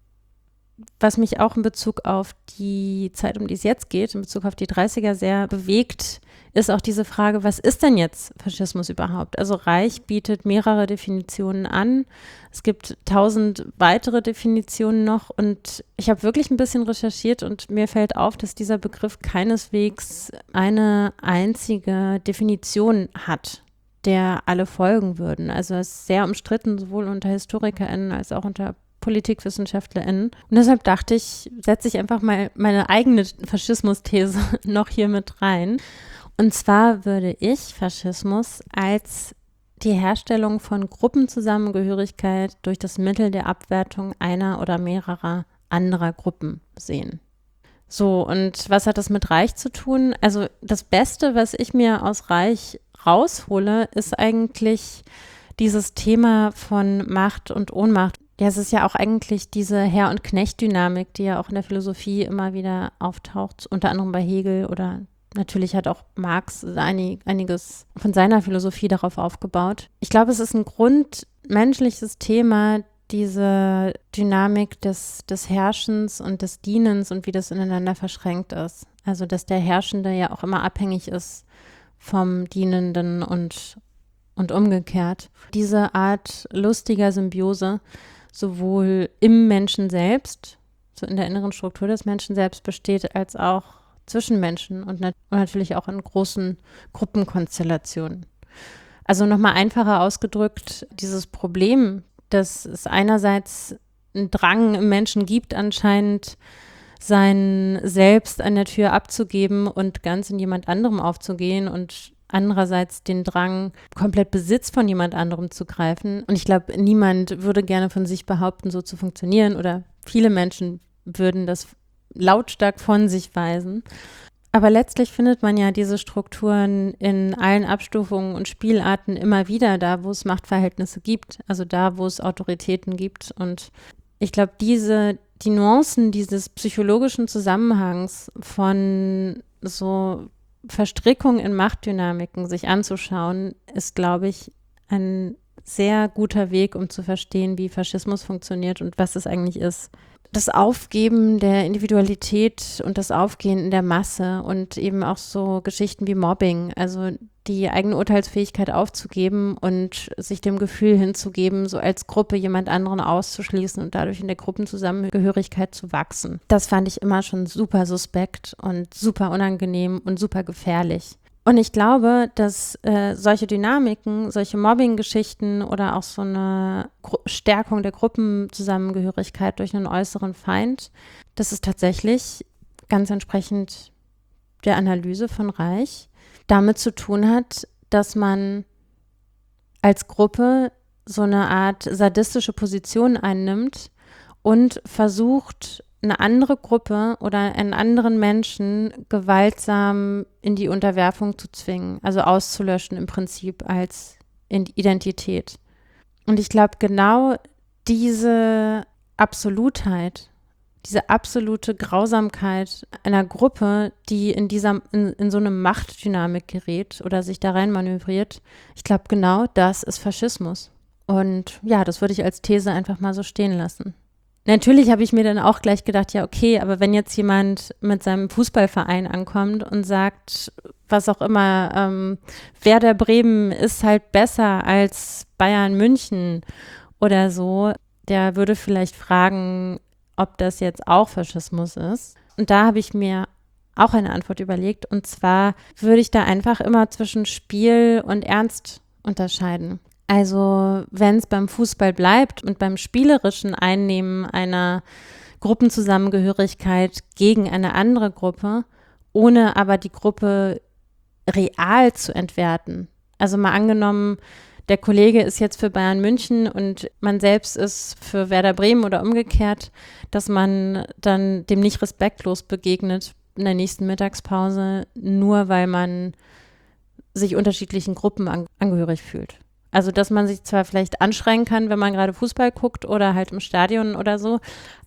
Was mich auch in Bezug auf die Zeit, um die es jetzt geht, in Bezug auf die dreißiger sehr bewegt, ist auch diese Frage, was ist denn jetzt Faschismus überhaupt? Also Reich bietet mehrere Definitionen an. Es gibt tausend weitere Definitionen noch und ich habe wirklich ein bisschen recherchiert und mir fällt auf, dass dieser Begriff keineswegs eine einzige Definition hat, der alle folgen würden. Also es ist sehr umstritten, sowohl unter HistorikerInnen als auch unter PolitikwissenschaftlerInnen. Und deshalb dachte ich, setze ich einfach mal meine eigene Faschismus-These noch hier mit rein. Und zwar würde ich Faschismus als die Herstellung von Gruppenzusammengehörigkeit durch das Mittel der Abwertung einer oder mehrerer anderer Gruppen sehen. So, und was hat das mit Reich zu tun? Also das Beste, was ich mir aus Reich raushole, ist eigentlich dieses Thema von Macht und Ohnmacht. Ja, es ist ja auch eigentlich diese Herr- und Knecht-Dynamik, die ja auch in der Philosophie immer wieder auftaucht, unter anderem bei Hegel oder natürlich hat auch Marx einig, einiges von seiner Philosophie darauf aufgebaut. Ich glaube, es ist ein grundmenschliches Thema, diese Dynamik des, des Herrschens und des Dienens und wie das ineinander verschränkt ist. Also, dass der Herrschende ja auch immer abhängig ist vom Dienenden und, und umgekehrt. Diese Art lustiger Symbiose sowohl im Menschen selbst, so in der inneren Struktur des Menschen selbst besteht, als auch zwischen Menschen und, nat- und natürlich auch in großen Gruppenkonstellationen. Also nochmal einfacher ausgedrückt, dieses Problem, dass es einerseits einen Drang im Menschen gibt, anscheinend sein Selbst an der Tür abzugeben und ganz in jemand anderem aufzugehen und andererseits den Drang, komplett Besitz von jemand anderem zu greifen. Und ich glaube, niemand würde gerne von sich behaupten, so zu funktionieren oder viele Menschen würden das lautstark von sich weisen. Aber letztlich findet man ja diese Strukturen in allen Abstufungen und Spielarten immer wieder da, wo es Machtverhältnisse gibt, also da, wo es Autoritäten gibt. Und ich glaube, diese, die Nuancen dieses psychologischen Zusammenhangs von so Verstrickung in Machtdynamiken sich anzuschauen, ist, glaube ich, ein sehr guter Weg, um zu verstehen, wie Faschismus funktioniert und was es eigentlich ist. Das Aufgeben der Individualität und das Aufgehen in der Masse und eben auch so Geschichten wie Mobbing, also die eigene Urteilsfähigkeit aufzugeben und sich dem Gefühl hinzugeben, so als Gruppe jemand anderen auszuschließen und dadurch in der Gruppenzusammengehörigkeit zu wachsen. Das fand ich immer schon super suspekt und super unangenehm und super gefährlich. Und ich glaube, dass äh, solche Dynamiken, solche Mobbing-Geschichten oder auch so eine Gru- Stärkung der Gruppenzusammengehörigkeit durch einen äußeren Feind, dass es tatsächlich ganz entsprechend der Analyse von Reich damit zu tun hat, dass man als Gruppe so eine Art sadistische Position einnimmt und versucht, eine andere Gruppe oder einen anderen Menschen gewaltsam in die Unterwerfung zu zwingen, also auszulöschen im Prinzip als Identität. Und ich glaube, genau diese Absolutheit, diese absolute Grausamkeit einer Gruppe, die in dieser, in, in so eine Machtdynamik gerät oder sich da rein manövriert, ich glaube, genau das ist Faschismus. Und ja, das würde ich als These einfach mal so stehen lassen. Natürlich habe ich mir dann auch gleich gedacht, ja okay, aber wenn jetzt jemand mit seinem Fußballverein ankommt und sagt, was auch immer, ähm, Werder Bremen ist halt besser als Bayern München oder so, der würde vielleicht fragen, ob das jetzt auch Faschismus ist. Und da habe ich mir auch eine Antwort überlegt. Und zwar würde ich da einfach immer zwischen Spiel und Ernst unterscheiden. Also wenn es beim Fußball bleibt und beim spielerischen Einnehmen einer Gruppenzusammengehörigkeit gegen eine andere Gruppe, ohne aber die Gruppe real zu entwerten. Also mal angenommen, der Kollege ist jetzt für Bayern München und man selbst ist für Werder Bremen oder umgekehrt, dass man dann dem nicht respektlos begegnet in der nächsten Mittagspause, nur weil man sich unterschiedlichen Gruppen an, angehörig fühlt. Also dass man sich zwar vielleicht anschreien kann, wenn man gerade Fußball guckt oder halt im Stadion oder so,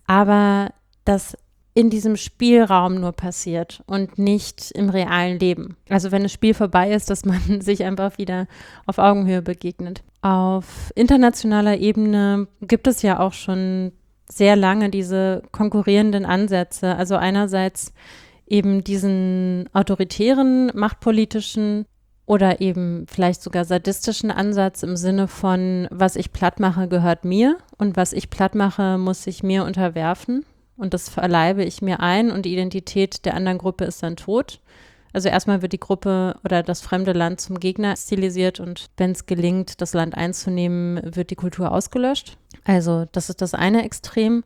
aber das in diesem Spielraum nur passiert und nicht im realen Leben. Also wenn das Spiel vorbei ist, dass man sich einfach wieder auf Augenhöhe begegnet. Auf internationaler Ebene gibt es ja auch schon sehr lange diese konkurrierenden Ansätze. Also einerseits eben diesen autoritären, machtpolitischen oder eben vielleicht sogar sadistischen Ansatz im Sinne von, was ich platt mache, gehört mir und was ich platt mache, muss sich mir unterwerfen. Und das verleibe ich mir ein und die Identität der anderen Gruppe ist dann tot. Also erstmal wird die Gruppe oder das fremde Land zum Gegner stilisiert und wenn es gelingt, das Land einzunehmen, wird die Kultur ausgelöscht. Also das ist das eine Extrem.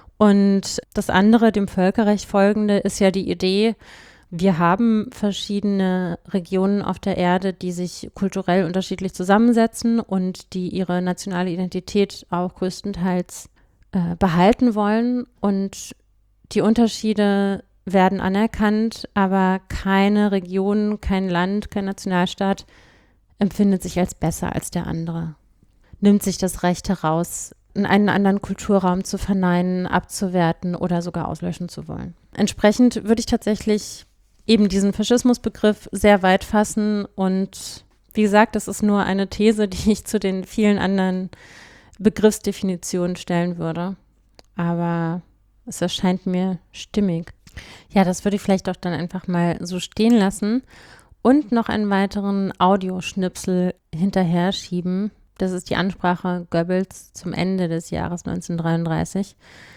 Und das andere, dem Völkerrecht folgende, ist ja die Idee, wir haben verschiedene Regionen auf der Erde, die sich kulturell unterschiedlich zusammensetzen und die ihre nationale Identität auch größtenteils äh, behalten wollen. Und die Unterschiede werden anerkannt, aber keine Region, kein Land, kein Nationalstaat empfindet sich als besser als der andere. Nimmt sich das Recht heraus, in einen anderen Kulturraum zu verneinen, abzuwerten oder sogar auslöschen zu wollen. Entsprechend würde ich tatsächlich eben diesen Faschismusbegriff sehr weit fassen und wie gesagt, das ist nur eine These, die ich zu den vielen anderen Begriffsdefinitionen stellen würde. Aber es erscheint mir stimmig. Ja, das würde ich vielleicht auch dann einfach mal so stehen lassen und noch einen weiteren Audioschnipsel hinterher schieben. Das ist die Ansprache Goebbels zum Ende des Jahres neunzehnhundertdreiunddreißig.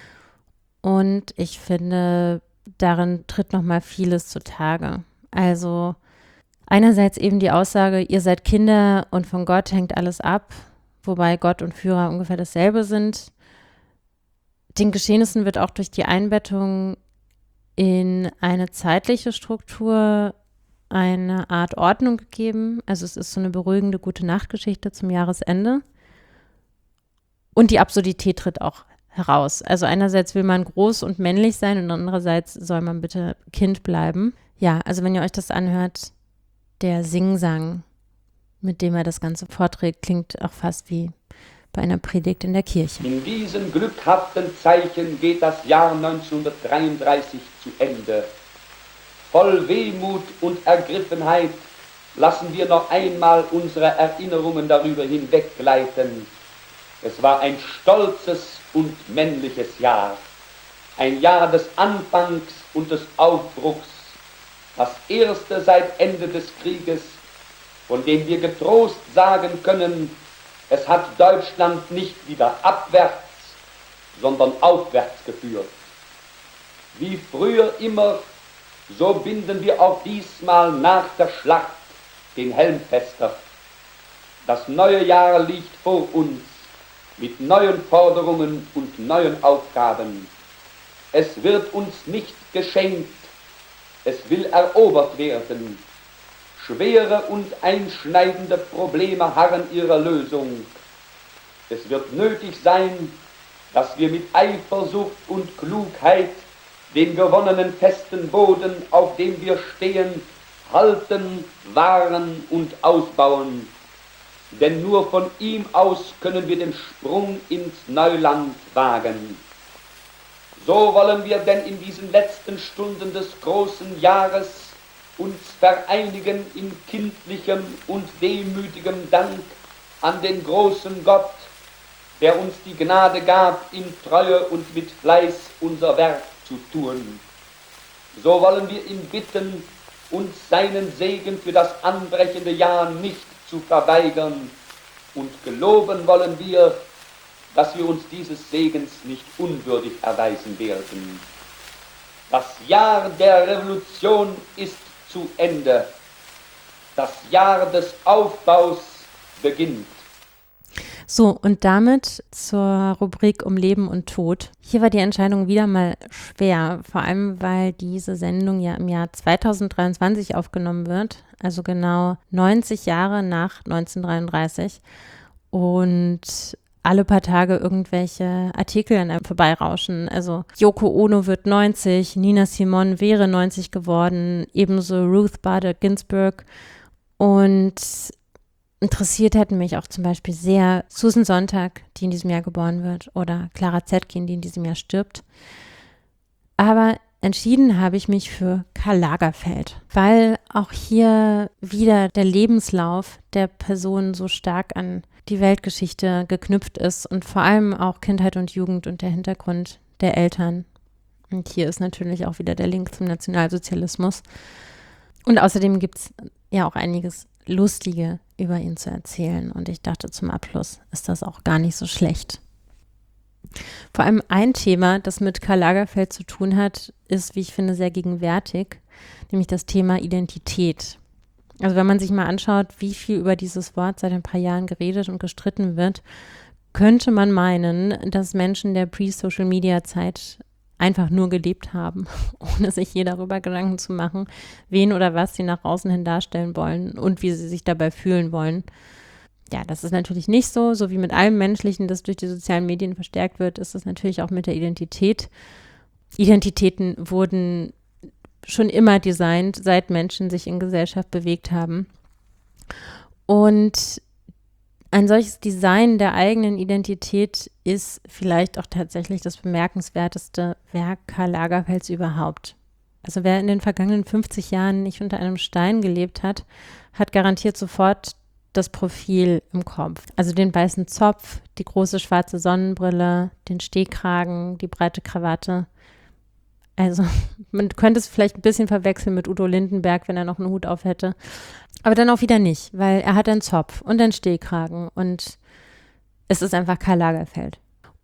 Und ich finde, darin tritt nochmal vieles zutage. Also einerseits eben die Aussage, ihr seid Kinder und von Gott hängt alles ab, wobei Gott und Führer ungefähr dasselbe sind. Den Geschehnissen wird auch durch die Einbettung in eine zeitliche Struktur eine Art Ordnung gegeben. Also es ist so eine beruhigende Gute-Nacht-Geschichte zum Jahresende. Und die Absurdität tritt auch heraus. Also einerseits will man groß und männlich sein und andererseits soll man bitte Kind bleiben. Ja, also wenn ihr euch das anhört, der Singsang, mit dem er das Ganze vorträgt, klingt auch fast wie bei einer Predigt in der Kirche. In diesem glückhaften Zeichen geht das Jahr neunzehnhundertdreiunddreißig zu Ende. Voll Wehmut und Ergriffenheit lassen wir noch einmal unsere Erinnerungen darüber hinweggleiten. Es war ein stolzes und männliches Jahr, ein Jahr des Anfangs und des Aufbruchs, das erste seit Ende des Krieges, von dem wir getrost sagen können, es hat Deutschland nicht wieder abwärts, sondern aufwärts geführt. Wie früher immer, so binden wir auch diesmal nach der Schlacht den Helm fester. Das neue Jahr liegt vor uns mit neuen Forderungen und neuen Aufgaben. Es wird uns nicht geschenkt, es will erobert werden. Schwere und einschneidende Probleme harren ihrer Lösung. Es wird nötig sein, dass wir mit Eifersucht und Klugheit den gewonnenen festen Boden, auf dem wir stehen, halten, wahren und ausbauen. Denn nur von ihm aus können wir den Sprung ins Neuland wagen. So wollen wir denn in diesen letzten Stunden des großen Jahres uns vereinigen in kindlichem und demütigem Dank an den großen Gott, der uns die Gnade gab, in Treue und mit Fleiß unser Werk zu tun. So wollen wir ihn bitten, uns seinen Segen für das anbrechende Jahr nicht zu verweigern, und geloben wollen wir, dass wir uns dieses Segens nicht unwürdig erweisen werden. Das Jahr der Revolution ist zu Ende. Das Jahr des Aufbaus beginnt. So, und damit zur Rubrik um Leben und Tod. Hier war die Entscheidung wieder mal schwer, vor allem weil diese Sendung ja im Jahr zweitausenddreiundzwanzig aufgenommen wird, also genau neunzig Jahre nach neunzehnhundertdreiunddreißig, und alle paar Tage irgendwelche Artikel an einem vorbeirauschen. Also Yoko Ono wird neunzig, Nina Simone wäre neunzig geworden, ebenso Ruth Bader Ginsburg. Und interessiert hätten mich auch zum Beispiel sehr Susan Sontag, die in diesem Jahr geboren wird, oder Clara Zetkin, die in diesem Jahr stirbt. Aber entschieden habe ich mich für Karl Lagerfeld, weil auch hier wieder der Lebenslauf der Person so stark an die Weltgeschichte geknüpft ist und vor allem auch Kindheit und Jugend und der Hintergrund der Eltern. Und hier ist natürlich auch wieder der Link zum Nationalsozialismus. Und außerdem gibt es ja auch einiges Lustige über ihn zu erzählen. Und ich dachte, zum Abschluss ist das auch gar nicht so schlecht. Vor allem ein Thema, das mit Karl Lagerfeld zu tun hat, ist, wie ich finde, sehr gegenwärtig, nämlich das Thema Identität. Also wenn man sich mal anschaut, wie viel über dieses Wort seit ein paar Jahren geredet und gestritten wird, könnte man meinen, dass Menschen der Pre-Social-Media-Zeit einfach nur gelebt haben, ohne sich je darüber Gedanken zu machen, wen oder was sie nach außen hin darstellen wollen und wie sie sich dabei fühlen wollen. Ja, das ist natürlich nicht so. So wie mit allem Menschlichen, das durch die sozialen Medien verstärkt wird, ist es natürlich auch mit der Identität. Identitäten wurden schon immer designt, seit Menschen sich in Gesellschaft bewegt haben. Und ein solches Design der eigenen Identität ist vielleicht auch tatsächlich das bemerkenswerteste Werk Karl Lagerfelds überhaupt. Also wer in den vergangenen fünfzig Jahren nicht unter einem Stein gelebt hat, hat garantiert sofort das Profil im Kopf. Also den weißen Zopf, die große schwarze Sonnenbrille, den Stehkragen, die breite Krawatte. Also man könnte es vielleicht ein bisschen verwechseln mit Udo Lindenberg, wenn er noch einen Hut auf hätte. Aber dann auch wieder nicht, weil er hat einen Zopf und einen Stehkragen und es ist einfach Karl Lagerfeld.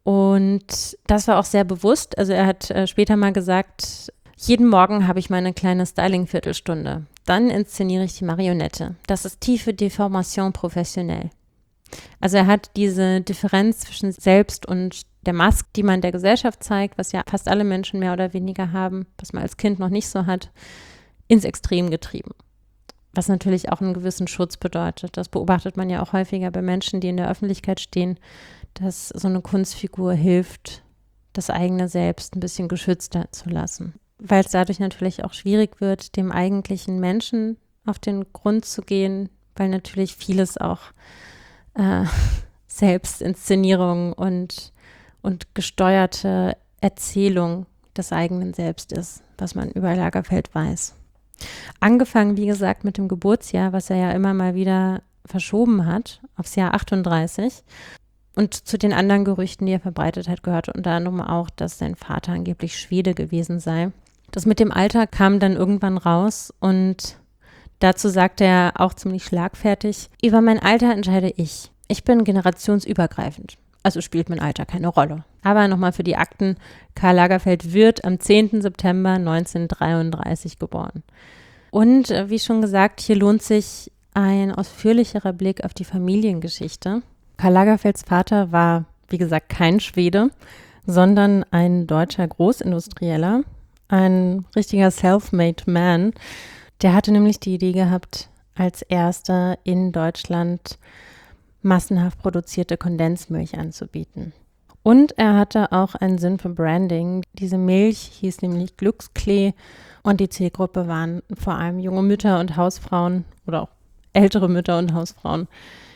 Und das war auch sehr bewusst. Also er hat äh, später mal gesagt, jeden Morgen habe ich meine kleine Styling-Viertelstunde. Dann inszeniere ich die Marionette. Das ist tiefe Deformation professionell. Also er hat diese Differenz zwischen Selbst und der Maske, die man der Gesellschaft zeigt, was ja fast alle Menschen mehr oder weniger haben, was man als Kind noch nicht so hat, ins Extrem getrieben. Was natürlich auch einen gewissen Schutz bedeutet. Das beobachtet man ja auch häufiger bei Menschen, die in der Öffentlichkeit stehen, dass so eine Kunstfigur hilft, das eigene Selbst ein bisschen geschützter zu lassen. Weil es dadurch natürlich auch schwierig wird, dem eigentlichen Menschen auf den Grund zu gehen, weil natürlich vieles auch äh, Selbstinszenierung und, und gesteuerte Erzählung des eigenen Selbst ist, was man über Lagerfeld weiß. Angefangen, wie gesagt, mit dem Geburtsjahr, was er ja immer mal wieder verschoben hat, aufs Jahr achtunddreißig. Und zu den anderen Gerüchten, die er verbreitet hat, gehörte unter anderem auch, dass sein Vater angeblich Schwede gewesen sei. Das mit dem Alter kam dann irgendwann raus und dazu sagte er auch ziemlich schlagfertig, über mein Alter entscheide ich. Ich bin generationsübergreifend. Also spielt mein Alter keine Rolle. Aber nochmal für die Akten, Karl Lagerfeld wird am zehnten September neunzehnhundertdreiunddreißig geboren. Und äh, wie schon gesagt, hier lohnt sich ein ausführlicherer Blick auf die Familiengeschichte. Karl Lagerfelds Vater war, wie gesagt, kein Schwede, sondern ein deutscher Großindustrieller, ein richtiger self-made man. Der hatte nämlich die Idee gehabt, als erster in Deutschland massenhaft produzierte Kondensmilch anzubieten. Und er hatte auch einen Sinn für Branding. Diese Milch hieß nämlich Glücksklee und die Zielgruppe waren vor allem junge Mütter und Hausfrauen oder auch ältere Mütter und Hausfrauen,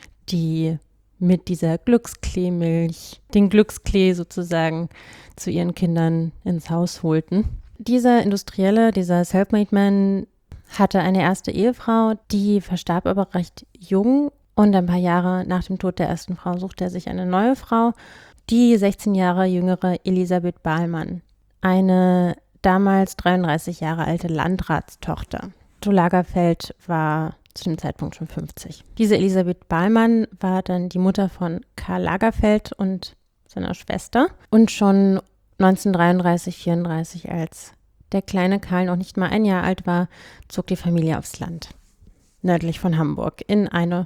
die mit dieser Glückskleemilch den Glücksklee sozusagen zu ihren Kindern ins Haus holten. Dieser Industrielle, dieser Selfmade-Man hatte eine erste Ehefrau, die verstarb aber recht jung und ein paar Jahre nach dem Tod der ersten Frau suchte er sich eine neue Frau, die sechzehn Jahre jüngere Elisabeth Bahlmann, eine damals dreiunddreißig Jahre alte Landratstochter. Otto Lagerfeld war zu dem Zeitpunkt schon fünfzig. Diese Elisabeth Bahlmann war dann die Mutter von Karl Lagerfeld und seiner Schwester und schon neunzehnhundertdreiunddreißig, vierunddreißig, als der kleine Karl noch nicht mal ein Jahr alt war, zog die Familie aufs Land, nördlich von Hamburg, in eine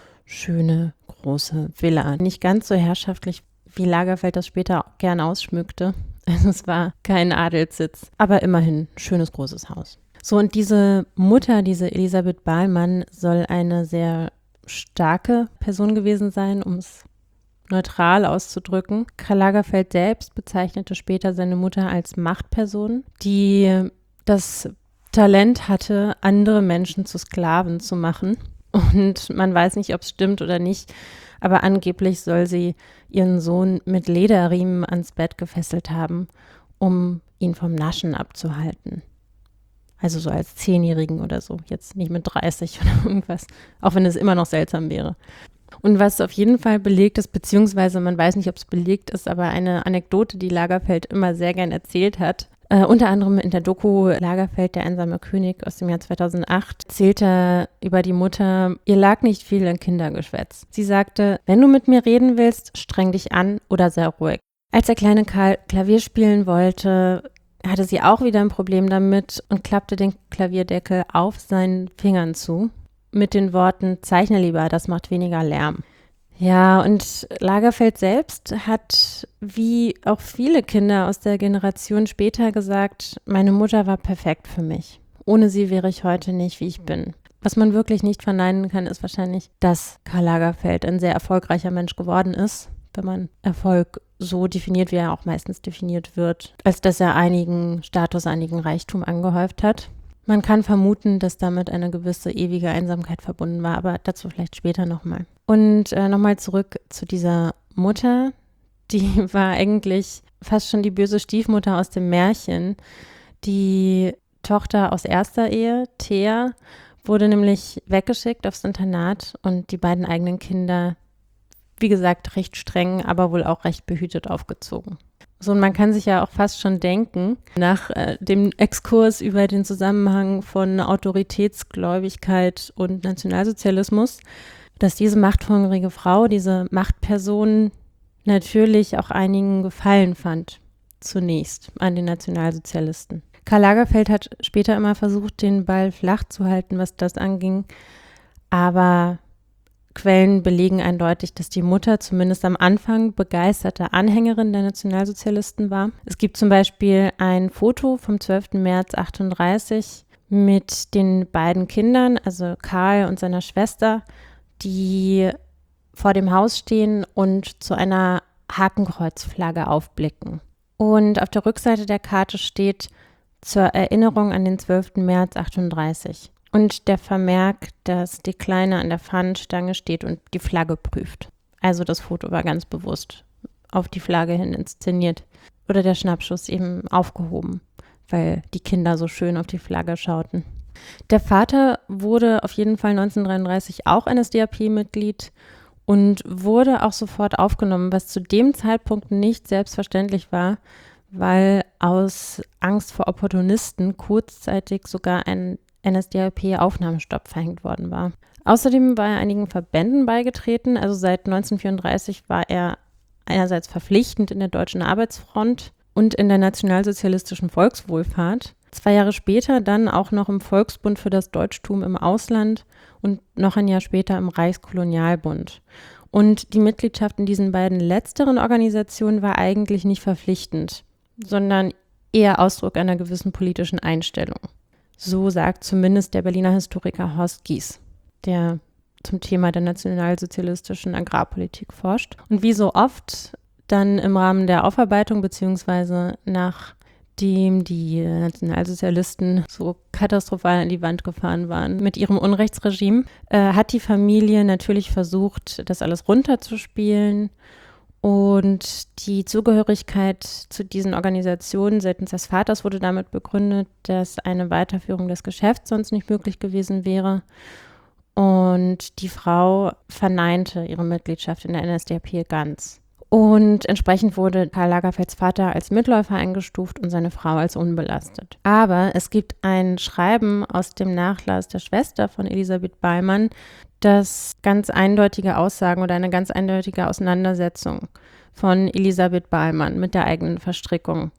schöne, große Villa. Nicht ganz so herrschaftlich, wie Lagerfeld das später gern ausschmückte. Also es war kein Adelssitz, aber immerhin schönes, großes Haus. So, und diese Mutter, diese Elisabeth Bahlmann, soll eine sehr starke Person gewesen sein, um es neutral auszudrücken. Karl Lagerfeld selbst bezeichnete später seine Mutter als Machtperson, die das Talent hatte, andere Menschen zu Sklaven zu machen. Und man weiß nicht, ob es stimmt oder nicht, aber angeblich soll sie ihren Sohn mit Lederriemen ans Bett gefesselt haben, um ihn vom Naschen abzuhalten. Also so als Zehnjährigen oder so, jetzt nicht mit dreißig oder irgendwas, auch wenn es immer noch seltsam wäre. Und was auf jeden Fall belegt ist, beziehungsweise man weiß nicht, ob es belegt ist, aber eine Anekdote, die Lagerfeld immer sehr gern erzählt hat, äh, unter anderem in der Doku Lagerfeld, der einsame König aus dem Jahr zweitausendacht, erzählt er über die Mutter, ihr lag nicht viel in Kindergeschwätz. Sie sagte, wenn du mit mir reden willst, streng dich an oder sei ruhig. Als der kleine Karl Klavier spielen wollte, hatte sie auch wieder ein Problem damit und klappte den Klavierdeckel auf seinen Fingern zu mit den Worten, zeichne lieber, das macht weniger Lärm. Ja, und Lagerfeld selbst hat, wie auch viele Kinder aus der Generation später gesagt, meine Mutter war perfekt für mich. Ohne sie wäre ich heute nicht, wie ich bin. Was man wirklich nicht verneinen kann, ist wahrscheinlich, dass Karl Lagerfeld ein sehr erfolgreicher Mensch geworden ist, wenn man Erfolg so definiert, wie er auch meistens definiert wird, als dass er einigen Status, einigen Reichtum angehäuft hat. Man kann vermuten, dass damit eine gewisse ewige Einsamkeit verbunden war, aber dazu vielleicht später nochmal. Und äh, nochmal zurück zu dieser Mutter, die war eigentlich fast schon die böse Stiefmutter aus dem Märchen. Die Tochter aus erster Ehe, Thea, wurde nämlich weggeschickt aufs Internat und die beiden eigenen Kinder, wie gesagt, recht streng, aber wohl auch recht behütet aufgezogen. So, und man kann sich ja auch fast schon denken, nach äh, dem Exkurs über den Zusammenhang von Autoritätsgläubigkeit und Nationalsozialismus, dass diese machthungrige Frau, diese Machtperson natürlich auch einigen Gefallen fand, zunächst an den Nationalsozialisten. Karl Lagerfeld hat später immer versucht, den Ball flach zu halten, was das anging, aber Quellen belegen eindeutig, dass die Mutter zumindest am Anfang begeisterte Anhängerin der Nationalsozialisten war. Es gibt zum Beispiel ein Foto vom zwölften März achtunddreißig mit den beiden Kindern, also Karl und seiner Schwester, die vor dem Haus stehen und zu einer Hakenkreuzflagge aufblicken. Und auf der Rückseite der Karte steht zur Erinnerung an den zwölften März achtunddreißig. Und der Vermerk, dass die Kleine an der Fahnenstange steht und die Flagge prüft. Also das Foto war ganz bewusst auf die Flagge hin inszeniert. Oder der Schnappschuss eben aufgehoben, weil die Kinder so schön auf die Flagge schauten. Der Vater wurde auf jeden Fall neunzehnhundertdreiunddreißig auch N S D A P-Mitglied und wurde auch sofort aufgenommen, was zu dem Zeitpunkt nicht selbstverständlich war, weil aus Angst vor Opportunisten kurzzeitig sogar ein N S D A P-Aufnahmestopp verhängt worden war. Außerdem war er einigen Verbänden beigetreten, also seit neunzehnhundertvierunddreißig war er einerseits verpflichtend in der Deutschen Arbeitsfront und in der Nationalsozialistischen Volkswohlfahrt. Zwei Jahre später dann auch noch im Volksbund für das Deutschtum im Ausland und noch ein Jahr später im Reichskolonialbund. Und die Mitgliedschaft in diesen beiden letzteren Organisationen war eigentlich nicht verpflichtend, sondern eher Ausdruck einer gewissen politischen Einstellung. So sagt zumindest der Berliner Historiker Horst Gies, der zum Thema der nationalsozialistischen Agrarpolitik forscht. Und wie so oft dann im Rahmen der Aufarbeitung beziehungsweise nachdem die Nationalsozialisten so katastrophal an die Wand gefahren waren mit ihrem Unrechtsregime, äh, hat die Familie natürlich versucht, das alles runterzuspielen. Und die Zugehörigkeit zu diesen Organisationen seitens des Vaters wurde damit begründet, dass eine Weiterführung des Geschäfts sonst nicht möglich gewesen wäre. Und die Frau verneinte ihre Mitgliedschaft in der N S D A P ganz. Und entsprechend wurde Karl Lagerfelds Vater als Mitläufer eingestuft und seine Frau als unbelastet. Aber es gibt ein Schreiben aus dem Nachlass der Schwester von Elisabeth Ballmann, das ganz eindeutige Aussagen oder eine ganz eindeutige Auseinandersetzung von Elisabeth Ballmann mit der eigenen Verstrickung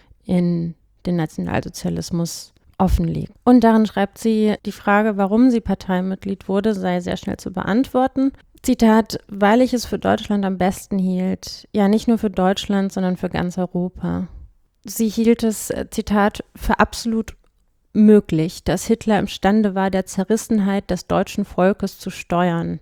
in den Nationalsozialismus offenlegt. Und darin schreibt sie, die Frage, warum sie Parteimitglied wurde, sei sehr schnell zu beantworten. Zitat, weil ich es für Deutschland am besten hielt. Ja, nicht nur für Deutschland, sondern für ganz Europa. Sie hielt es, Zitat, für absolut möglich, dass Hitler imstande war, der Zerrissenheit des deutschen Volkes zu steuern,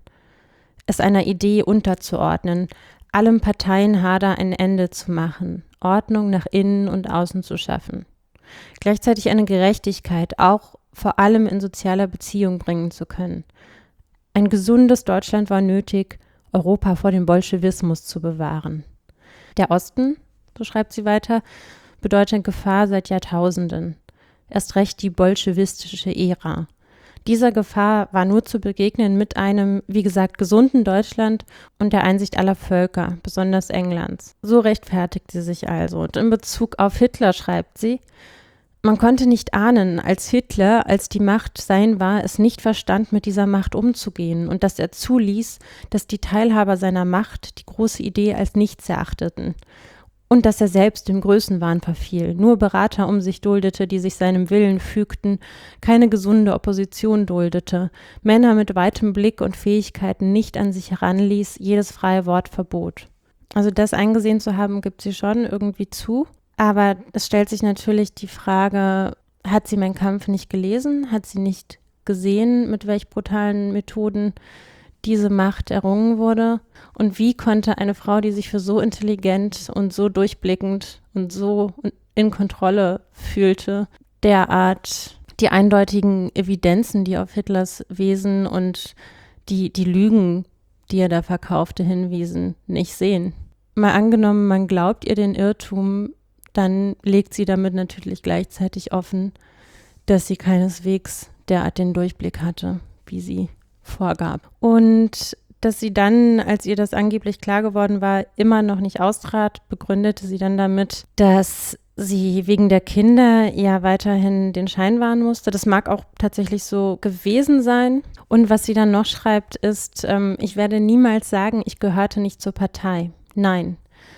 es einer Idee unterzuordnen, allem Parteienhader ein Ende zu machen, Ordnung nach innen und außen zu schaffen, gleichzeitig eine Gerechtigkeit auch vor allem in sozialer Beziehung bringen zu können. Ein gesundes Deutschland war nötig, Europa vor dem Bolschewismus zu bewahren. Der Osten, so schreibt sie weiter, bedeutet Gefahr seit Jahrtausenden. Erst recht die bolschewistische Ära. Dieser Gefahr war nur zu begegnen mit einem, wie gesagt, gesunden Deutschland und der Einsicht aller Völker, besonders Englands. So rechtfertigt sie sich also. Und in Bezug auf Hitler schreibt sie, man konnte nicht ahnen, als Hitler, als die Macht sein war, es nicht verstand, mit dieser Macht umzugehen und dass er zuließ, dass die Teilhaber seiner Macht die große Idee als nichts erachteten. Und dass er selbst dem Größenwahn verfiel, nur Berater um sich duldete, die sich seinem Willen fügten, keine gesunde Opposition duldete, Männer mit weitem Blick und Fähigkeiten nicht an sich heranließ, jedes freie Wort verbot. Also das eingesehen zu haben, gibt sie schon irgendwie zu. Aber es stellt sich natürlich die Frage, hat sie Mein Kampf nicht gelesen? Hat sie nicht gesehen, mit welch brutalen Methoden diese Macht errungen wurde? Und wie konnte eine Frau, die sich für so intelligent und so durchblickend und so in Kontrolle fühlte, derart die eindeutigen Evidenzen, die auf Hitlers Wesen und die, die Lügen, die er da verkaufte, hinwiesen, nicht sehen? Mal angenommen, man glaubt ihr den Irrtum, dann legt sie damit natürlich gleichzeitig offen, dass sie keineswegs derart den Durchblick hatte, wie sie vorgab. Und dass sie dann, als ihr das angeblich klar geworden war, immer noch nicht austrat, begründete sie dann damit, dass sie wegen der Kinder ja weiterhin den Schein wahren musste. Das mag auch tatsächlich so gewesen sein. Und was sie dann noch schreibt, ist, ähm, ich werde niemals sagen, ich gehörte nicht zur Partei. Nein.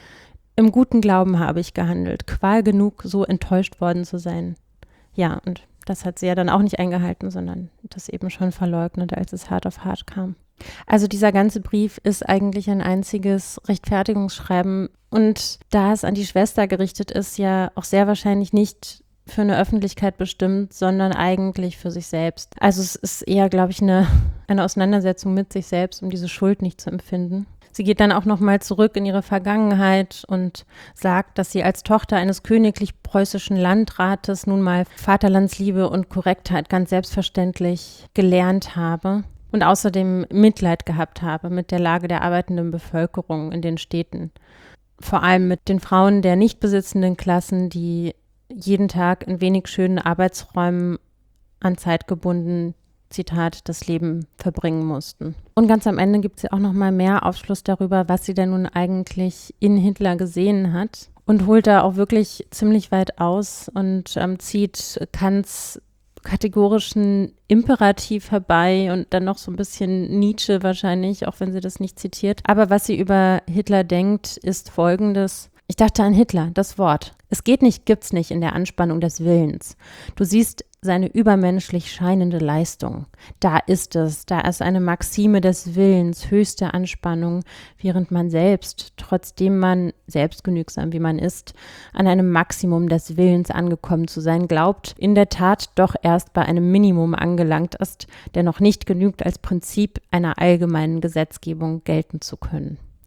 Im guten Glauben habe ich gehandelt. Qual genug, so enttäuscht worden zu sein. Ja, und das hat sie ja dann auch nicht eingehalten, sondern das eben schon verleugnet, als es hart auf hart kam. Also dieser ganze Brief ist eigentlich ein einziges Rechtfertigungsschreiben und da es an die Schwester gerichtet ist, ja auch sehr wahrscheinlich nicht für eine Öffentlichkeit bestimmt, sondern eigentlich für sich selbst. Also es ist eher, glaube ich, eine, eine Auseinandersetzung mit sich selbst, um diese Schuld nicht zu empfinden. Sie geht dann auch nochmal zurück in ihre Vergangenheit und sagt, dass sie als Tochter eines königlich preußischen Landrates nun mal Vaterlandsliebe und Korrektheit ganz selbstverständlich gelernt habe und außerdem Mitleid gehabt habe mit der Lage der arbeitenden Bevölkerung in den Städten. Vor allem mit den Frauen der nicht besitzenden Klassen, die jeden Tag in wenig schönen Arbeitsräumen an Zeit gebunden, Zitat, das Leben verbringen mussten. Und ganz am Ende gibt sie auch noch mal mehr Aufschluss darüber, was sie denn nun eigentlich in Hitler gesehen hat und holt da auch wirklich ziemlich weit aus und ähm, zieht Kants kategorischen Imperativ herbei und dann noch so ein bisschen Nietzsche wahrscheinlich, auch wenn sie das nicht zitiert. Aber was sie über Hitler denkt, ist Folgendes. Ich dachte an Hitler, das Wort. Es geht nicht, gibt's nicht in der Anspannung des Willens. Du siehst seine übermenschlich scheinende Leistung. Da ist es, da ist eine Maxime des Willens, höchste Anspannung, während man selbst, trotzdem man selbstgenügsam wie man ist, an einem Maximum des Willens angekommen zu sein glaubt, in der Tat doch erst bei einem Minimum angelangt ist, der noch nicht genügt, als Prinzip einer allgemeinen Gesetzgebung gelten zu können.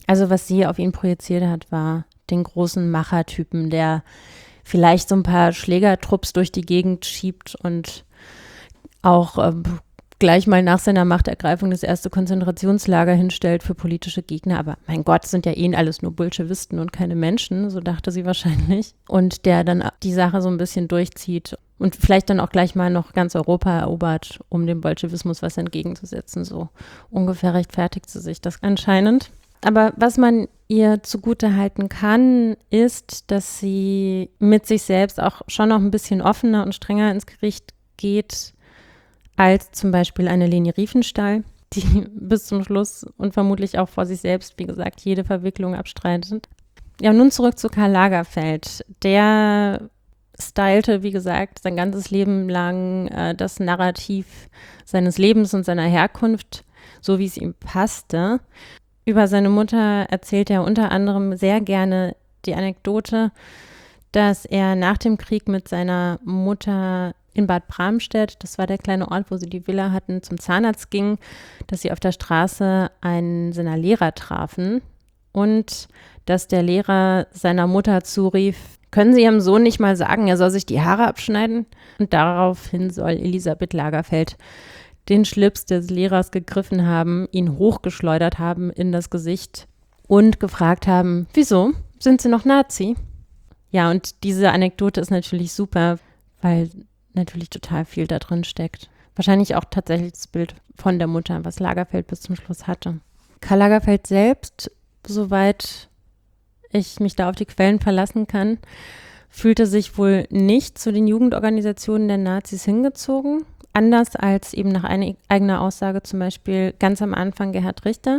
Also was sie auf ihn projiziert hat, war den großen Machertypen, der vielleicht so ein paar Schlägertrupps durch die Gegend schiebt und auch äh, gleich mal nach seiner Machtergreifung das erste Konzentrationslager hinstellt für politische Gegner. Aber mein Gott, sind ja eh alles nur Bolschewisten und keine Menschen, so dachte sie wahrscheinlich. Und der dann die Sache so ein bisschen durchzieht und vielleicht dann auch gleich mal noch ganz Europa erobert, um dem Bolschewismus was entgegenzusetzen. So ungefähr rechtfertigt sie sich das anscheinend. Aber was man ihr zugute halten kann, ist, dass sie mit sich selbst auch schon noch ein bisschen offener und strenger ins Gericht geht, als zum Beispiel eine Leni Riefenstahl, die bis zum Schluss und vermutlich auch vor sich selbst, wie gesagt, jede Verwicklung abstreitet. Ja, nun zurück zu Karl Lagerfeld. Der stylte, wie gesagt, sein ganzes Leben lang äh, das Narrativ seines Lebens und seiner Herkunft, so wie es ihm passte. Über seine Mutter erzählt er unter anderem sehr gerne die Anekdote, dass er nach dem Krieg mit seiner Mutter in Bad Bramstedt, das war der kleine Ort, wo sie die Villa hatten, zum Zahnarzt ging, dass sie auf der Straße einen seiner Lehrer trafen und dass der Lehrer seiner Mutter zurief, können Sie Ihrem Sohn nicht mal sagen, er soll sich die Haare abschneiden? Und daraufhin soll Elisabeth Lagerfeld den Schlips des Lehrers gegriffen haben, ihn hochgeschleudert haben in das Gesicht und gefragt haben, wieso? Sind Sie noch Nazi? Ja, und diese Anekdote ist natürlich super, weil natürlich total viel da drin steckt. Wahrscheinlich auch tatsächlich das Bild von der Mutter, was Lagerfeld bis zum Schluss hatte. Karl Lagerfeld selbst, soweit ich mich da auf die Quellen verlassen kann, fühlte sich wohl nicht zu den Jugendorganisationen der Nazis hingezogen, anders als eben nach eigener Aussage zum Beispiel ganz am Anfang Gerhard Richter.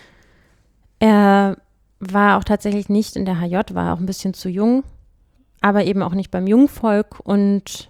Er war auch tatsächlich nicht in der H J, war auch ein bisschen zu jung, aber eben auch nicht beim Jungvolk. Und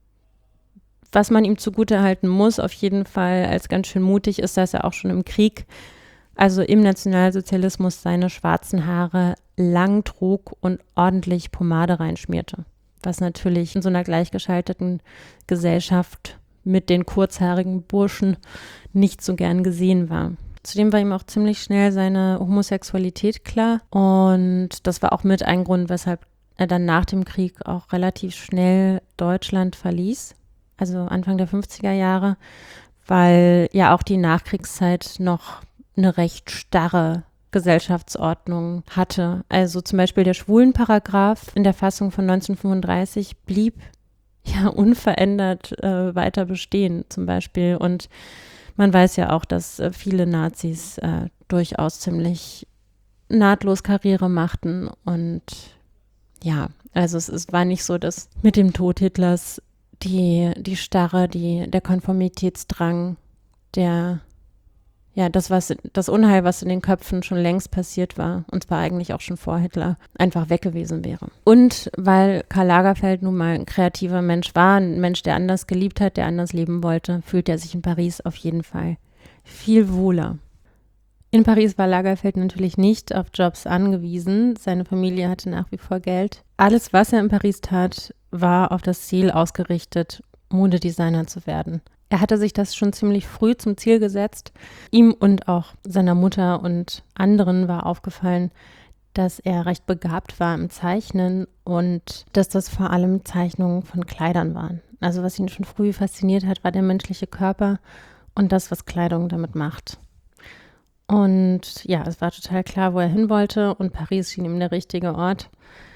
was man ihm zugutehalten muss, auf jeden Fall als ganz schön mutig, ist, dass er auch schon im Krieg, also im Nationalsozialismus, seine schwarzen Haare lang trug und ordentlich Pomade reinschmierte. Was natürlich in so einer gleichgeschalteten Gesellschaft mit den kurzhaarigen Burschen nicht so gern gesehen war. Zudem war ihm auch ziemlich schnell seine Homosexualität klar und das war auch mit ein Grund, weshalb er dann nach dem Krieg auch relativ schnell Deutschland verließ, also Anfang der fünfziger Jahre, weil ja auch die Nachkriegszeit noch eine recht starre Gesellschaftsordnung hatte. Also zum Beispiel der Schwulenparagraph in der Fassung von neunzehnhundertfünfunddreißig blieb ja unverändert äh, weiter bestehen zum Beispiel. Und man weiß ja auch, dass äh, viele Nazis äh, durchaus ziemlich nahtlos Karriere machten. Und ja, also es, es war nicht so, dass mit dem Tod Hitlers die, die Starre, die, der Konformitätsdrang, der Ja, das, was, das Unheil, was in den Köpfen schon längst passiert war, und zwar eigentlich auch schon vor Hitler, einfach weg gewesen wäre. Und weil Karl Lagerfeld nun mal ein kreativer Mensch war, ein Mensch, der anders geliebt hat, der anders leben wollte, fühlte er sich in Paris auf jeden Fall viel wohler. In Paris war Lagerfeld natürlich nicht auf Jobs angewiesen. Seine Familie hatte nach wie vor Geld. Alles, was er in Paris tat, war auf das Ziel ausgerichtet, Modedesigner zu werden. Er hatte sich das schon ziemlich früh zum Ziel gesetzt. Ihm und auch seiner Mutter und anderen war aufgefallen, dass er recht begabt war im Zeichnen und dass das vor allem Zeichnungen von Kleidern waren. Also was ihn schon früh fasziniert hat, war der menschliche Körper und das, was Kleidung damit macht. Und ja, es war total klar, wo er hin wollte und Paris schien ihm der richtige Ort.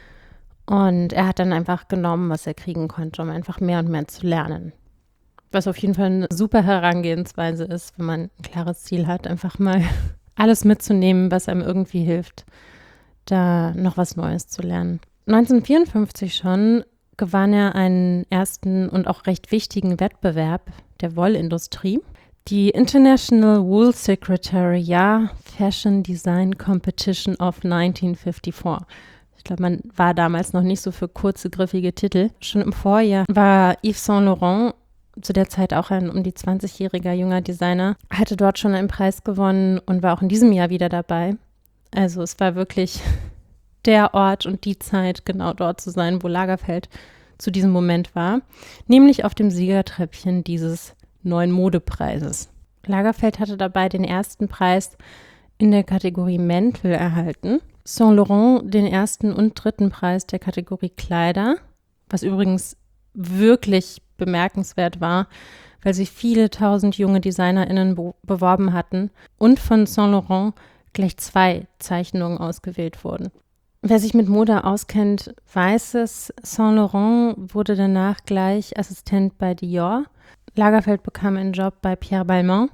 Und er hat dann einfach genommen, was er kriegen konnte, um einfach mehr und mehr zu lernen. Was auf jeden Fall eine super Herangehensweise ist, wenn man ein klares Ziel hat, einfach mal alles mitzunehmen, was einem irgendwie hilft, da noch was Neues zu lernen. neunzehnhundertvierundfünfzig schon gewann er einen ersten und auch recht wichtigen Wettbewerb der Wollindustrie. Die International Wool Secretariat Fashion Design Competition of neunzehnhundertvierundfünfzig. Ich glaube, man war damals noch nicht so für kurze, griffige Titel. Schon im Vorjahr war Yves Saint Laurent, zu der Zeit auch ein um die zwanzigjähriger junger Designer, hatte dort schon einen Preis gewonnen und war auch in diesem Jahr wieder dabei. Also es war wirklich der Ort und die Zeit, genau dort zu sein, wo Lagerfeld zu diesem Moment war, nämlich auf dem Siegertreppchen dieses neuen Modepreises. Lagerfeld hatte dabei den ersten Preis in der Kategorie Mäntel erhalten. Saint Laurent den ersten und dritten Preis der Kategorie Kleider, was übrigens wirklich bemerkenswert war, weil sich viele tausend junge DesignerInnen be- beworben hatten und von Saint Laurent gleich zwei Zeichnungen ausgewählt wurden. Wer sich mit Mode auskennt, weiß es, Saint Laurent wurde danach gleich Assistent bei Dior. Lagerfeld bekam einen Job bei Pierre Balmain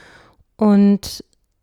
und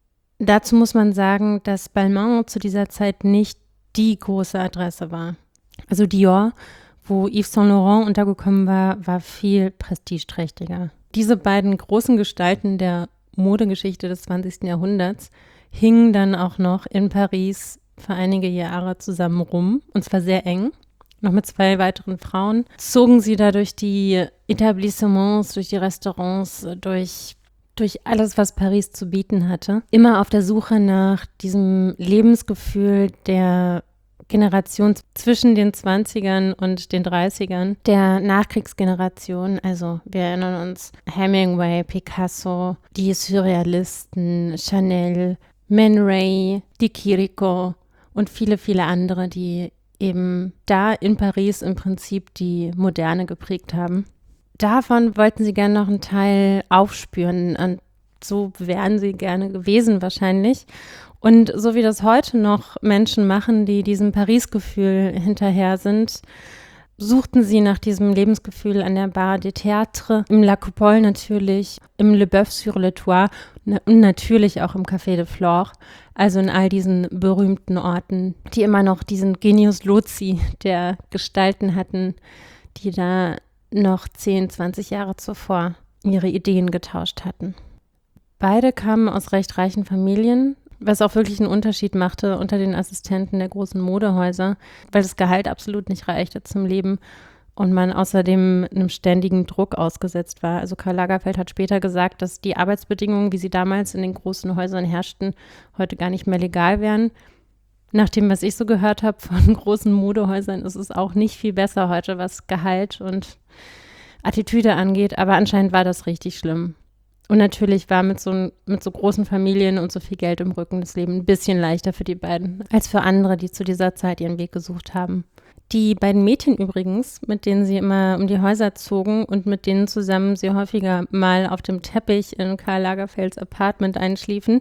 dazu muss man sagen, dass Balmain zu dieser Zeit nicht die große Adresse war. Also Dior, wo Yves Saint Laurent untergekommen war, war viel prestigeträchtiger. Diese beiden großen Gestalten der Modegeschichte des zwanzigsten Jahrhunderts hingen dann auch noch in Paris für einige Jahre zusammen rum, und zwar sehr eng. Noch mit zwei weiteren Frauen zogen sie da durch die Etablissements, durch die Restaurants, durch, durch alles, was Paris zu bieten hatte. Immer auf der Suche nach diesem Lebensgefühl der Generation zwischen den zwanzigern und den dreißigern, der Nachkriegsgeneration. Also wir erinnern uns Hemingway, Picasso, die Surrealisten, Chanel, Man Ray, Di Chirico und viele, viele andere, die eben da in Paris im Prinzip die Moderne geprägt haben. Davon wollten sie gerne noch einen Teil aufspüren, und so wären sie gerne gewesen wahrscheinlich. Und so wie das heute noch Menschen machen, die diesem Paris-Gefühl hinterher sind, suchten sie nach diesem Lebensgefühl an der Bar des Théâtres, im La Coupole natürlich, im Le Boeuf sur le Toit und natürlich auch im Café de Flore, also in all diesen berühmten Orten, die immer noch diesen Genius Loci der Gestalten hatten, die da noch zehn, zwanzig Jahre zuvor ihre Ideen getauscht hatten. Beide kamen aus recht reichen Familien, was auch wirklich einen Unterschied machte unter den Assistenten der großen Modehäuser, weil das Gehalt absolut nicht reichte zum Leben und man außerdem einem ständigen Druck ausgesetzt war. Also Karl Lagerfeld hat später gesagt, dass die Arbeitsbedingungen, wie sie damals in den großen Häusern herrschten, heute gar nicht mehr legal wären. Nach dem, was ich so gehört habe von großen Modehäusern, ist es auch nicht viel besser heute, was Gehalt und Attitüde angeht, aber anscheinend war das richtig schlimm. Und natürlich war mit so, mit so großen Familien und so viel Geld im Rücken das Leben ein bisschen leichter für die beiden als für andere, die zu dieser Zeit ihren Weg gesucht haben. Die beiden Mädchen übrigens, mit denen sie immer um die Häuser zogen und mit denen zusammen sie häufiger mal auf dem Teppich in Karl Lagerfelds Apartment einschliefen,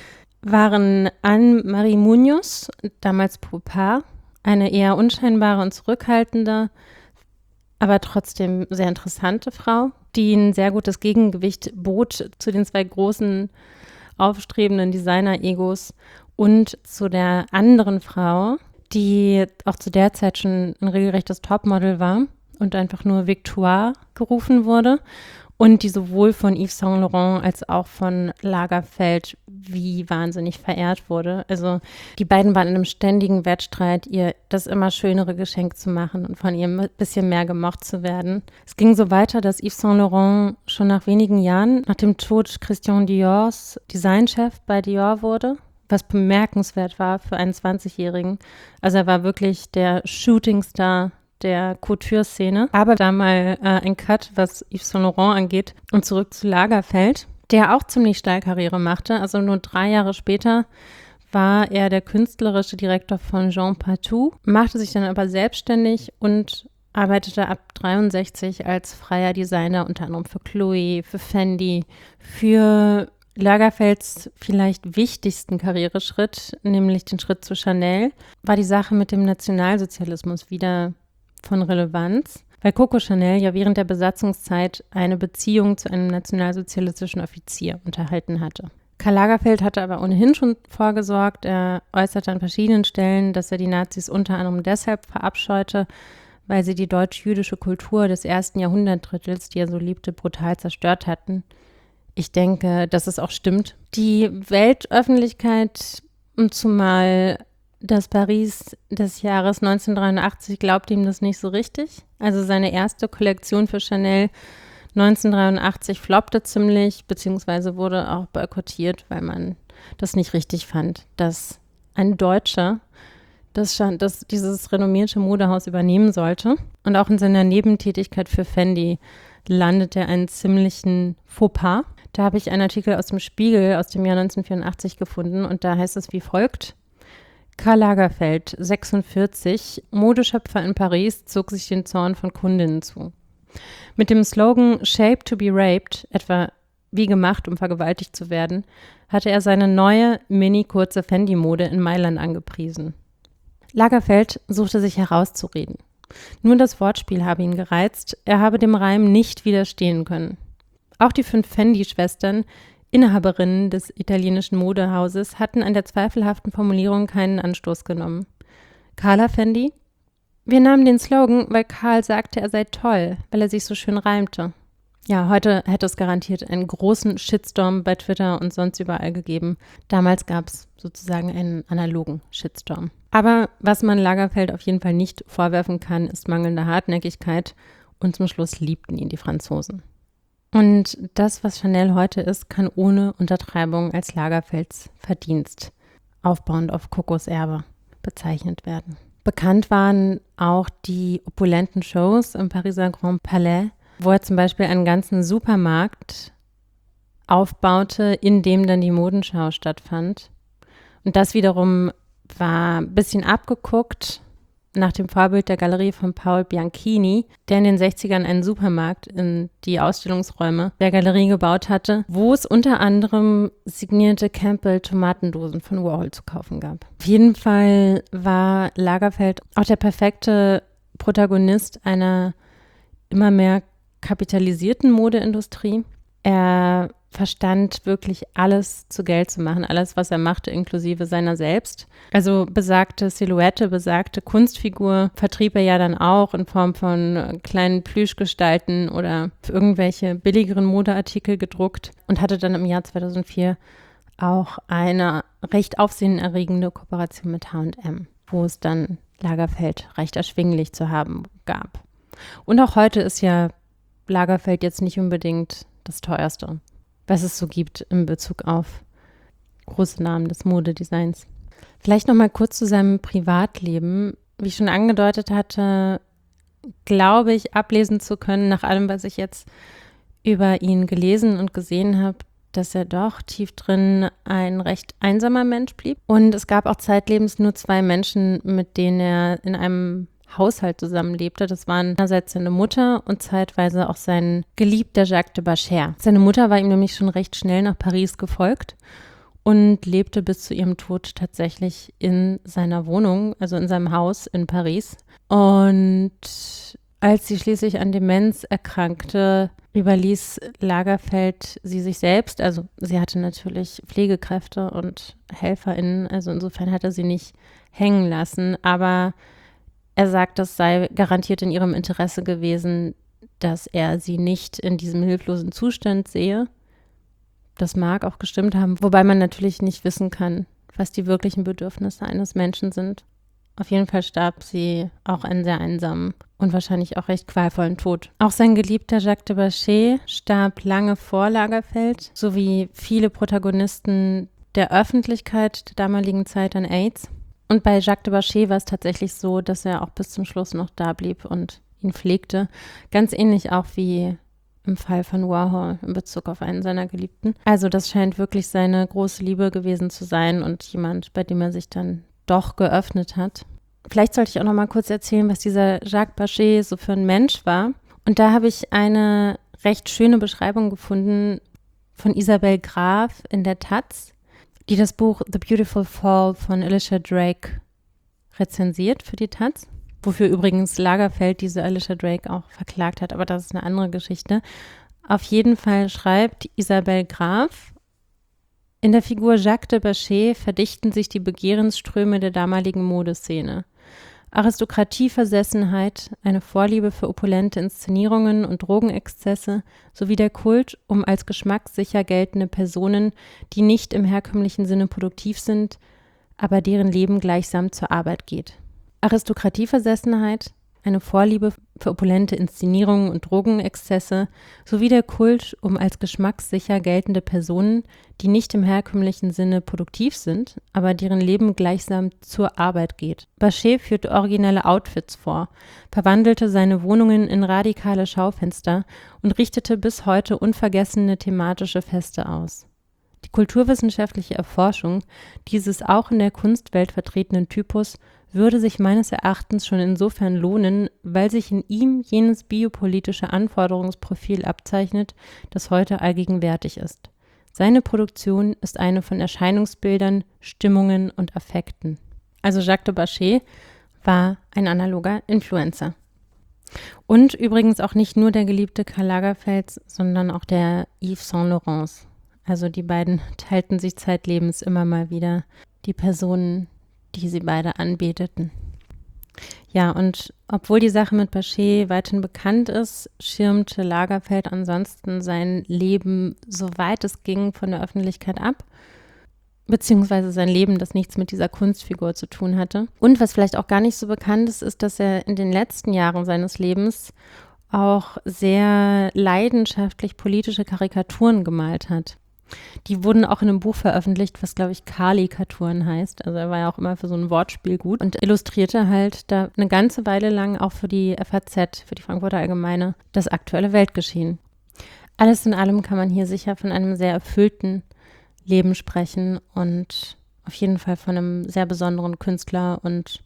waren Anne-Marie Munoz, damals Poupard, eine eher unscheinbare und zurückhaltende, aber trotzdem sehr interessante Frau, die ein sehr gutes Gegengewicht bot zu den zwei großen, aufstrebenden Designer-Egos und zu der anderen Frau, die auch zu der Zeit schon ein regelrechtes Topmodel war und einfach nur Victoire gerufen wurde und die sowohl von Yves Saint Laurent als auch von Lagerfeld wie wahnsinnig verehrt wurde. Also die beiden waren in einem ständigen Wettstreit, ihr das immer schönere Geschenk zu machen und von ihr ein bisschen mehr gemocht zu werden. Es ging so weiter, dass Yves Saint Laurent schon nach wenigen Jahren nach dem Tod Christian Diors Designchef bei Dior wurde, was bemerkenswert war für einen zwanzigjährigen. Also er war wirklich der Shootingstar der Couture-Szene. Aber da mal äh, ein Cut, was Yves Saint Laurent angeht, und zurück zu Lagerfeld, der auch ziemlich steil Karriere machte. Also nur drei Jahre später war er der künstlerische Direktor von Jean Patou, machte sich dann aber selbstständig und arbeitete ab dreiundsechzig als freier Designer, unter anderem für Chloé, für Fendi, für Lagerfelds vielleicht wichtigsten Karriereschritt, nämlich den Schritt zu Chanel, war die Sache mit dem Nationalsozialismus wieder von Relevanz, weil Coco Chanel ja während der Besatzungszeit eine Beziehung zu einem nationalsozialistischen Offizier unterhalten hatte. Karl Lagerfeld hatte aber ohnehin schon vorgesorgt. Er äußerte an verschiedenen Stellen, dass er die Nazis unter anderem deshalb verabscheute, weil sie die deutsch-jüdische Kultur des ersten Jahrhundertdrittels, die er so liebte, brutal zerstört hatten. Ich denke, dass es auch stimmt. Die Weltöffentlichkeit, zumal das Paris des Jahres neunzehnhundertdreiundachtzig, glaubt ihm das nicht so richtig. Also seine erste Kollektion für Chanel neunzehnhundertdreiundachtzig floppte ziemlich, beziehungsweise wurde auch boykottiert, weil man das nicht richtig fand, dass ein Deutscher das, das dieses renommierte Modehaus übernehmen sollte. Und auch in seiner Nebentätigkeit für Fendi landet er einen ziemlichen Fauxpas. Da habe ich einen Artikel aus dem Spiegel aus dem Jahr neunzehnhundertvierundachtzig gefunden und da heißt es wie folgt: Karl Lagerfeld, sechsundvierzig, Modeschöpfer in Paris, zog sich den Zorn von Kundinnen zu. Mit dem Slogan Shape to be raped, etwa wie gemacht, um vergewaltigt zu werden, hatte er seine neue, mini-kurze Fendi-Mode in Mailand angepriesen. Lagerfeld suchte sich herauszureden. Nur das Wortspiel habe ihn gereizt, er habe dem Reim nicht widerstehen können. Auch die fünf Fendi-Schwestern, Inhaberinnen des italienischen Modehauses, hatten an der zweifelhaften Formulierung keinen Anstoß genommen. Carla Fendi? Wir nahmen den Slogan, weil Karl sagte, er sei toll, weil er sich so schön reimte. Ja, heute hätte es garantiert einen großen Shitstorm bei Twitter und sonst überall gegeben. Damals gab es sozusagen einen analogen Shitstorm. Aber was man Lagerfeld auf jeden Fall nicht vorwerfen kann, ist mangelnde Hartnäckigkeit und zum Schluss liebten ihn die Franzosen. Und das, was Chanel heute ist, kann ohne Untertreibung als Lagerfelds Verdienst, aufbauend auf Cocos Erbe, bezeichnet werden. Bekannt waren auch die opulenten Shows im Pariser Grand Palais, wo er zum Beispiel einen ganzen Supermarkt aufbaute, in dem dann die Modenschau stattfand. Und das wiederum war ein bisschen abgeguckt nach dem Vorbild der Galerie von Paul Bianchini, der in den sechzigern einen Supermarkt in die Ausstellungsräume der Galerie gebaut hatte, wo es unter anderem signierte Campbell-Tomatendosen von Warhol zu kaufen gab. Auf jeden Fall war Lagerfeld auch der perfekte Protagonist einer immer mehr kapitalisierten Modeindustrie. Er verstand wirklich alles zu Geld zu machen, alles, was er machte, inklusive seiner selbst. Also besagte Silhouette, besagte Kunstfigur vertrieb er ja dann auch in Form von kleinen Plüschgestalten oder für irgendwelche billigeren Modeartikel gedruckt und hatte dann im Jahr zweitausendvier auch eine recht aufsehenerregende Kooperation mit H und M, wo es dann Lagerfeld recht erschwinglich zu haben gab. Und auch heute ist ja Lagerfeld jetzt nicht unbedingt das teuerste, was es so gibt in Bezug auf große Namen des Modedesigns. Vielleicht noch mal kurz zu seinem Privatleben. Wie ich schon angedeutet hatte, glaube ich, ablesen zu können, nach allem, was ich jetzt über ihn gelesen und gesehen habe, dass er doch tief drin ein recht einsamer Mensch blieb. Und es gab auch zeitlebens nur zwei Menschen, mit denen er in einem Haushalt zusammenlebte. Das waren einerseits seine Mutter und zeitweise auch sein Geliebter Jacques de Bachère. Seine Mutter war ihm nämlich schon recht schnell nach Paris gefolgt und lebte bis zu ihrem Tod tatsächlich in seiner Wohnung, also in seinem Haus in Paris. Und als sie schließlich an Demenz erkrankte, überließ Lagerfeld sie sich selbst. Also sie hatte natürlich Pflegekräfte und HelferInnen, also insofern hat er sie nicht hängen lassen, aber er sagt, es sei garantiert in ihrem Interesse gewesen, dass er sie nicht in diesem hilflosen Zustand sehe. Das mag auch gestimmt haben, wobei man natürlich nicht wissen kann, was die wirklichen Bedürfnisse eines Menschen sind. Auf jeden Fall starb sie auch einen sehr einsamen und wahrscheinlich auch recht qualvollen Tod. Auch sein geliebter Jacques de Bachère starb lange vor Lagerfeld, sowie viele Protagonisten der Öffentlichkeit der damaligen Zeit an AIDS. Und bei Jacques de Bachère war es tatsächlich so, dass er auch bis zum Schluss noch da blieb und ihn pflegte. Ganz ähnlich auch wie im Fall von Warhol in Bezug auf einen seiner Geliebten. Also das scheint wirklich seine große Liebe gewesen zu sein und jemand, bei dem er sich dann doch geöffnet hat. Vielleicht sollte ich auch noch mal kurz erzählen, was dieser Jacques Bachère so für ein Mensch war. Und da habe ich eine recht schöne Beschreibung gefunden von Isabel Graf in der Taz, die das Buch The Beautiful Fall von Alicia Drake rezensiert für die Taz, wofür übrigens Lagerfeld diese Alicia Drake auch verklagt hat, aber das ist eine andere Geschichte. Auf jeden Fall schreibt Isabel Graf: In der Figur Jacques de Bachère verdichten sich die Begehrensströme der damaligen Modeszene. Aristokratieversessenheit, eine Vorliebe für opulente Inszenierungen und Drogenexzesse sowie der Kult um als geschmackssicher geltende Personen, die nicht im herkömmlichen Sinne produktiv sind, aber deren Leben gleichsam zur Arbeit geht. Aristokratieversessenheit, eine Vorliebe für opulente Inszenierungen und Drogenexzesse sowie der Kult um als geschmackssicher geltende Personen, die nicht im herkömmlichen Sinne produktiv sind, aber deren Leben gleichsam zur Arbeit geht. Bachet führte originelle Outfits vor, verwandelte seine Wohnungen in radikale Schaufenster und richtete bis heute unvergessene thematische Feste aus. Die kulturwissenschaftliche Erforschung dieses auch in der Kunstwelt vertretenen Typus würde sich meines Erachtens schon insofern lohnen, weil sich in ihm jenes biopolitische Anforderungsprofil abzeichnet, das heute allgegenwärtig ist. Seine Produktion ist eine von Erscheinungsbildern, Stimmungen und Affekten. Also Jacques de Bachet war ein analoger Influencer. Und übrigens auch nicht nur der geliebte Karl Lagerfeld, sondern auch der Yves Saint Laurent. Also die beiden teilten sich zeitlebens immer mal wieder die Personen, die sie beide anbeteten. Ja, und obwohl die Sache mit Bachet weithin bekannt ist, schirmte Lagerfeld ansonsten sein Leben, soweit es ging, von der Öffentlichkeit ab, beziehungsweise sein Leben, das nichts mit dieser Kunstfigur zu tun hatte. Und was vielleicht auch gar nicht so bekannt ist, ist, dass er in den letzten Jahren seines Lebens auch sehr leidenschaftlich politische Karikaturen gemalt hat. Die wurden auch in einem Buch veröffentlicht, was, glaube ich, Karikaturen heißt. Also er war ja auch immer für so ein Wortspiel gut und illustrierte halt da eine ganze Weile lang auch für die F A Z, für die Frankfurter Allgemeine, das aktuelle Weltgeschehen. Alles in allem kann man hier sicher von einem sehr erfüllten Leben sprechen und auf jeden Fall von einem sehr besonderen Künstler und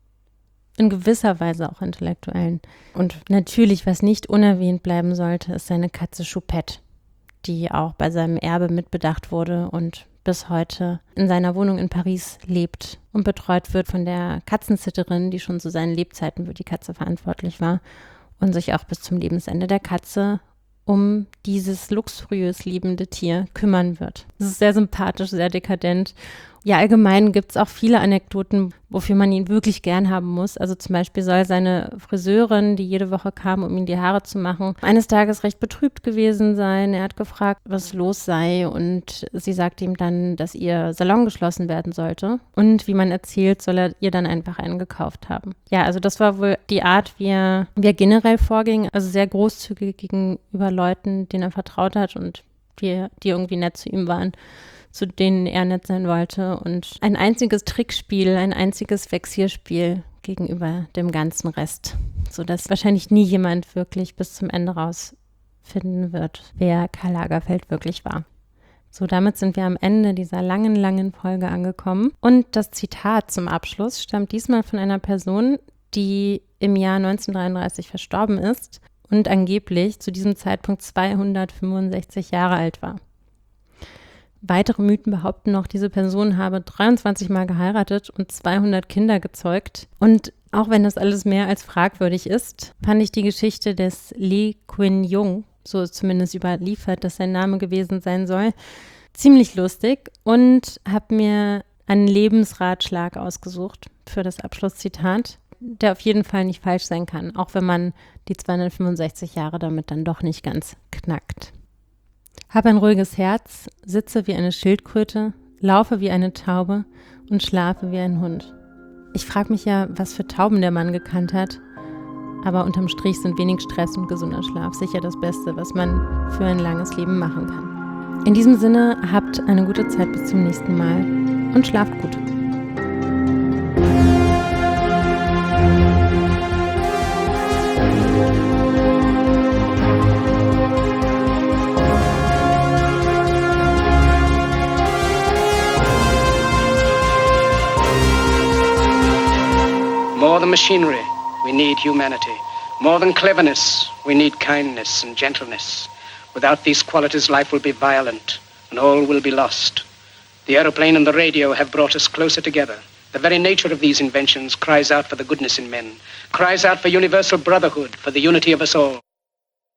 in gewisser Weise auch Intellektuellen. Und natürlich, was nicht unerwähnt bleiben sollte, ist seine Katze Choupette, die auch bei seinem Erbe mitbedacht wurde und bis heute in seiner Wohnung in Paris lebt und betreut wird von der Katzensitterin, die schon zu seinen Lebzeiten für die Katze verantwortlich war und sich auch bis zum Lebensende der Katze um dieses luxuriös liebende Tier kümmern wird. Das ist sehr sympathisch, sehr dekadent. Ja, allgemein gibt es auch viele Anekdoten, wofür man ihn wirklich gern haben muss. Also zum Beispiel soll seine Friseurin, die jede Woche kam, um ihm die Haare zu machen, eines Tages recht betrübt gewesen sein. Er hat gefragt, was los sei und sie sagte ihm dann, dass ihr Salon geschlossen werden sollte. Und wie man erzählt, soll er ihr dann einfach einen gekauft haben. Ja, also das war wohl die Art, wie er, wie er generell vorging. Also sehr großzügig gegenüber Leuten, denen er vertraut hat und die, die irgendwie nett zu ihm waren, zu denen er nett sein wollte, und ein einziges Trickspiel, ein einziges Vexierspiel gegenüber dem ganzen Rest, sodass wahrscheinlich nie jemand wirklich bis zum Ende rausfinden wird, wer Karl Lagerfeld wirklich war. So, damit sind wir am Ende dieser langen, langen Folge angekommen. Und das Zitat zum Abschluss stammt diesmal von einer Person, die im Jahr neunzehnhundertdreiunddreißig verstorben ist und angeblich zu diesem Zeitpunkt zweihundertfünfundsechzig Jahre alt war. Weitere Mythen behaupten noch, diese Person habe dreiundzwanzig Mal geheiratet und zweihundert Kinder gezeugt. Und auch wenn das alles mehr als fragwürdig ist, fand ich die Geschichte des Lee Quin-Jung, so ist zumindest überliefert, dass sein Name gewesen sein soll, ziemlich lustig und habe mir einen Lebensratschlag ausgesucht für das Abschlusszitat, der auf jeden Fall nicht falsch sein kann, auch wenn man die zweihundertfünfundsechzig Jahre damit dann doch nicht ganz knackt. Hab ein ruhiges Herz, sitze wie eine Schildkröte, laufe wie eine Taube und schlafe wie ein Hund. Ich frage mich ja, was für Tauben der Mann gekannt hat, aber unterm Strich sind wenig Stress und gesunder Schlaf sicher das Beste, was man für ein langes Leben machen kann. In diesem Sinne, habt eine gute Zeit bis zum nächsten Mal und schlaft gut. More than machinery, we need humanity. More than cleverness, we need kindness and gentleness. Without these qualities, life will be violent and all will be lost. The aeroplane and the radio have brought us closer together. The very nature of these inventions cries out for the goodness in men, cries out for universal brotherhood, for the unity of us all.